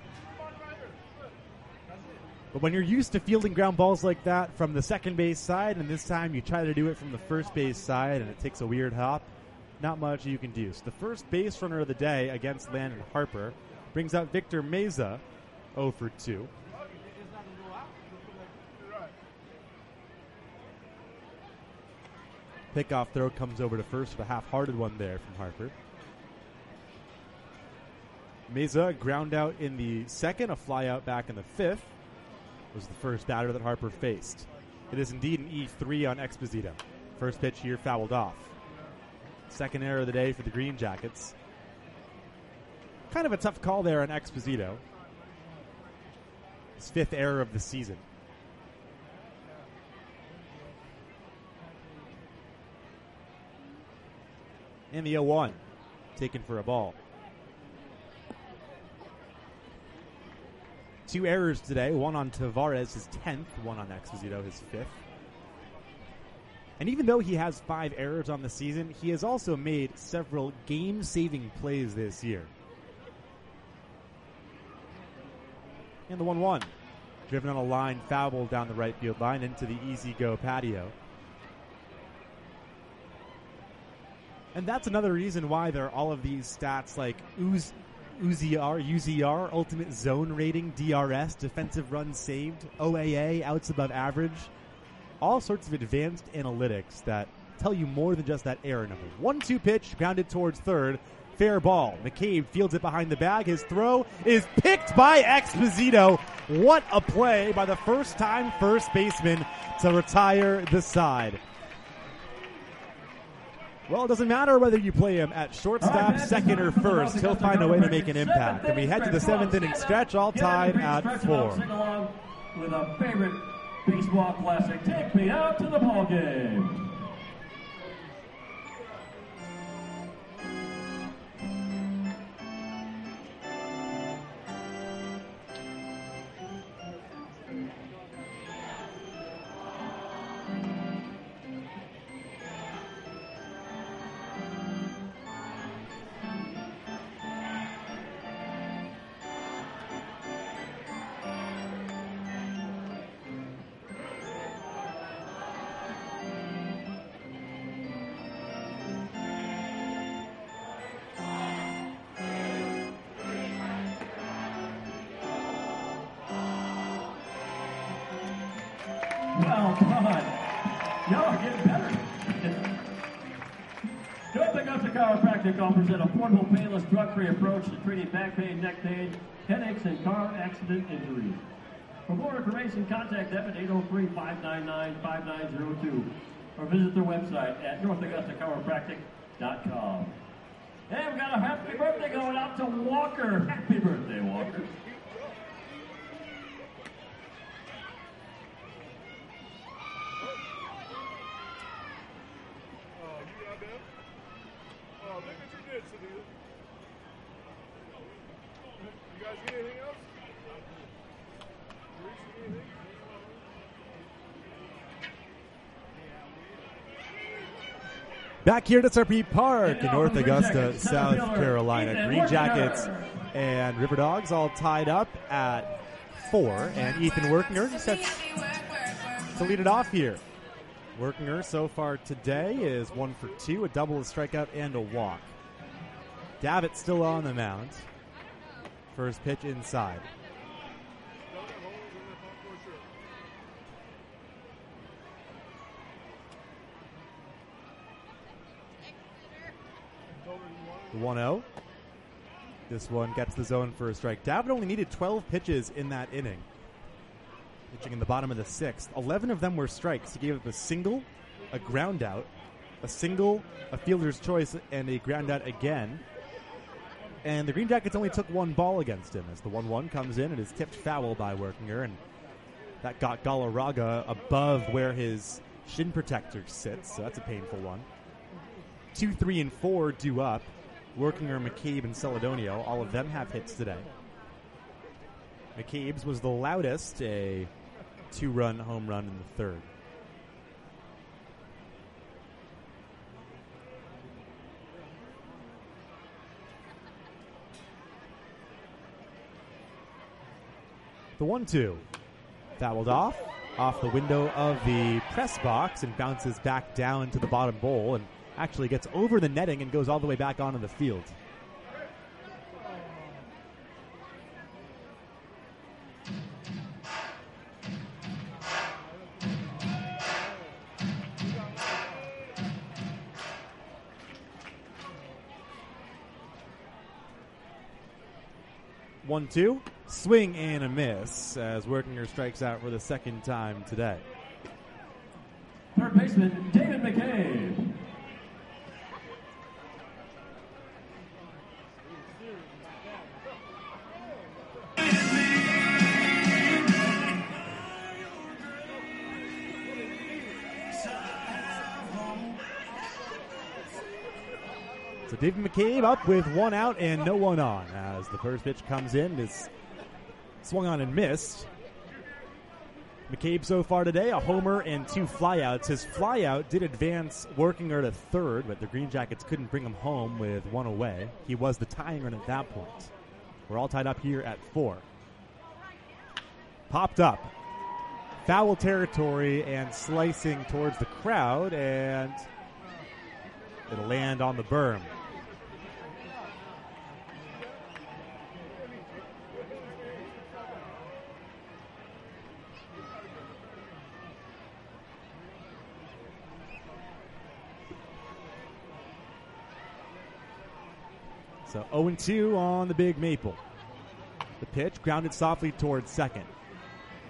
But when you're used to fielding ground balls like that from the second base side, and this time you try to do it from the first base side, and it takes a weird hop, not much you can do. So the first base runner of the day against Landon Harper brings out Victor Meza, oh for two. Pickoff throw comes over to first with a half-hearted one there from Harper. Meza ground out in the second, a fly out back in the fifth. Was the first batter that Harper faced. It is indeed an E three on Exposito. First pitch here fouled off. Second error of the day for the Green Jackets. Kind of a tough call there on Exposito. His fifth error of the season. And the oh one, taken for a ball. Two errors today, one on Tavares, his tenth, one on Exposito, his fifth. And even though he has five errors on the season, he has also made several game-saving plays this year. And the one one, driven on a line, foul down the right field line into the easy-go patio. And that's another reason why there are all of these stats like Uz, U Z R, U Z R, ultimate zone rating, D R S, defensive runs saved, O A A, outs above average. All sorts of advanced analytics that tell you more than just that error number. one two pitch, grounded towards third. Fair ball. McCabe fields it behind the bag. His throw is picked by Exposito. What a play by the first-time first baseman to retire the side. Well, it doesn't matter whether you play him at shortstop, second, or first. He'll find a way to make an impact. And we head to the seventh inning stretch, all tied at four. Sing along with a favorite baseball classic. Take me out to the ball game. Well, come on. Y'all are getting better. North Augusta Chiropractic offers an affordable, painless, drug-free approach to treating back pain, neck pain, headaches, and car accident injuries. For more information, contact them at eight oh three, five nine nine, five nine oh two or visit their website at north augusta chiropractic dot com. Hey, we've got a happy birthday going out to Walker. Happy birthday, Walker. Back here at S R P Park in North Augusta, South Carolina. Green Jackets and River Dogs all tied up at four. And Ethan Workinger sets to lead it off here. Workinger so far today is one for two, a double, a strikeout, and a walk. Davitt still on the mound. First pitch inside. The one oh. This one gets the zone for a strike. Davitt only needed twelve pitches in that inning. Pitching in the bottom of the sixth. eleven of them were strikes. He gave up a single, a ground out, a single, a fielder's choice, and a ground out again. And the Green Jackets only took one ball against him as the one one comes in and is tipped foul by Workinger. And that got Galarraga above where his shin protector sits, so that's a painful one. Two, three, and four due up. Workinger, McCabe, and Celedonio, all of them have hits today. McCabe's was the loudest, a two-run home run in the third. The one two. Fouled off, off the window of the press box and bounces back down to the bottom bowl and actually gets over the netting and goes all the way back onto the field. one two. Swing and a miss as Workinger strikes out for the second time today. Third baseman, David McCabe. So David McCabe up with one out and no one on as the first pitch comes in. Is swung on and missed. McCabe so far today, a homer and two flyouts. His flyout did advance Workinger to third, but the Green Jackets couldn't bring him home with one away. He was the tying run at that point. We're all tied up here at four. Popped up. Foul territory and slicing towards the crowd, and it'll land on the berm. So oh and two on the Big Maple. The pitch grounded softly towards second.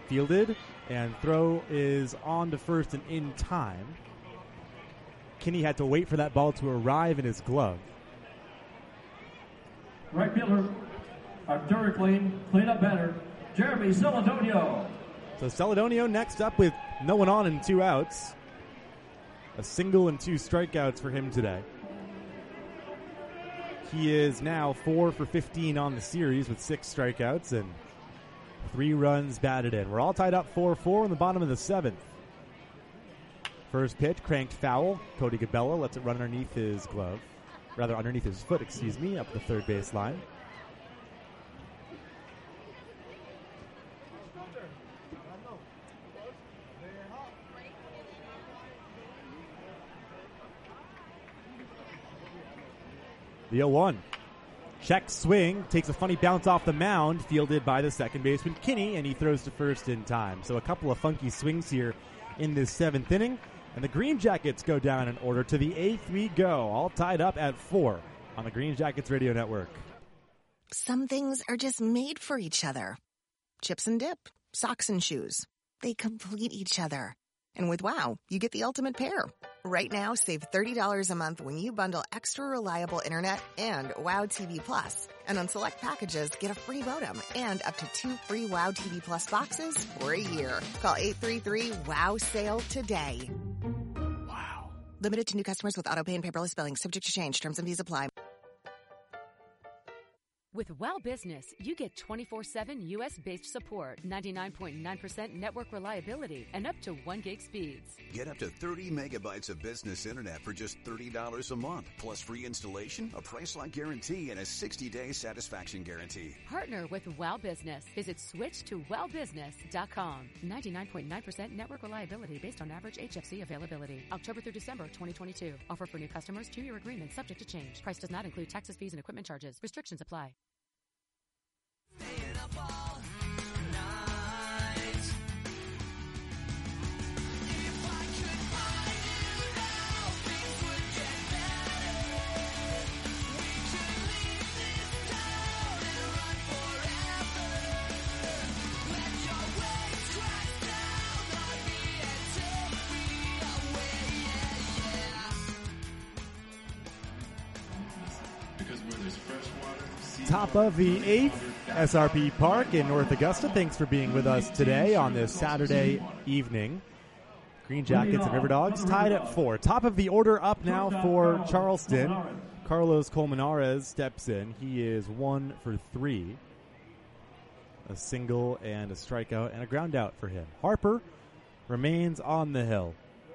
fielded, and throw is on to first and in time. Kinney had to wait for that ball to arrive in his glove. Right fielder, Arturo Clean, cleanup batter, Jeremy Celadonio. So Celadonio next up with no one on and two outs. A single and two strikeouts for him today. He is now four for fifteen on the series with six strikeouts and three runs batted in. We're all tied up four four in the bottom of the seventh. First pitch, cranked foul. Cody Gabella lets it run underneath his glove. Rather, underneath his foot, excuse me, up the third base line. The oh one. Check swing, takes a funny bounce off the mound, fielded by the second baseman Kinney, and he throws to first in time. So a couple of funky swings here in this seventh inning. And the Green Jackets go down in order. To the eighth we go, all tied up at four on the Green Jackets Radio Network. Some things are just made for each other. Chips and dip, socks and shoes. They complete each other. And with WOW, you get the ultimate pair. Right now, save thirty dollars a month when you bundle extra reliable internet and WOW T V Plus. And on select packages, get a free modem and up to two free WOW T V Plus boxes for a year. Call eight three three WOW SALE today. Wow. Limited to new customers with auto pay and paperless billing. Subject to change. Terms and fees apply. With Well Business, you get twenty-four seven U S-based support, ninety-nine point nine percent network reliability, and up to one gig speeds. Get up to thirty megabytes of business internet for just thirty dollars a month, plus free installation, a price-lock guarantee, and a sixty-day satisfaction guarantee. Partner with Well Business. Visit switch to well business dot com. ninety-nine point nine percent network reliability based on average H F C availability. October through December twenty twenty-two. Offer for new customers, two-year agreement subject to change. Price does not include taxes, fees, and equipment charges. Restrictions apply. Staying up all night. If I could find you now, things would get better. We could leave this town and run forever. Let your waves crash down on me and take me away, yeah, yeah. Because where there's fresh water, Top of the eighth, S R P Park in North Augusta. Thanks for being with us today on this Saturday evening. Green Jackets and River Dogs tied at four. Top of the order up now for Charleston. Carlos Colmenares steps in. He is one for three. A single and a strikeout and a ground out for him. Harper remains on the hill.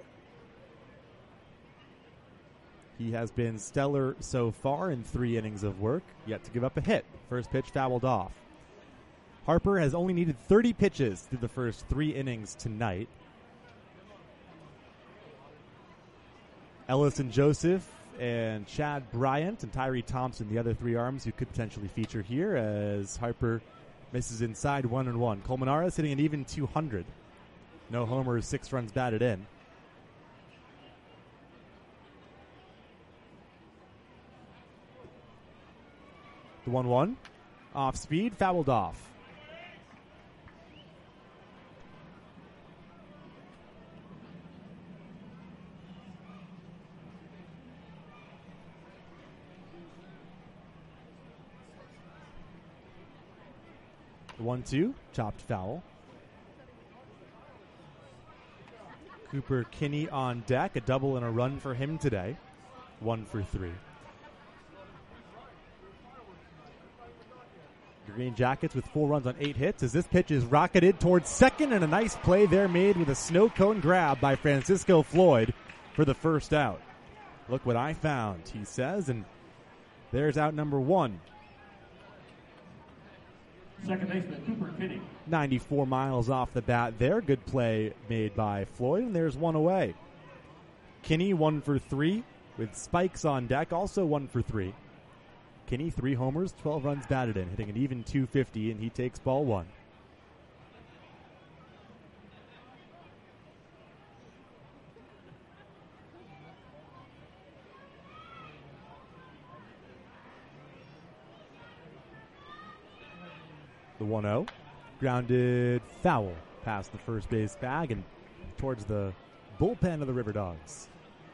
He has been stellar so far in three innings of work, yet to give up a hit. First pitch fouled off. Harper has only needed thirty pitches through the first three innings tonight. Ellison Joseph and Chad Bryant and Tyree Thompson, the other three arms who could potentially feature here as Harper misses inside one and one. Colmenares hitting an even two hundred. No homers, six runs batted in. The one one. Off speed, fouled off. The one two. Chopped foul. Cooper Kinney on deck. A double and a run for him today. One for three. Green Jackets with four runs on eight hits as this pitch is rocketed towards second, and a nice play there made with a snow cone grab by Francisco Floyd for the first out. Look what I found, he says, and there's out number one. Second baseman Cooper Kinney. ninety-four miles off the bat there. Good play made by Floyd, and there's one away. Kinney one for three with Spikes on deck, also one for three. Kinney, three homers, twelve runs batted in, hitting an even two fifty, and he takes ball one. The one oh. Grounded foul past the first base bag and towards the bullpen of the River Dogs.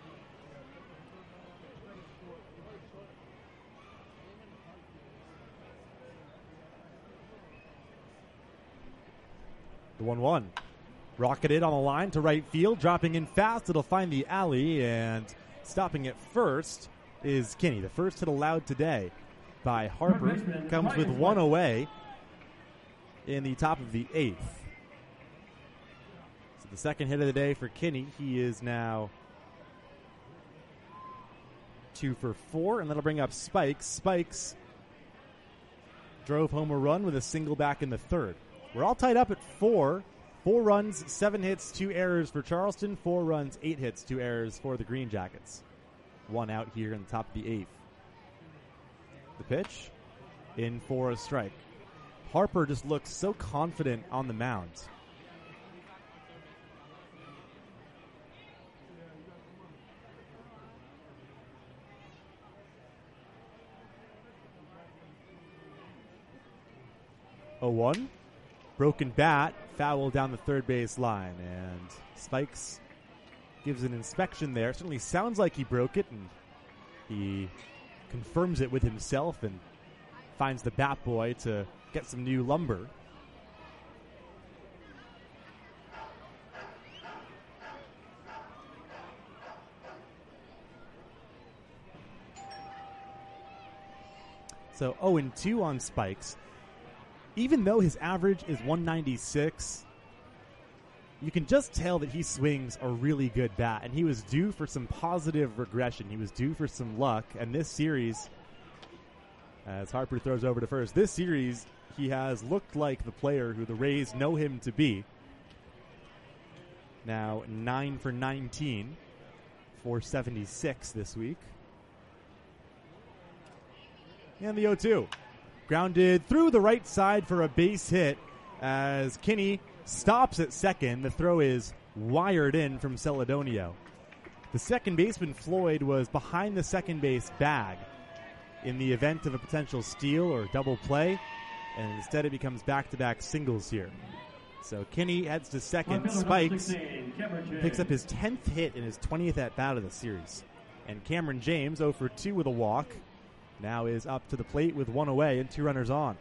The one one. Rocketed on the line to right field, dropping in fast. It'll find the alley, and stopping it first is Kinney. The first hit allowed today by Harper comes with one away in the top of the eighth. So the second hit of the day for Kinney. He is now two for four, and that'll bring up Spikes. Spikes drove home a run with a single back in the third. We're all tied up at four. Four runs, seven hits, two errors for Charleston. Four runs, eight hits, two errors for the Green Jackets. One out here in the top of the eighth. The pitch, in for a strike. Harper just looks so confident on the mound. oh one. Broken bat, foul down the third base line, and Spikes gives an inspection there. Certainly sounds like he broke it, and he confirms it with himself and finds the bat boy to get some new lumber. So oh and two on Spikes. Even though his average is one ninety-six, you can just tell that he swings a really good bat, and he was due for some positive regression. He was due for some luck, and this series, as Harper throws over to first, this series he has looked like the player who the Rays know him to be. Now nine for nineteen, four seventy-six this week. And the oh two. Grounded through the right side for a base hit as Kinney stops at second. The throw is wired in from Celedonio. The second baseman, Floyd, was behind the second base bag in the event of a potential steal or double play, and instead it becomes back-to-back singles here. So Kinney heads to second. Spikes picks up his tenth hit in his twentieth at-bat of the series. And Cameron James, oh for two with a walk, now is up to the plate with one away and two runners on.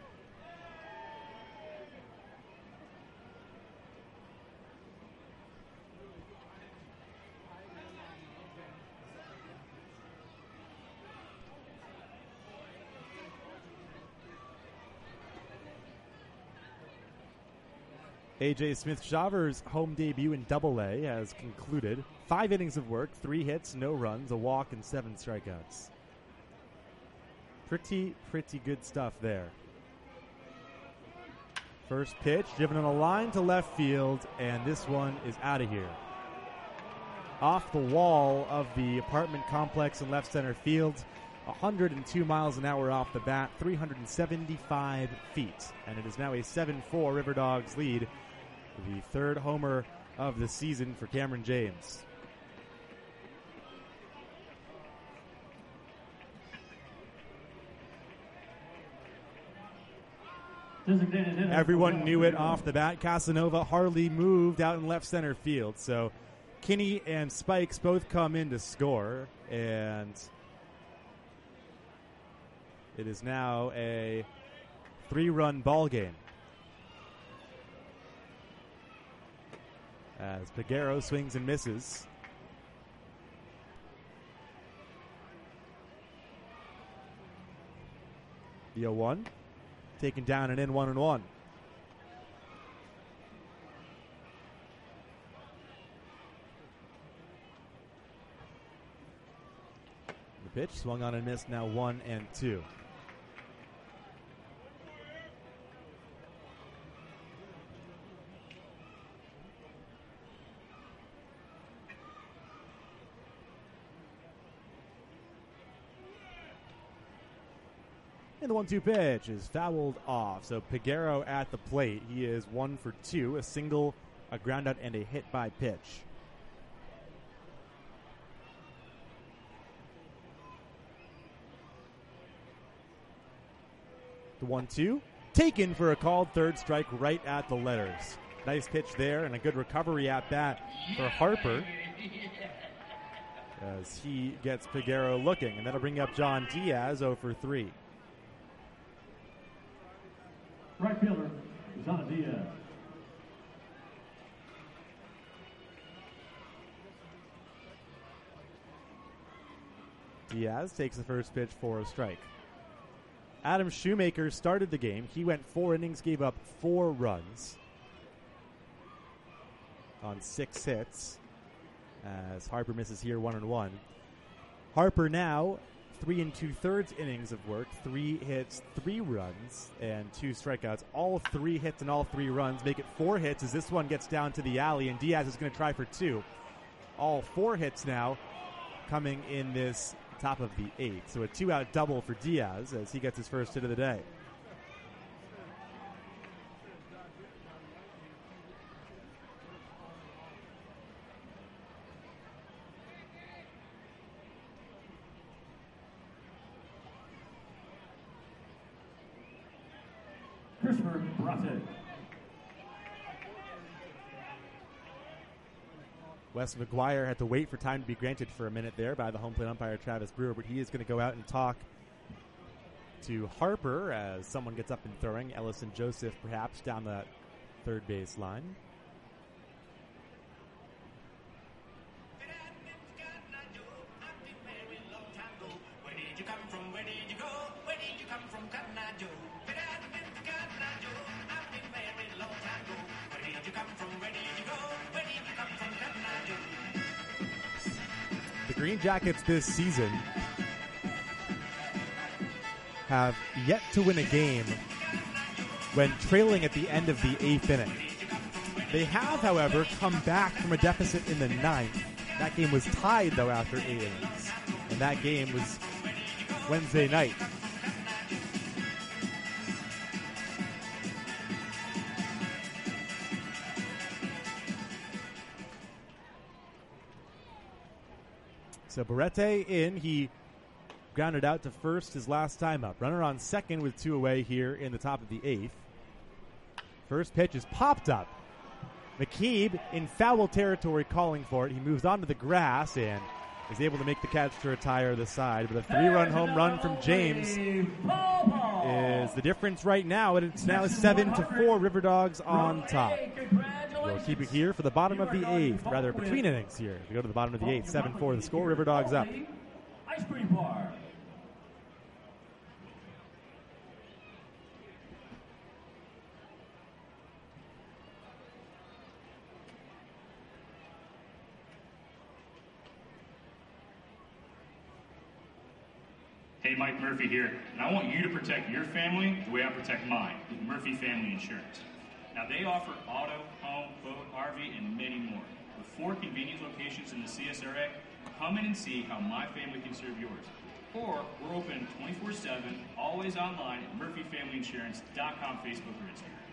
A J Smith-Shaver's home debut in Double A has concluded. Five innings of work, three hits, no runs, a walk, and seven strikeouts. Pretty, pretty good stuff there. First pitch, driven on a line to left field, and this one is out of here. Off the wall of the apartment complex in left center field, one hundred two miles an hour off the bat, three hundred seventy-five feet. And it is now a seven four River Dogs lead, the third homer of the season for Cameron James. Everyone knew it off the bat. Casanova hardly moved out in left center field. So Kinney and Spikes both come in to score. And it is now a three-run ball game. As Peguero swings and misses. The oh one. Taken down and in one and one. The pitch swung on and missed, now one and two. And the one two pitch is fouled off. So Peguero at the plate. He is one for two, a single, a ground out, and a hit by pitch. The one two, taken for a called third strike right at the letters. Nice pitch there and a good recovery at bat for Harper as he gets Figueroa looking. And that'll bring up John Diaz oh for three. Right fielder, John Diaz. Diaz takes the first pitch for a strike. Adam Shoemaker started the game. He went four innings, gave up four runs on six hits as Harper misses here one and one. Harper now three and two-thirds innings of work, three hits, three runs, and two strikeouts. All three hits and all three runs make it four hits as this one gets down to the alley, and Diaz is going to try for two. All four hits now coming in this top of the eighth. So a two-out double for Diaz as he gets his first hit of the day. Christopher Brate. Wes McGuire had to wait for time to be granted for a minute there by the home plate umpire Travis Brewer, but he is going to go out and talk to Harper as someone gets up and throwing. Ellison Joseph perhaps down the third base line. The Green Jackets this season have yet to win a game when trailing at the end of the eighth inning. They have, however, come back from a deficit in the ninth. That game was tied, though, after eight innings. And that game was Wednesday night. So Barrete in, he grounded out to first his last time up. Runner on second with two away here in the top of the eighth. First pitch is popped up. McKeeb in foul territory calling for it. He moves onto the grass and is able to make the catch to retire the side. But a three-run home run from James is the difference right now. And it's now seven to four River Dogs on top. We'll keep it here for the bottom of the eighth, rather between innings here. We go to the bottom of the eighth, seven four the score, River Dogs up. Ice Cream Bar. Hey, Mike Murphy here, and I want you to protect your family the way I protect mine with Murphy Family Insurance. Now, they offer auto, home, boat, R V, and many more. With four convenient locations in the C S R A, come in and see how my family can serve yours. Or we're open twenty-four seven, always online at murphy family insurance dot com, Facebook, or Instagram.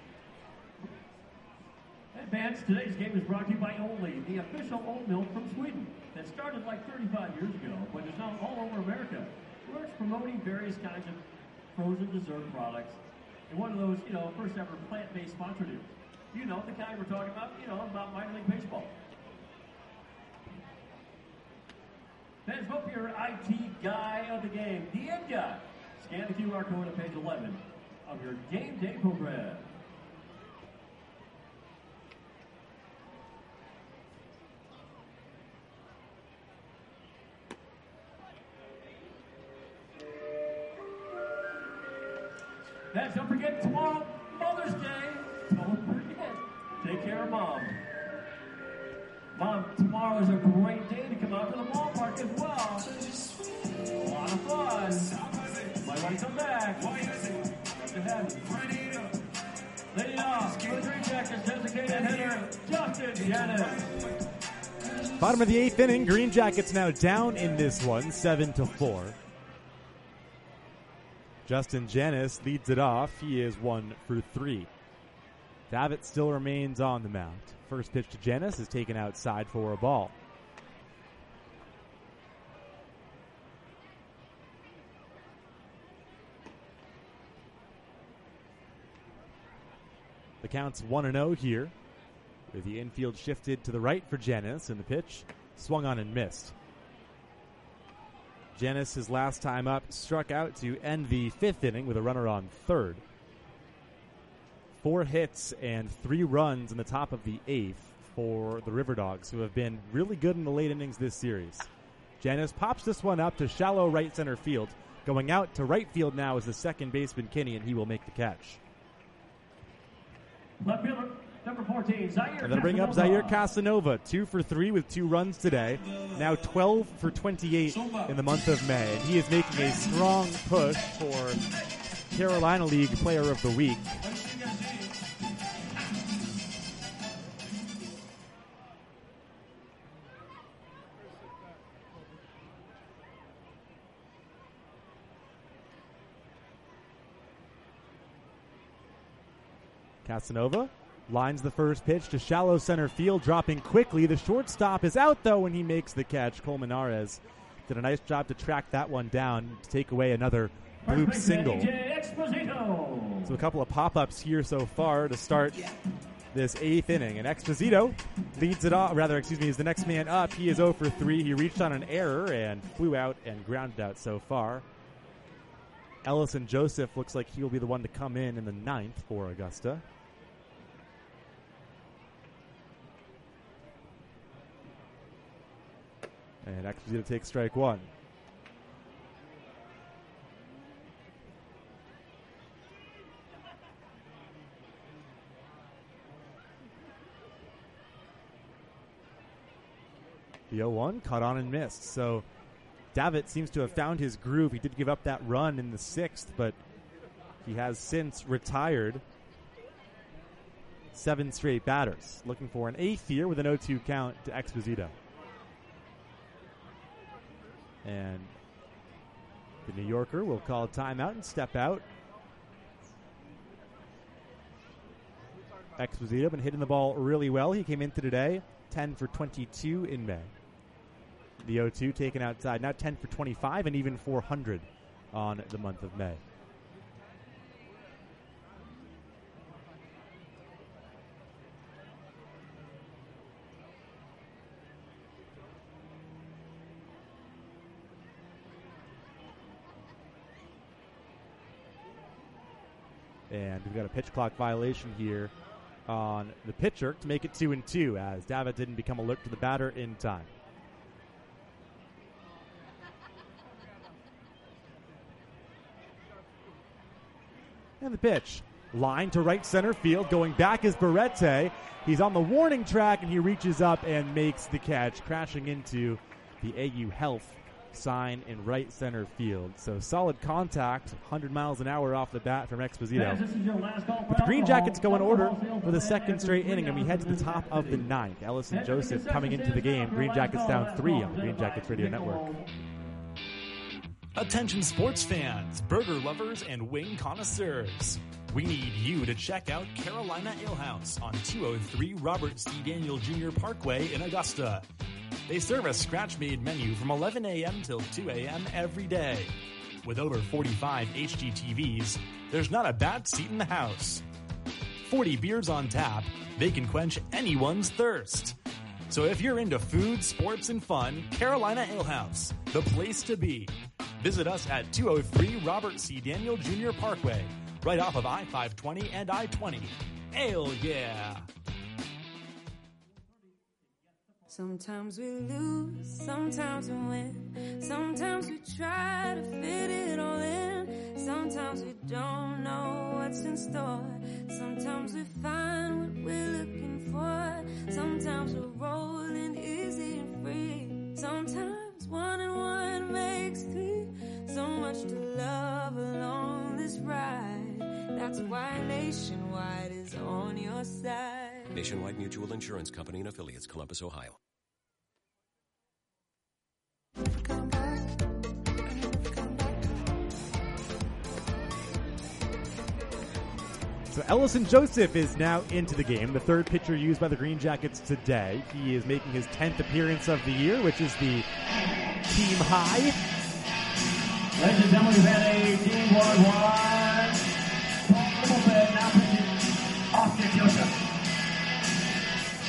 Advance, today's game is brought to you by Only, the official oat milk from Sweden that started like thirty-five years ago, but is now all over America. We're promoting various kinds of frozen dessert products in one of those, you know, first ever plant-based sponsor deals. You know, the kind we're talking about, you know, about minor league baseball. Fans, vote for your I T guy of the game, the end guy. Scan the Q R code on page eleven of your game day program. Guys, don't forget tomorrow, Mother's Day. Don't forget. Take care of Mom. Mom, tomorrow is a great day to come out to the ballpark as well. A lot of fun. Might want to come back. Love to have you. Leading it off, for the Green Jackets, designated hitter, Justin Janice. Bottom of the eighth inning, Green Jackets now down in this one, seven to four. Justin Janice leads it off. He is one for three. Davitt still remains on the mound. First pitch to Janice is taken outside for a ball. The count's one and oh here with the infield shifted to the right for Janis, and the pitch swung on and missed. Janis, his last time up, struck out to end the fifth inning with a runner on third. Four hits and three runs in the top of the eighth for the River Dogs, who have been really good in the late innings this series. Janis pops this one up to shallow right center field. Going out to right field now is the second baseman, Kinney, and he will make the catch. Left fielder, number fourteen, Zaire And they'll bring up Zaire Casanova, two for three with two runs today. Now twelve for twenty-eight in the month of May. And he is making a strong push for Carolina League Player of the Week. Casanova lines the first pitch to shallow center field, dropping quickly. The shortstop is out, though, when he makes the catch. Colmenares did a nice job to track that one down to take away another bloop single. So a couple of pop-ups here so far to start this eighth inning. And Exposito leads it off, rather, excuse me, is the next man up. He is zero for three. He reached on an error and flew out and grounded out so far. Ellison Joseph looks like he will be the one to come in in the ninth for Augusta. And Exposito takes strike one. The oh one caught on and missed. So Davitt seems to have found his groove. He did give up that run in the sixth, but he has since retired seven straight batters. Looking for an eighth here with an oh two count to Exposito. And the New Yorker will call a timeout and step out. Exposito been hitting the ball really well. He came into today ten for twenty-two in May. The oh two taken outside, now ten for twenty-five and even four hundred on the month of May. And we've got a pitch clock violation here on the pitcher to make it two and two, as Davitt didn't become alert to the batter in time. And the pitch, line to right center field. Going back is Barrete. He's on the warning track, and he reaches up and makes the catch, crashing into the A U Health sign in right center field. So solid contact, one hundred miles an hour off the bat from Exposito. But the Green Jackets go in order for the second straight inning, and we head to the top of the ninth. Ellison Joseph coming into the game. Green Jackets down three on the Green Jackets Radio Network. Attention sports fans, burger lovers, and wing connoisseurs. We need you to check out Carolina Ale House on two oh three Robert C. Daniel Junior Parkway in Augusta. They serve a scratch-made menu from eleven a.m. till two a.m. every day. With over forty-five H D T Vs, there's not a bad seat in the house. forty beers on tap, they can quench anyone's thirst. So if you're into food, sports, and fun, Carolina Ale House, the place to be. Visit us at two oh three Robert C. Daniel Junior Parkway, right off of I five twenty and I twenty. Ale, yeah! Sometimes we lose, sometimes we win. Sometimes we try to fit it all in. Sometimes we don't know what's in store. Sometimes we find what we're looking for. Sometimes we're rolling easy and free. Sometimes one and one makes three. So much to love along this ride. That's why Nationwide is on your side. Nationwide Mutual Insurance Company and Affiliates, Columbus, Ohio. So Ellison Joseph is now into the game, the third pitcher used by the Green Jackets today. He is making his tenth appearance of the year, which is the team high. Ladies and gentlemen, we've had a team one-one. Paul Littleton now pitching Austin Joseph.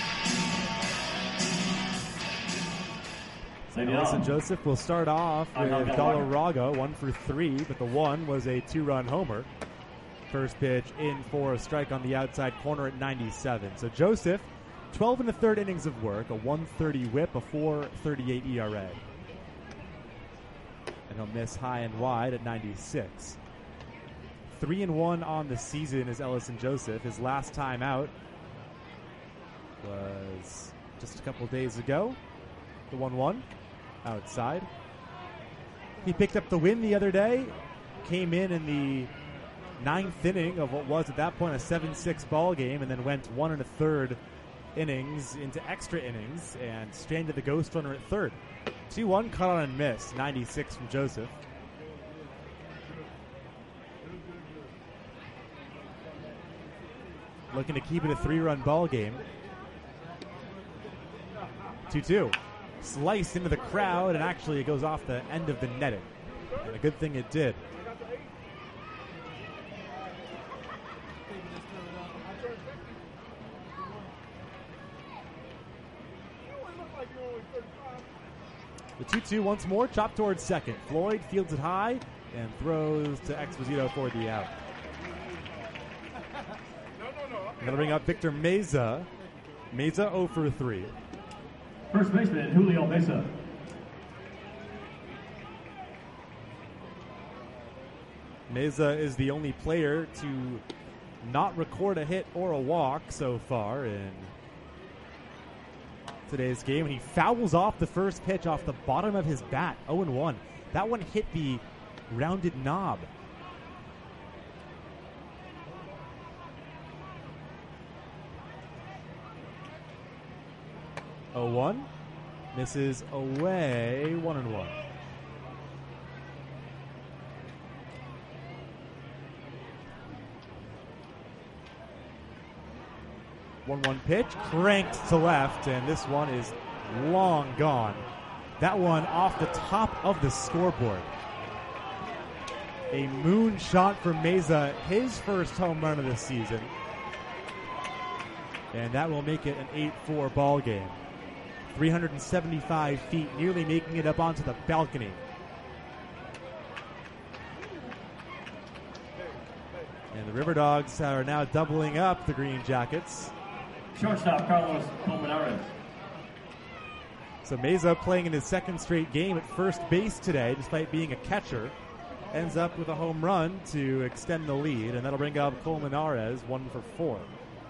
Ellison Joseph will start off with Galarraga, one for three, but the one was a two-run homer. First pitch in for a strike on the outside corner at ninety-seven. So Joseph, twelve and a third innings of work, a one thirty whip, a four thirty-eight E R A. And he'll miss high and wide at ninety-six. Three and one on the season is Ellison Joseph. His last time out was just a couple days ago. The one one outside. He picked up the win the other day. Came in in the ninth inning of what was at that point a seven six ball game, and then went one and a third innings into extra innings and stranded the ghost runner at third. two one, cut on and missed. ninety-six from Joseph. Looking to keep it a three-run ball game. two two. Sliced into the crowd, and actually it goes off the end of the netting. And a good thing it did. The two two once more, chopped towards second. Floyd fields it high and throws to Exposito for the out. Going to bring up Victor Meza. Meza oh for three. First baseman, Julio Meza. Meza is the only player to not record a hit or a walk so far in today's game. And he fouls off the first pitch off the bottom of his bat, oh and one. That one hit the rounded knob. oh one. Misses away, one and one. one one pitch, cranked to left, and this one is long gone. That one off the top of the scoreboard. A moon shot from Meza, his first home run of the season. And that will make it an eight four ball game. three hundred seventy-five feet, nearly making it up onto the balcony. And the River Dogs are now doubling up the Green Jackets. Shortstop, Carlos Colmenares. So Meza, playing in his second straight game at first base today, despite being a catcher, ends up with a home run to extend the lead, and that'll bring up Colmenares, one for four.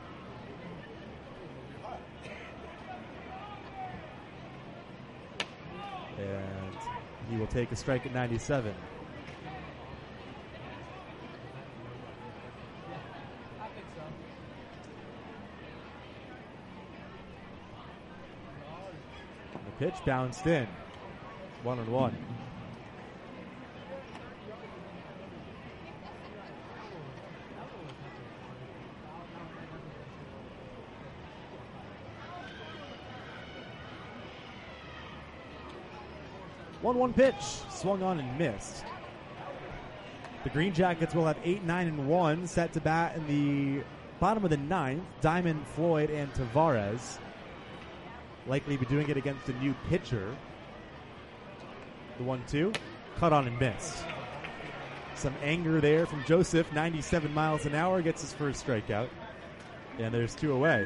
And he will take a strike at ninety-seven. The pitch bounced in. One and one. one one pitch, swung on and missed. The Green Jackets will have eight nine and one set to bat in the bottom of the ninth. Diamond, Floyd, and Tavares likely be doing it against a new pitcher. The one two, cut on and missed. Some anger there from Joseph, ninety-seven miles an hour, gets his first strikeout. And there's two away.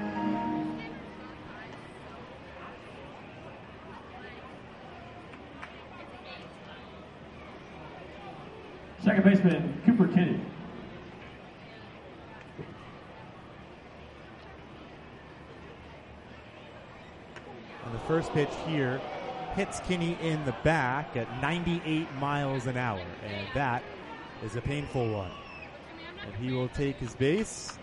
Second baseman, Cooper Kinney. And the first pitch here hits Kinney in the back at ninety-eight miles an hour, and that is a painful one. And he will take his base.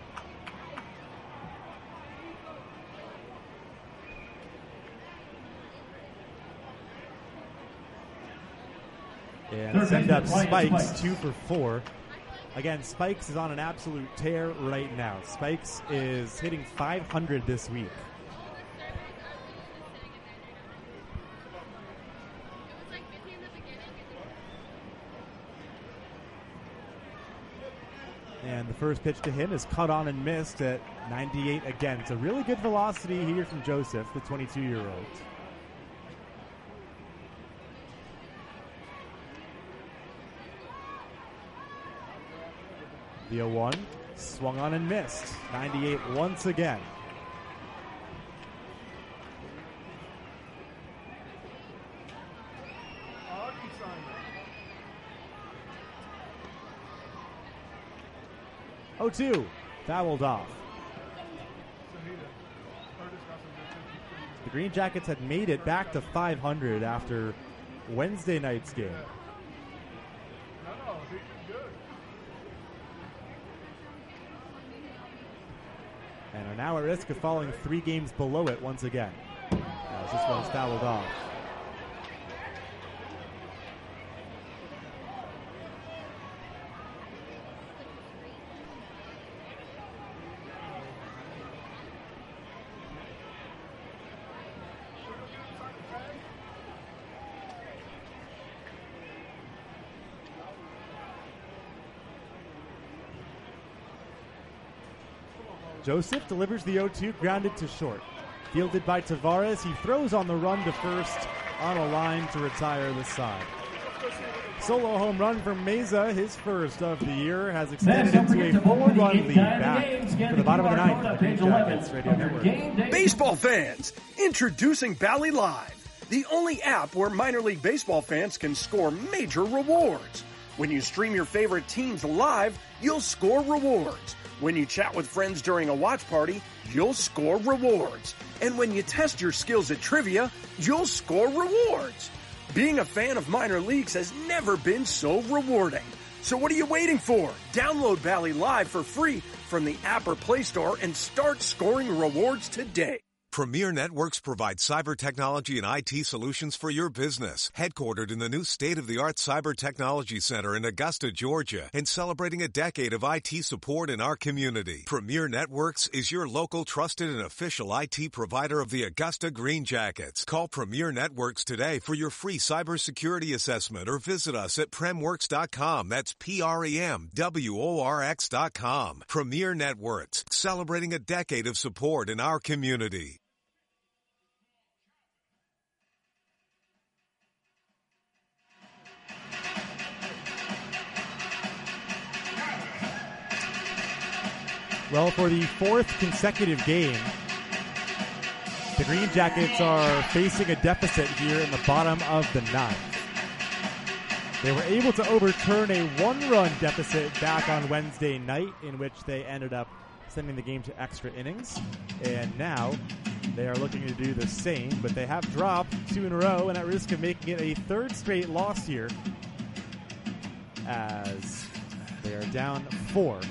And send up Spikes, two for four. Again, Spikes is on an absolute tear right now. Spikes is hitting five hundred this week. And the first pitch to him is cut on and missed at ninety-eight again. It's a really good velocity here from Joseph, the twenty-two-year-old. The oh one swung on and missed. ninety-eight once again. oh two, fouled off. The Green Jackets had made it back to five hundred after Wednesday night's game. And are now at risk of falling three games below it once again, as this one's fouled off. Joseph delivers the oh two, grounded to short. Fielded by Tavares, he throws on the run to first on a line to retire the side. Solo home run from Meza, his first of the year, has extended into a four-run lead back for the bottom of the ninth on the Green Jackets Radio Network. Baseball fans, introducing Bally Live, the only app where minor league baseball fans can score major rewards. When you stream your favorite teams live, you'll score rewards. When you chat with friends during a watch party, you'll score rewards. And when you test your skills at trivia, you'll score rewards. Being a fan of minor leagues has never been so rewarding. So what are you waiting for? Download Bally Live for free from the app or Play Store and start scoring rewards today. Premier Networks provides cyber technology and I T solutions for your business. Headquartered in the new state-of-the-art Cyber Technology Center in Augusta, Georgia, and celebrating a decade of I T support in our community. Premier Networks is your local trusted and official I T provider of the Augusta Green Jackets. Call Premier Networks today for your free cybersecurity assessment or visit us at premworks dot com. That's P R E M W O R X dot com. Premier Networks, celebrating a decade of support in our community. Well, for the fourth consecutive game, the Green Jackets are facing a deficit here in the bottom of the ninth. They were able to overturn a one-run deficit back on Wednesday night, in which they ended up sending the game to extra innings. And now they are looking to do the same, but they have dropped two in a row and at risk of making it a third straight loss here, as they are down four.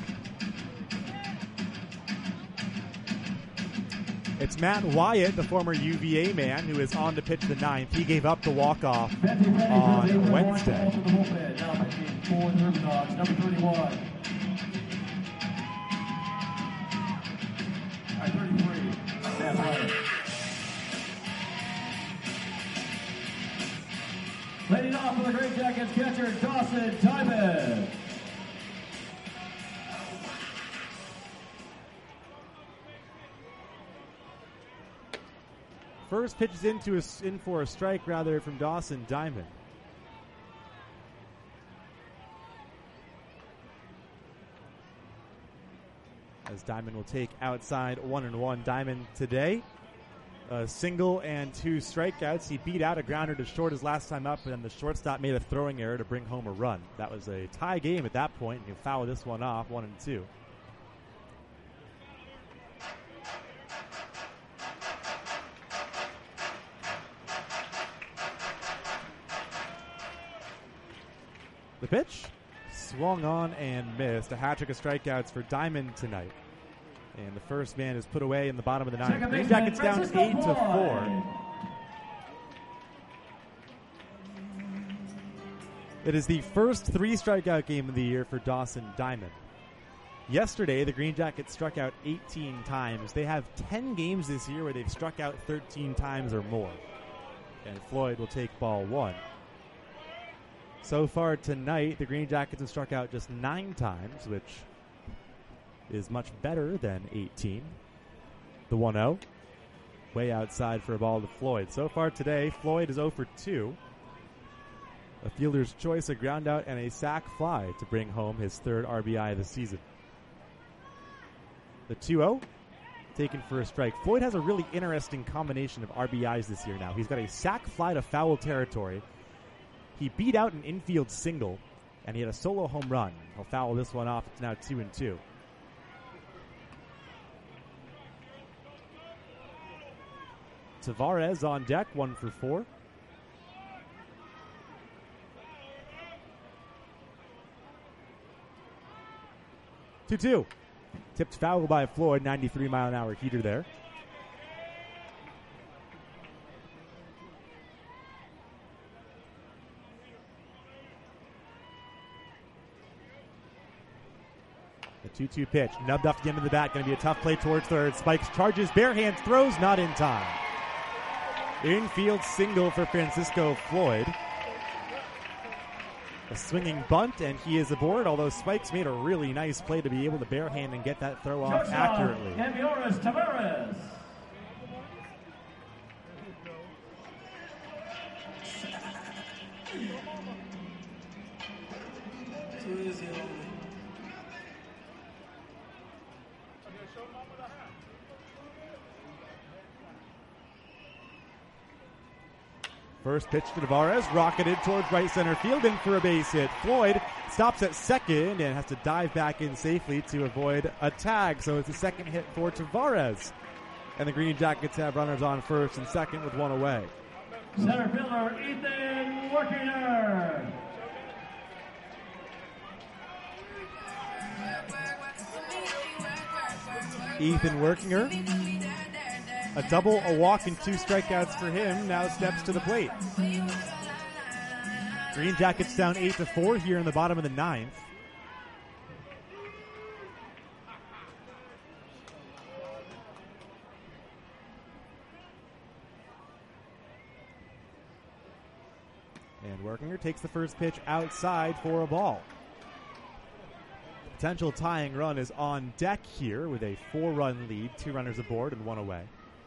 It's Matt Wyatt, the former U V A man, who is on to pitch the ninth. He gave up the walk-off on Wednesday. Number thirty-one. thirty-three. Matt Wyatt. Leading off for the Green Jackets catcher, Dawson Diamond. First pitch is into a, in for a strike, rather, from Dawson Diamond. As Diamond will take outside one and one. Diamond today, a single and two strikeouts. He beat out a grounder to short his last time up, and then the shortstop made a throwing error to bring home a run. That was a tie game at that point, and you foul this one off, one and two. The pitch swung on and missed. A hat trick of strikeouts for Diamond tonight. And the first man is put away in the bottom of the ninth. Green Jackets down eight to four. It is the first three strikeout game of the year for Dawson Diamond. Yesterday, the Green Jackets struck out eighteen times. They have ten games this year where they've struck out thirteen times or more. And Floyd will take ball one. So far tonight, the Green Jackets have struck out just nine times, which is much better than eighteen. The one oh, way outside for a ball to Floyd. So far today, Floyd is oh for two. A fielder's choice, a ground out, and a sac fly to bring home his third R B I of the season. The two oh taken for a strike. Floyd has a really interesting combination of R B Is this year now. He's got a sac fly to foul territory. He beat out an infield single, and he had a solo home run. He'll foul this one off. It's now two and two. Tavares on deck, one for four. two two. Tipped foul by Floyd, ninety-three mile an hour heater there. The two two pitch, nubbed off the end of the bat, going to be a tough play towards third. Spikes, charges, bare hands, throws, not in time. Infield single for Francisco Floyd. A swinging bunt, and he is aboard, although Spikes made a really nice play to be able to barehand and get that throw off accurately. Camioris Tavares. First pitch to Tavares, rocketed towards right center field, in for a base hit. Floyd stops at second and has to dive back in safely to avoid a tag, so it's a second hit for Tavares. And the Green Jackets have runners on first and second with one away. Center fielder Ethan Workinger. Ethan Workinger. A double, a walk, and two strikeouts for him. Now steps to the plate. Green Jackets down eight to four here in the bottom of the ninth. And Workinger takes the first pitch outside for a ball. Potential tying run is on deck here with a four-run lead, two runners aboard and one away.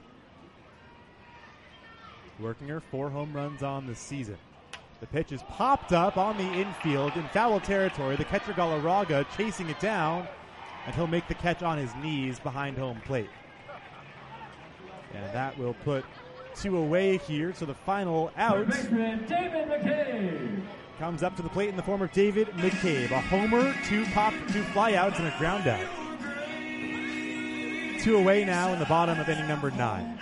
Workinger, four home runs on the season. The pitch is popped up on the infield in foul territory. The catcher Galarraga chasing it down, and he'll make the catch on his knees behind home plate. And that will put two away here, so the final out David McCabe comes up to the plate in the form of David McCabe. A homer, two pop, two flyouts, and a ground out. Two away now in the bottom of inning number nine.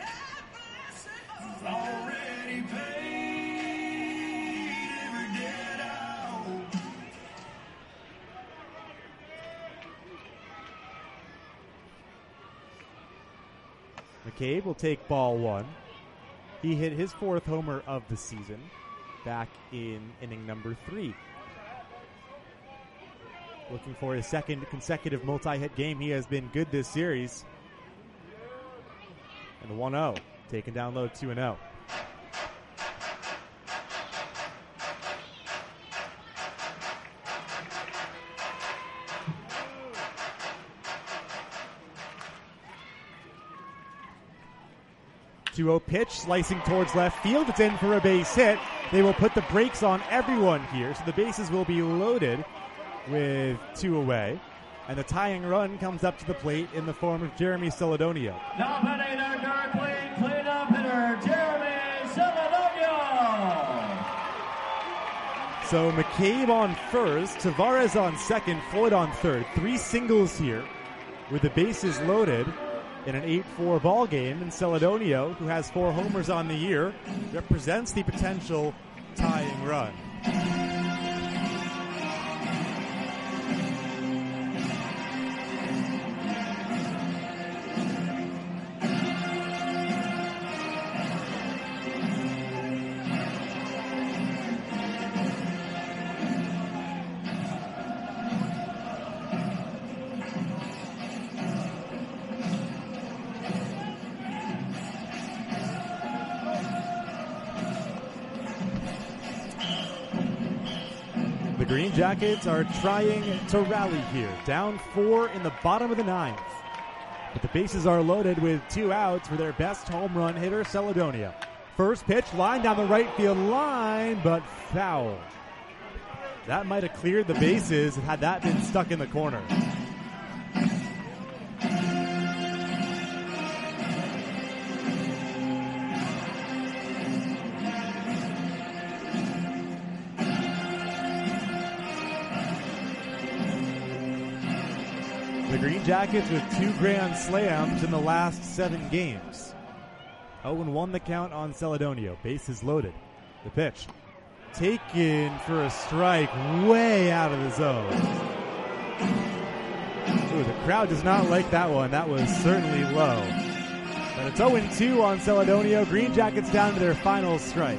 McCabe will take ball one. He hit his fourth homer of the season back in inning number three. Looking for his second consecutive multi-hit game. He has been good this series. And the one oh, taken down low, two and oh. two oh pitch, slicing towards left field. It's in for a base hit. They will put the brakes on everyone here, so the bases will be loaded with two away. And the tying run comes up to the plate in the form of Jeremy Celedonio. Now batting our guard plate cleanup hitter, Jeremy Celedonio. So McCabe on first, Tavares on second, Floyd on third. Three singles here with the bases loaded in an eight four ball game, and Celedonio, who has four homers on the year, represents the potential tying run. The Green Jackets are trying to rally here. Down four in the bottom of the ninth. But the bases are loaded with two outs for their best home run hitter, Celedonio. First pitch, line down the right field line, but foul. That might have cleared the bases had that been stuck in the corner. the Green Jackets with two grand slams in the last seven games. oh and one the count on Celedonio. Bases loaded. The pitch. Taken for a strike way out of the zone. Ooh, the crowd does not like that one. That was certainly low. But it's oh and two on Celedonio. Green Jackets down to their final strike.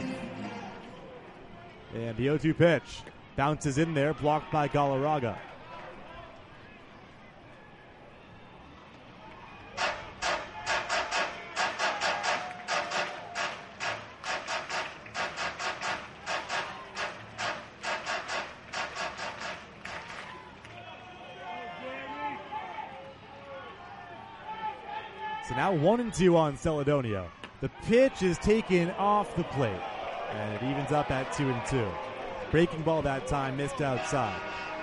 And the oh two pitch bounces in there, blocked by Galarraga. So now one and two on Celedonio. The pitch is taken off the plate, and it evens up at two and two. Breaking ball that time, missed outside.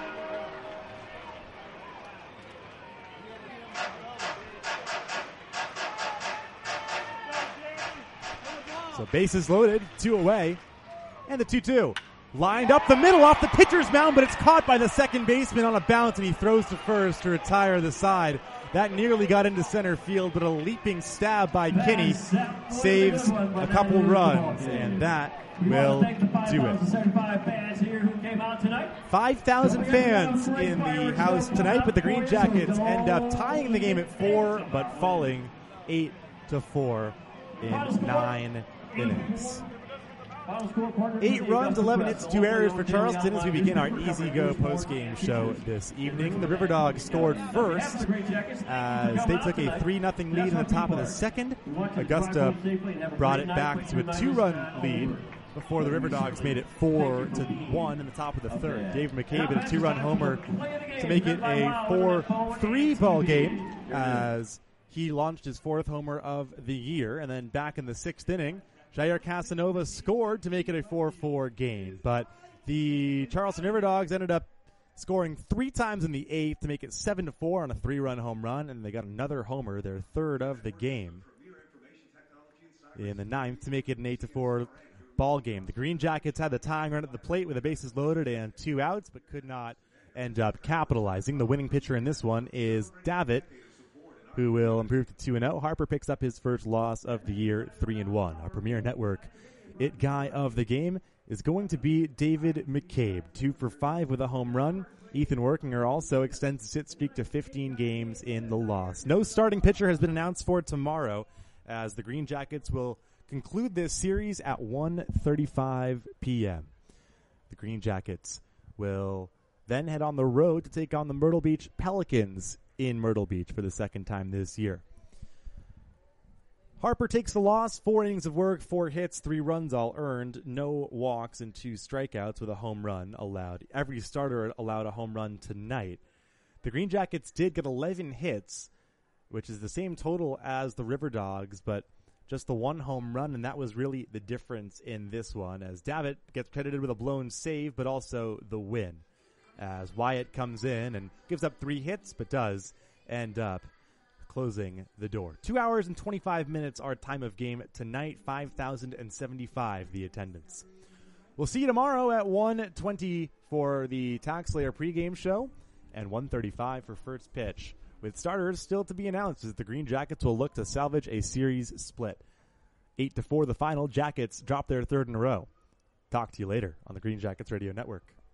So bases loaded, two away, and the two two. Lined up the middle off the pitcher's mound, but it's caught by the second baseman on a bounce, and he throws to first to retire the side. That nearly got into center field, but a leaping stab by Kinney saves a couple runs, and that will do it. five thousand fans in the house tonight, but the Green Jackets end up tying the game at four, but falling eight to four in nine innings. Eight runs, eleven hits, two errors for Charleston as we begin our Easy Go postgame show this evening. The River Dogs scored first as they took a three nothing lead in the top of the second. Augusta brought it back to a two-run lead before the River Dogs made it four to one in the top of the third. Dave McCabe had a two-run homer to make it a four three ball game as he launched his fourth homer of the year. And then back in the sixth inning, Jair Casanova scored to make it a four four game. But the Charleston River Dogs ended up scoring three times in the eighth to make it seven to four on a three-run home run, and they got another homer, their third of the game, in the ninth to make it an eight to four ball game. The Green Jackets had the tying run at the plate with the bases loaded and two outs, but could not end up capitalizing. The winning pitcher in this one is Davitt, who will improve to two and oh. Harper picks up his first loss of the year, three and one. Our Premier Network it guy of the game is going to be David McCabe, two for five with a home run. Ethan Workinger also extends his hit streak to fifteen games in the loss. No starting pitcher has been announced for tomorrow, as the Green Jackets will conclude this series at one thirty-five p.m. The Green Jackets will then head on the road to take on the Myrtle Beach Pelicans in Myrtle Beach for the second time this year. Harper takes the loss, four innings of work, four hits, three runs all earned, no walks and two strikeouts with a home run allowed. Every starter allowed a home run tonight. The Green Jackets did get eleven hits, which is the same total as the River Dogs, but just the one home run, and that was really the difference in this one, as Davitt gets credited with a blown save, but also the win, as Wyatt comes in and gives up three hits, but does end up closing the door. Two hours and twenty-five minutes our time of game tonight, five thousand seventy-five the attendance. We'll see you tomorrow at one twenty for the TaxSlayer pregame show and one thirty-five for first pitch, with starters still to be announced as the Green Jackets will look to salvage a series split. eight to four the final. Jackets drop their third in a row. Talk to you later on the Green Jackets Radio Network.